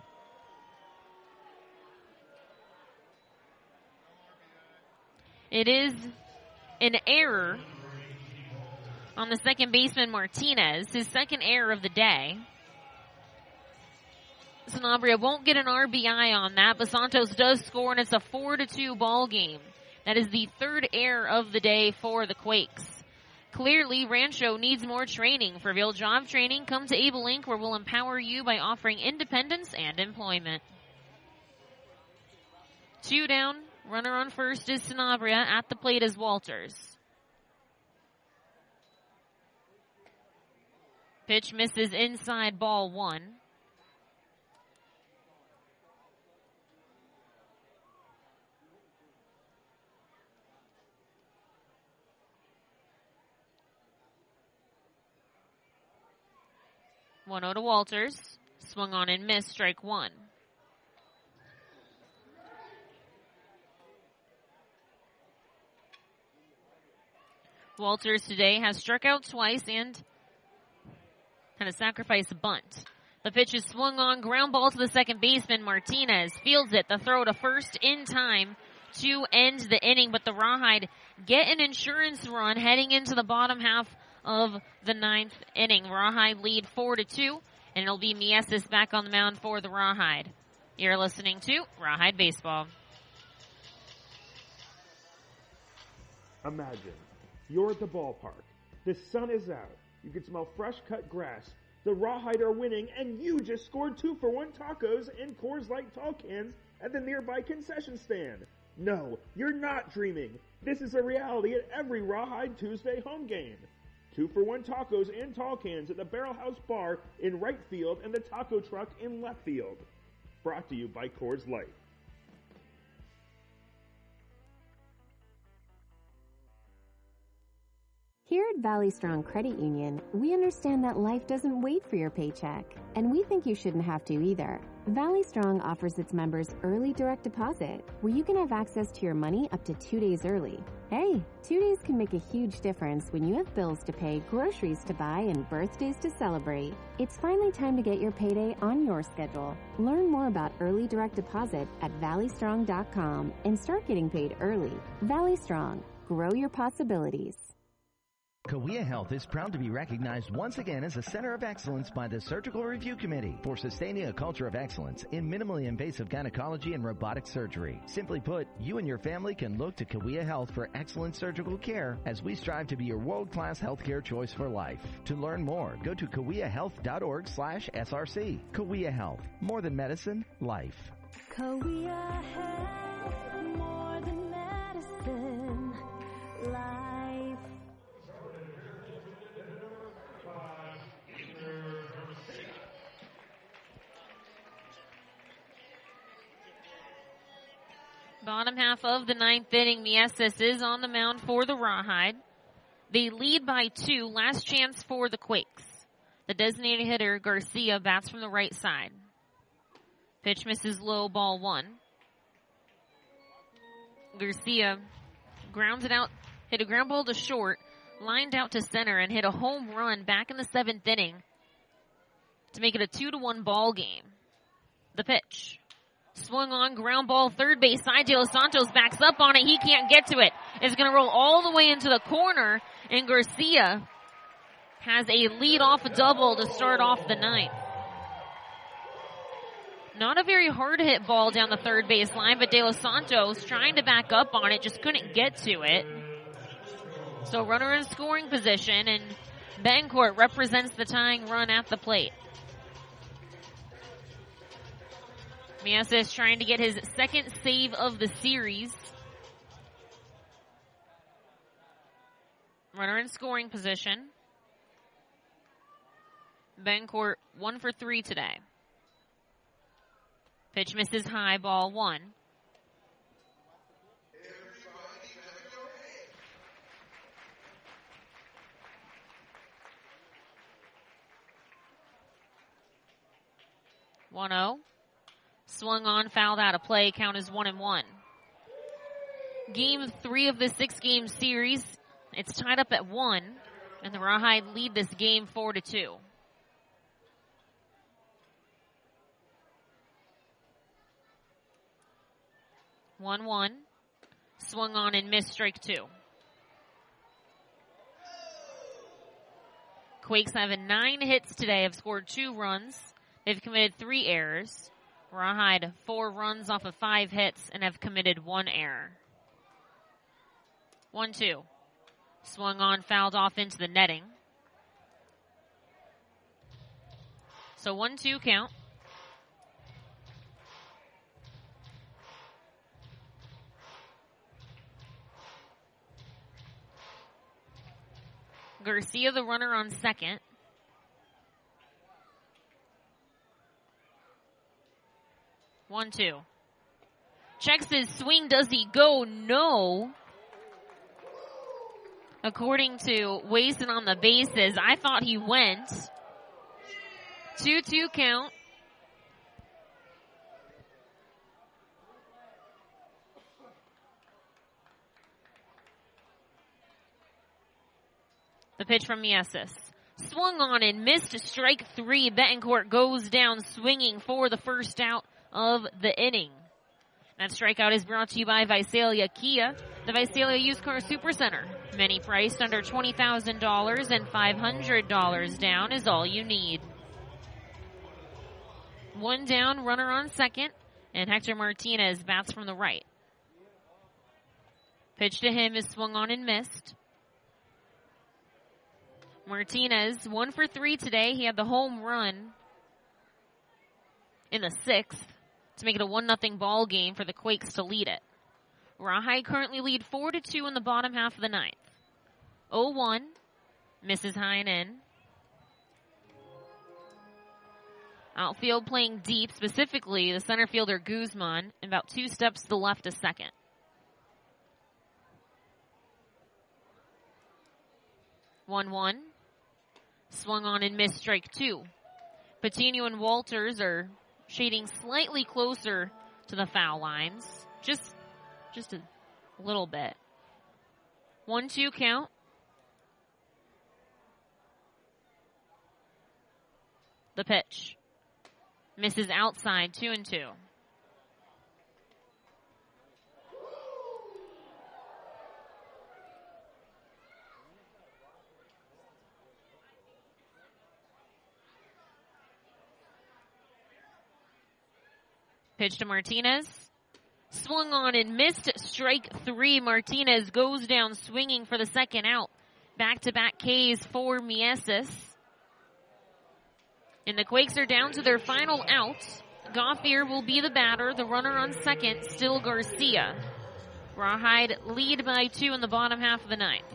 It is an error on the second baseman Martinez, his second error of the day. Sanabria won't get an R B I on that, but Santos does score, and it's a four to two ball game. That is the third error of the day for the Quakes. Clearly, Rancho needs more training. For real job training, come to Able Incorporated, where we'll empower you by offering independence and employment. Two down, runner on first is Sanabria. At the plate is Walters. Pitch misses inside, ball one. one oh to Walters. Swung on and missed, strike one. Walters today has struck out twice and kind of sacrificed a bunt. The pitch is swung on, ground ball to the second baseman. Martinez fields it. The throw to first in time to end the inning, but the Rawhide get an insurance run heading into the bottom half of the ninth inning. Rawhide lead four to two, and it'll be Mieses back on the mound for the Rawhide. You're listening to Rawhide Baseball. Imagine you're at the ballpark. The sun is out. You can smell fresh cut grass. The Rawhide are winning, and you just scored two for one tacos and Coors Light tall cans at the nearby concession stand. No, you're not dreaming. This is a reality at every Rawhide Tuesday home game. Two for one tacos and tall cans at the Barrel House Bar in right field and the taco truck in left field. Brought to you by Coors Light. Here at Valley Strong Credit Union, we understand that life doesn't wait for your paycheck, and we think you shouldn't have to either. Valley Strong offers its members early direct deposit, where you can have access to your money up to two days early. Hey, two days can make a huge difference when you have bills to pay, groceries to buy, and birthdays to celebrate. It's finally time to get your payday on your schedule. Learn more about early direct deposit at valley strong dot com and start getting paid early. Valley Strong, grow your possibilities. Cahuilla Health is proud to be recognized once again as a center of excellence by the Surgical Review Committee for sustaining a culture of excellence in minimally invasive gynecology and robotic surgery. Simply put, you and your family can look to Cahuilla Health for excellent surgical care as we strive to be your world-class healthcare choice for life. To learn more, go to cahuilla health dot org slash S R C. Cahuilla Health, more than medicine, life. Cahuilla Health, more than medicine, life. Bottom half of the ninth inning, Mieses is on the mound for the Rawhide. They lead by two. Last chance for the Quakes. The designated hitter, Garcia, bats from the right side. Pitch misses low, ball one. Garcia grounds it out, hit a ground ball to short, lined out to center, and hit a home run back in the seventh inning to make it a two to one ball game. The pitch. Swung on, ground ball, third base side. De Los Santos backs up on it. He can't get to it. It's going to roll all the way into the corner, and Garcia has a lead-off double to start off the ninth. Not a very hard-hit ball down the third base line, but De Los Santos trying to back up on it, just couldn't get to it. So runner in scoring position, and Bencourt represents the tying run at the plate. Mieses trying to get his second save of the series. Runner in scoring position. Bencourt one for three today. Pitch misses high, ball one. one oh. Swung on, fouled out of play. Count is one and one. Game three of the six-game series. It's tied up at one, and the Rawhide lead this game four to two. one one. Swung on and missed, strike two. Quakes have nine hits today, have scored two runs. They've committed three errors. Rawhide, four runs off of five hits and have committed one error. one two. Swung on, fouled off into the netting. So one two count. Garcia, the runner on second. one two. Checks his swing. Does he go? No. According to Wason on the bases, I thought he went. two two count. The pitch from Mieses. Swung on and missed. Strike three. Betancourt goes down swinging for the first out of the inning. That strikeout is brought to you by Visalia Kia, the Visalia Used Car Supercenter. Many priced under twenty thousand dollars and five hundred dollars down is all you need. One down, runner on second, and Hector Martinez bats from the right. Pitch to him is swung on and missed. Martinez, one for three today. He had the home run in the sixth to make it a one nothing ball game for the Quakes to lead it. Rawhide currently lead four to two in the bottom half of the ninth. oh one, misses high and in. Outfield playing deep, specifically the center fielder Guzman, and about two steps to the left of second. one one. Swung on and missed, strike two. Patino and Walters are shading slightly closer to the foul lines. Just, just a little bit. one two count. The pitch. Misses outside, two and two. Pitch to Martinez. Swung on and missed, strike three. Martinez goes down swinging for the second out. Back-to-back Ks for Mieses. And the Quakes are down to their final out. Gauthier will be the batter. The runner on second, still Garcia. Rawhide lead by two in the bottom half of the ninth.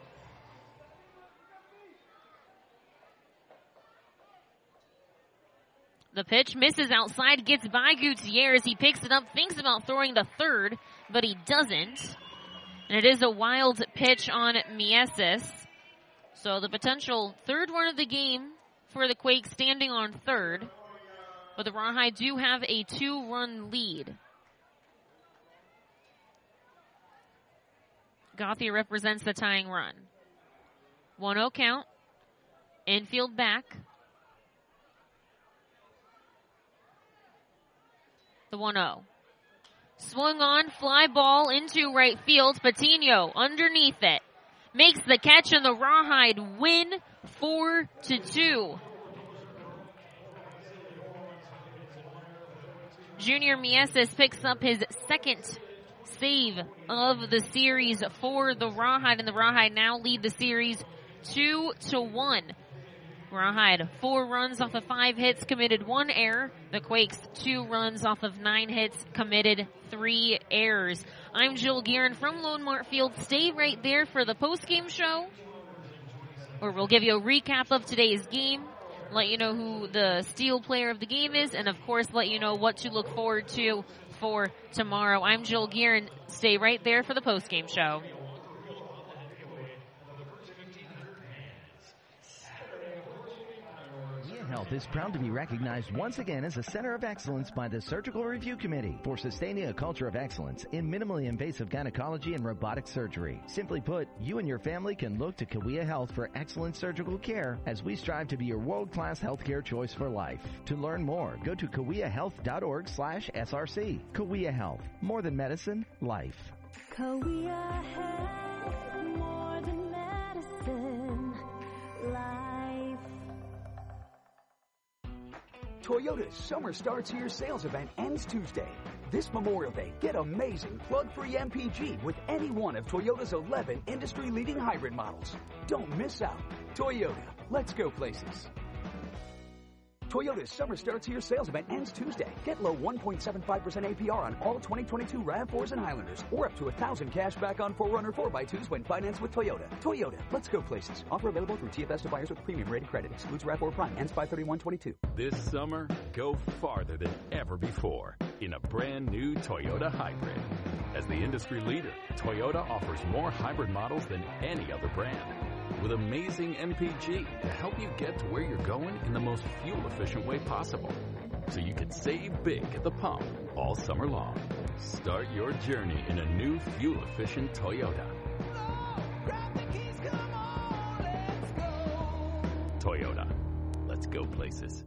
The pitch misses outside, gets by Gutierrez. He picks it up, thinks about throwing the third, but he doesn't. And it is a wild pitch on Mieses. So the potential third run of the game for the Quakes standing on third. But the Rawhide do have a two-run lead. Gauthier represents the tying run. one oh count. Infield back. The one oh. Swung on, fly ball into right field. Patino underneath it. Makes the catch and the Rawhide win four to two. Junior Mieses picks up his second save of the series for the Rawhide, and the Rawhide now lead the series two to one. Rawhide, four runs off of five hits, committed one error. The Quakes, two runs off of nine hits, committed three errors. I'm Jill Guerin from Lone Mart Field. Stay right there for the post-game show, where we'll give you a recap of today's game, let you know who the steal player of the game is, and of course let you know what to look forward to for tomorrow. I'm Jill Guerin. Stay right there for the post-game show. Health is proud to be recognized once again as a center of excellence by the Surgical Review Committee for sustaining a culture of excellence in minimally invasive gynecology and robotic surgery. Simply put, you and your family can look to Kawea Health for excellent surgical care as we strive to be your world-class healthcare choice for life. To learn more, go to kaweahealth.org slash SRC. Kawea Health, more than medicine, life. Kawea Health, more than medicine, life. Toyota's Summer Starts Here sales event ends Tuesday. This Memorial Day, get amazing plug-free M P G with any one of Toyota's eleven industry-leading hybrid models. Don't miss out. Toyota, let's go places. Toyota's Summer Starts Here sales event ends Tuesday. Get low one point seven five percent A P R on all twenty twenty-two RAV fours and Highlanders, or up to one thousand cash back on four runner four by twos when financed with Toyota. Toyota, let's go places. Offer available through T F S to buyers with premium rated credit. Excludes RAV four Prime. Ends five thirty-one twenty-two. This summer, go farther than ever before in a brand new Toyota hybrid. As the industry leader, Toyota offers more hybrid models than any other brand, with amazing M P G to help you get to where you're going in the most fuel-efficient way possible, so you can save big at the pump all summer long. Start your journey in a new fuel-efficient Toyota. Toyota. Let's go places.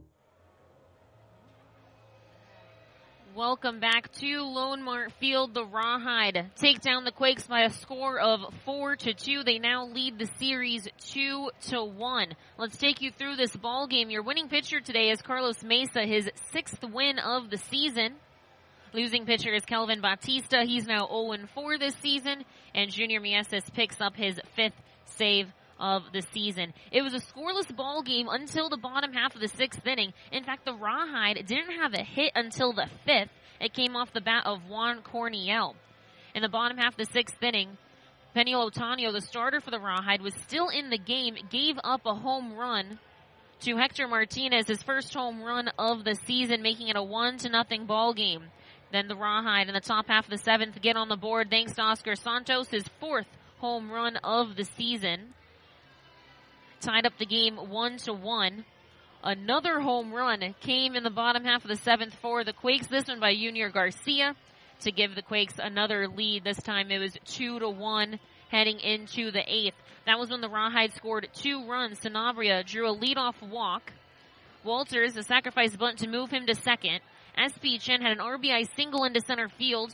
Welcome back to Lone Mart Field. The Rawhide take down the Quakes by a score of four to two. They now lead the series two to one. Let's take you through this ball game. Your winning pitcher today is Carlos Mesa, his sixth win of the season. Losing pitcher is Kelvin Bautista. He's now oh and four this season, and Junior Mieses picks up his fifth save of the season. It was a scoreless ball game until the bottom half of the sixth inning. In fact, the Rawhide didn't have a hit until the fifth. It came off the bat of Juan Corniel. In the bottom half of the sixth inning, Peniel Otanio, the starter for the Rawhide, was still in the game, gave up a home run to Hector Martinez, his first home run of the season, making it a one to nothing ball game. Then the Rawhide in the top half of the seventh get on the board thanks to Oscar Santos, his fourth home run of the season. Tied up the game one to one. Another home run came in the bottom half of the seventh for the Quakes. This one by Junior Garcia to give the Quakes another lead. This time it was two to one heading into the eighth. That was when the Rawhide scored two runs. Sanabria drew a leadoff walk. Walters a sacrifice bunt to move him to second. S P Chen had an R B I single into center field.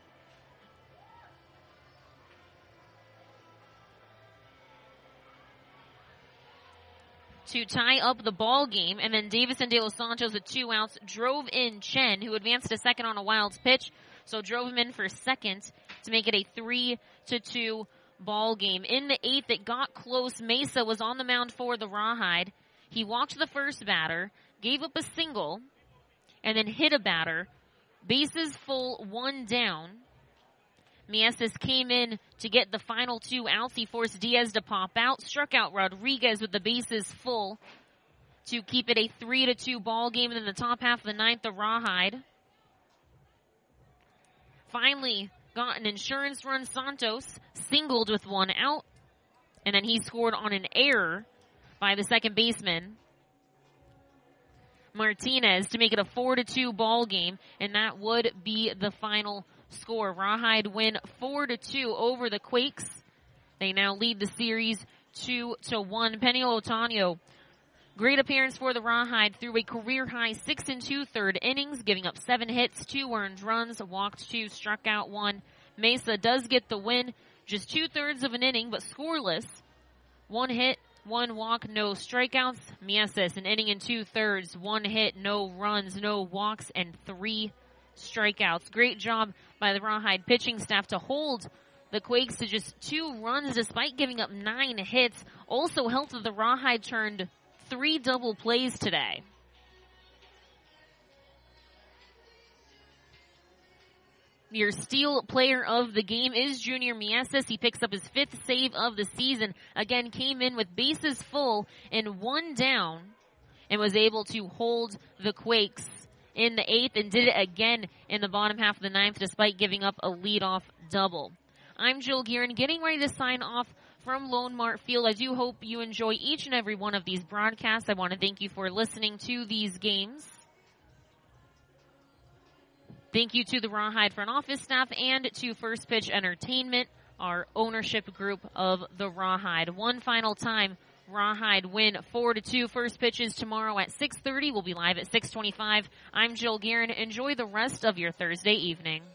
To tie up the ball game, and then Davison De Los Santos with two outs drove in Chen, who advanced to second on a wild pitch, so drove him in for second to make it a three to two ball game. In the eighth, it got close. Mesa was on the mound for the Rawhide. He walked the first batter, gave up a single, and then hit a batter. Bases full, one down. Mieses came in to get the final two outs. He forced Diaz to pop out, struck out Rodriguez with the bases full to keep it a three to two ball game. And in the top half of the ninth, the Rawhide finally got an insurance run. Santos singled with one out, and then he scored on an error by the second baseman, Martinez, to make it a four to two ball game, and that would be the final score. Rawhide win four to two over the Quakes. They now lead the series two to one. Peniel Otanio, great appearance for the Rawhide, threw a career high six and two third innings, giving up seven hits, two earned runs, walked two, struck out one. Mesa does get the win, just two thirds of an inning, but scoreless. One hit, one walk, no strikeouts. Mieses, an inning and two thirds, one hit, no runs, no walks, and three strikeouts. Great job by the Rawhide pitching staff to hold the Quakes to just two runs despite giving up nine hits. Also helped that the Rawhide turned three double plays today. Your steal player of the game is Junior Mieses. He picks up his fifth save of the season. Again, came in with bases full and one down and was able to hold the Quakes in the eighth and did it again in the bottom half of the ninth despite giving up a leadoff double. I'm Jill Guerin, getting ready to sign off from Lone Mart Field. I do hope you enjoy each and every one of these broadcasts. I want to thank you for listening to these games. Thank you to the Rawhide front office staff and to First Pitch Entertainment, our ownership group of the Rawhide. One final time, Rawhide win four to two. First pitch is tomorrow at six thirty. We'll be live at six twenty-five. I'm Jill Guerin. Enjoy the rest of your Thursday evening.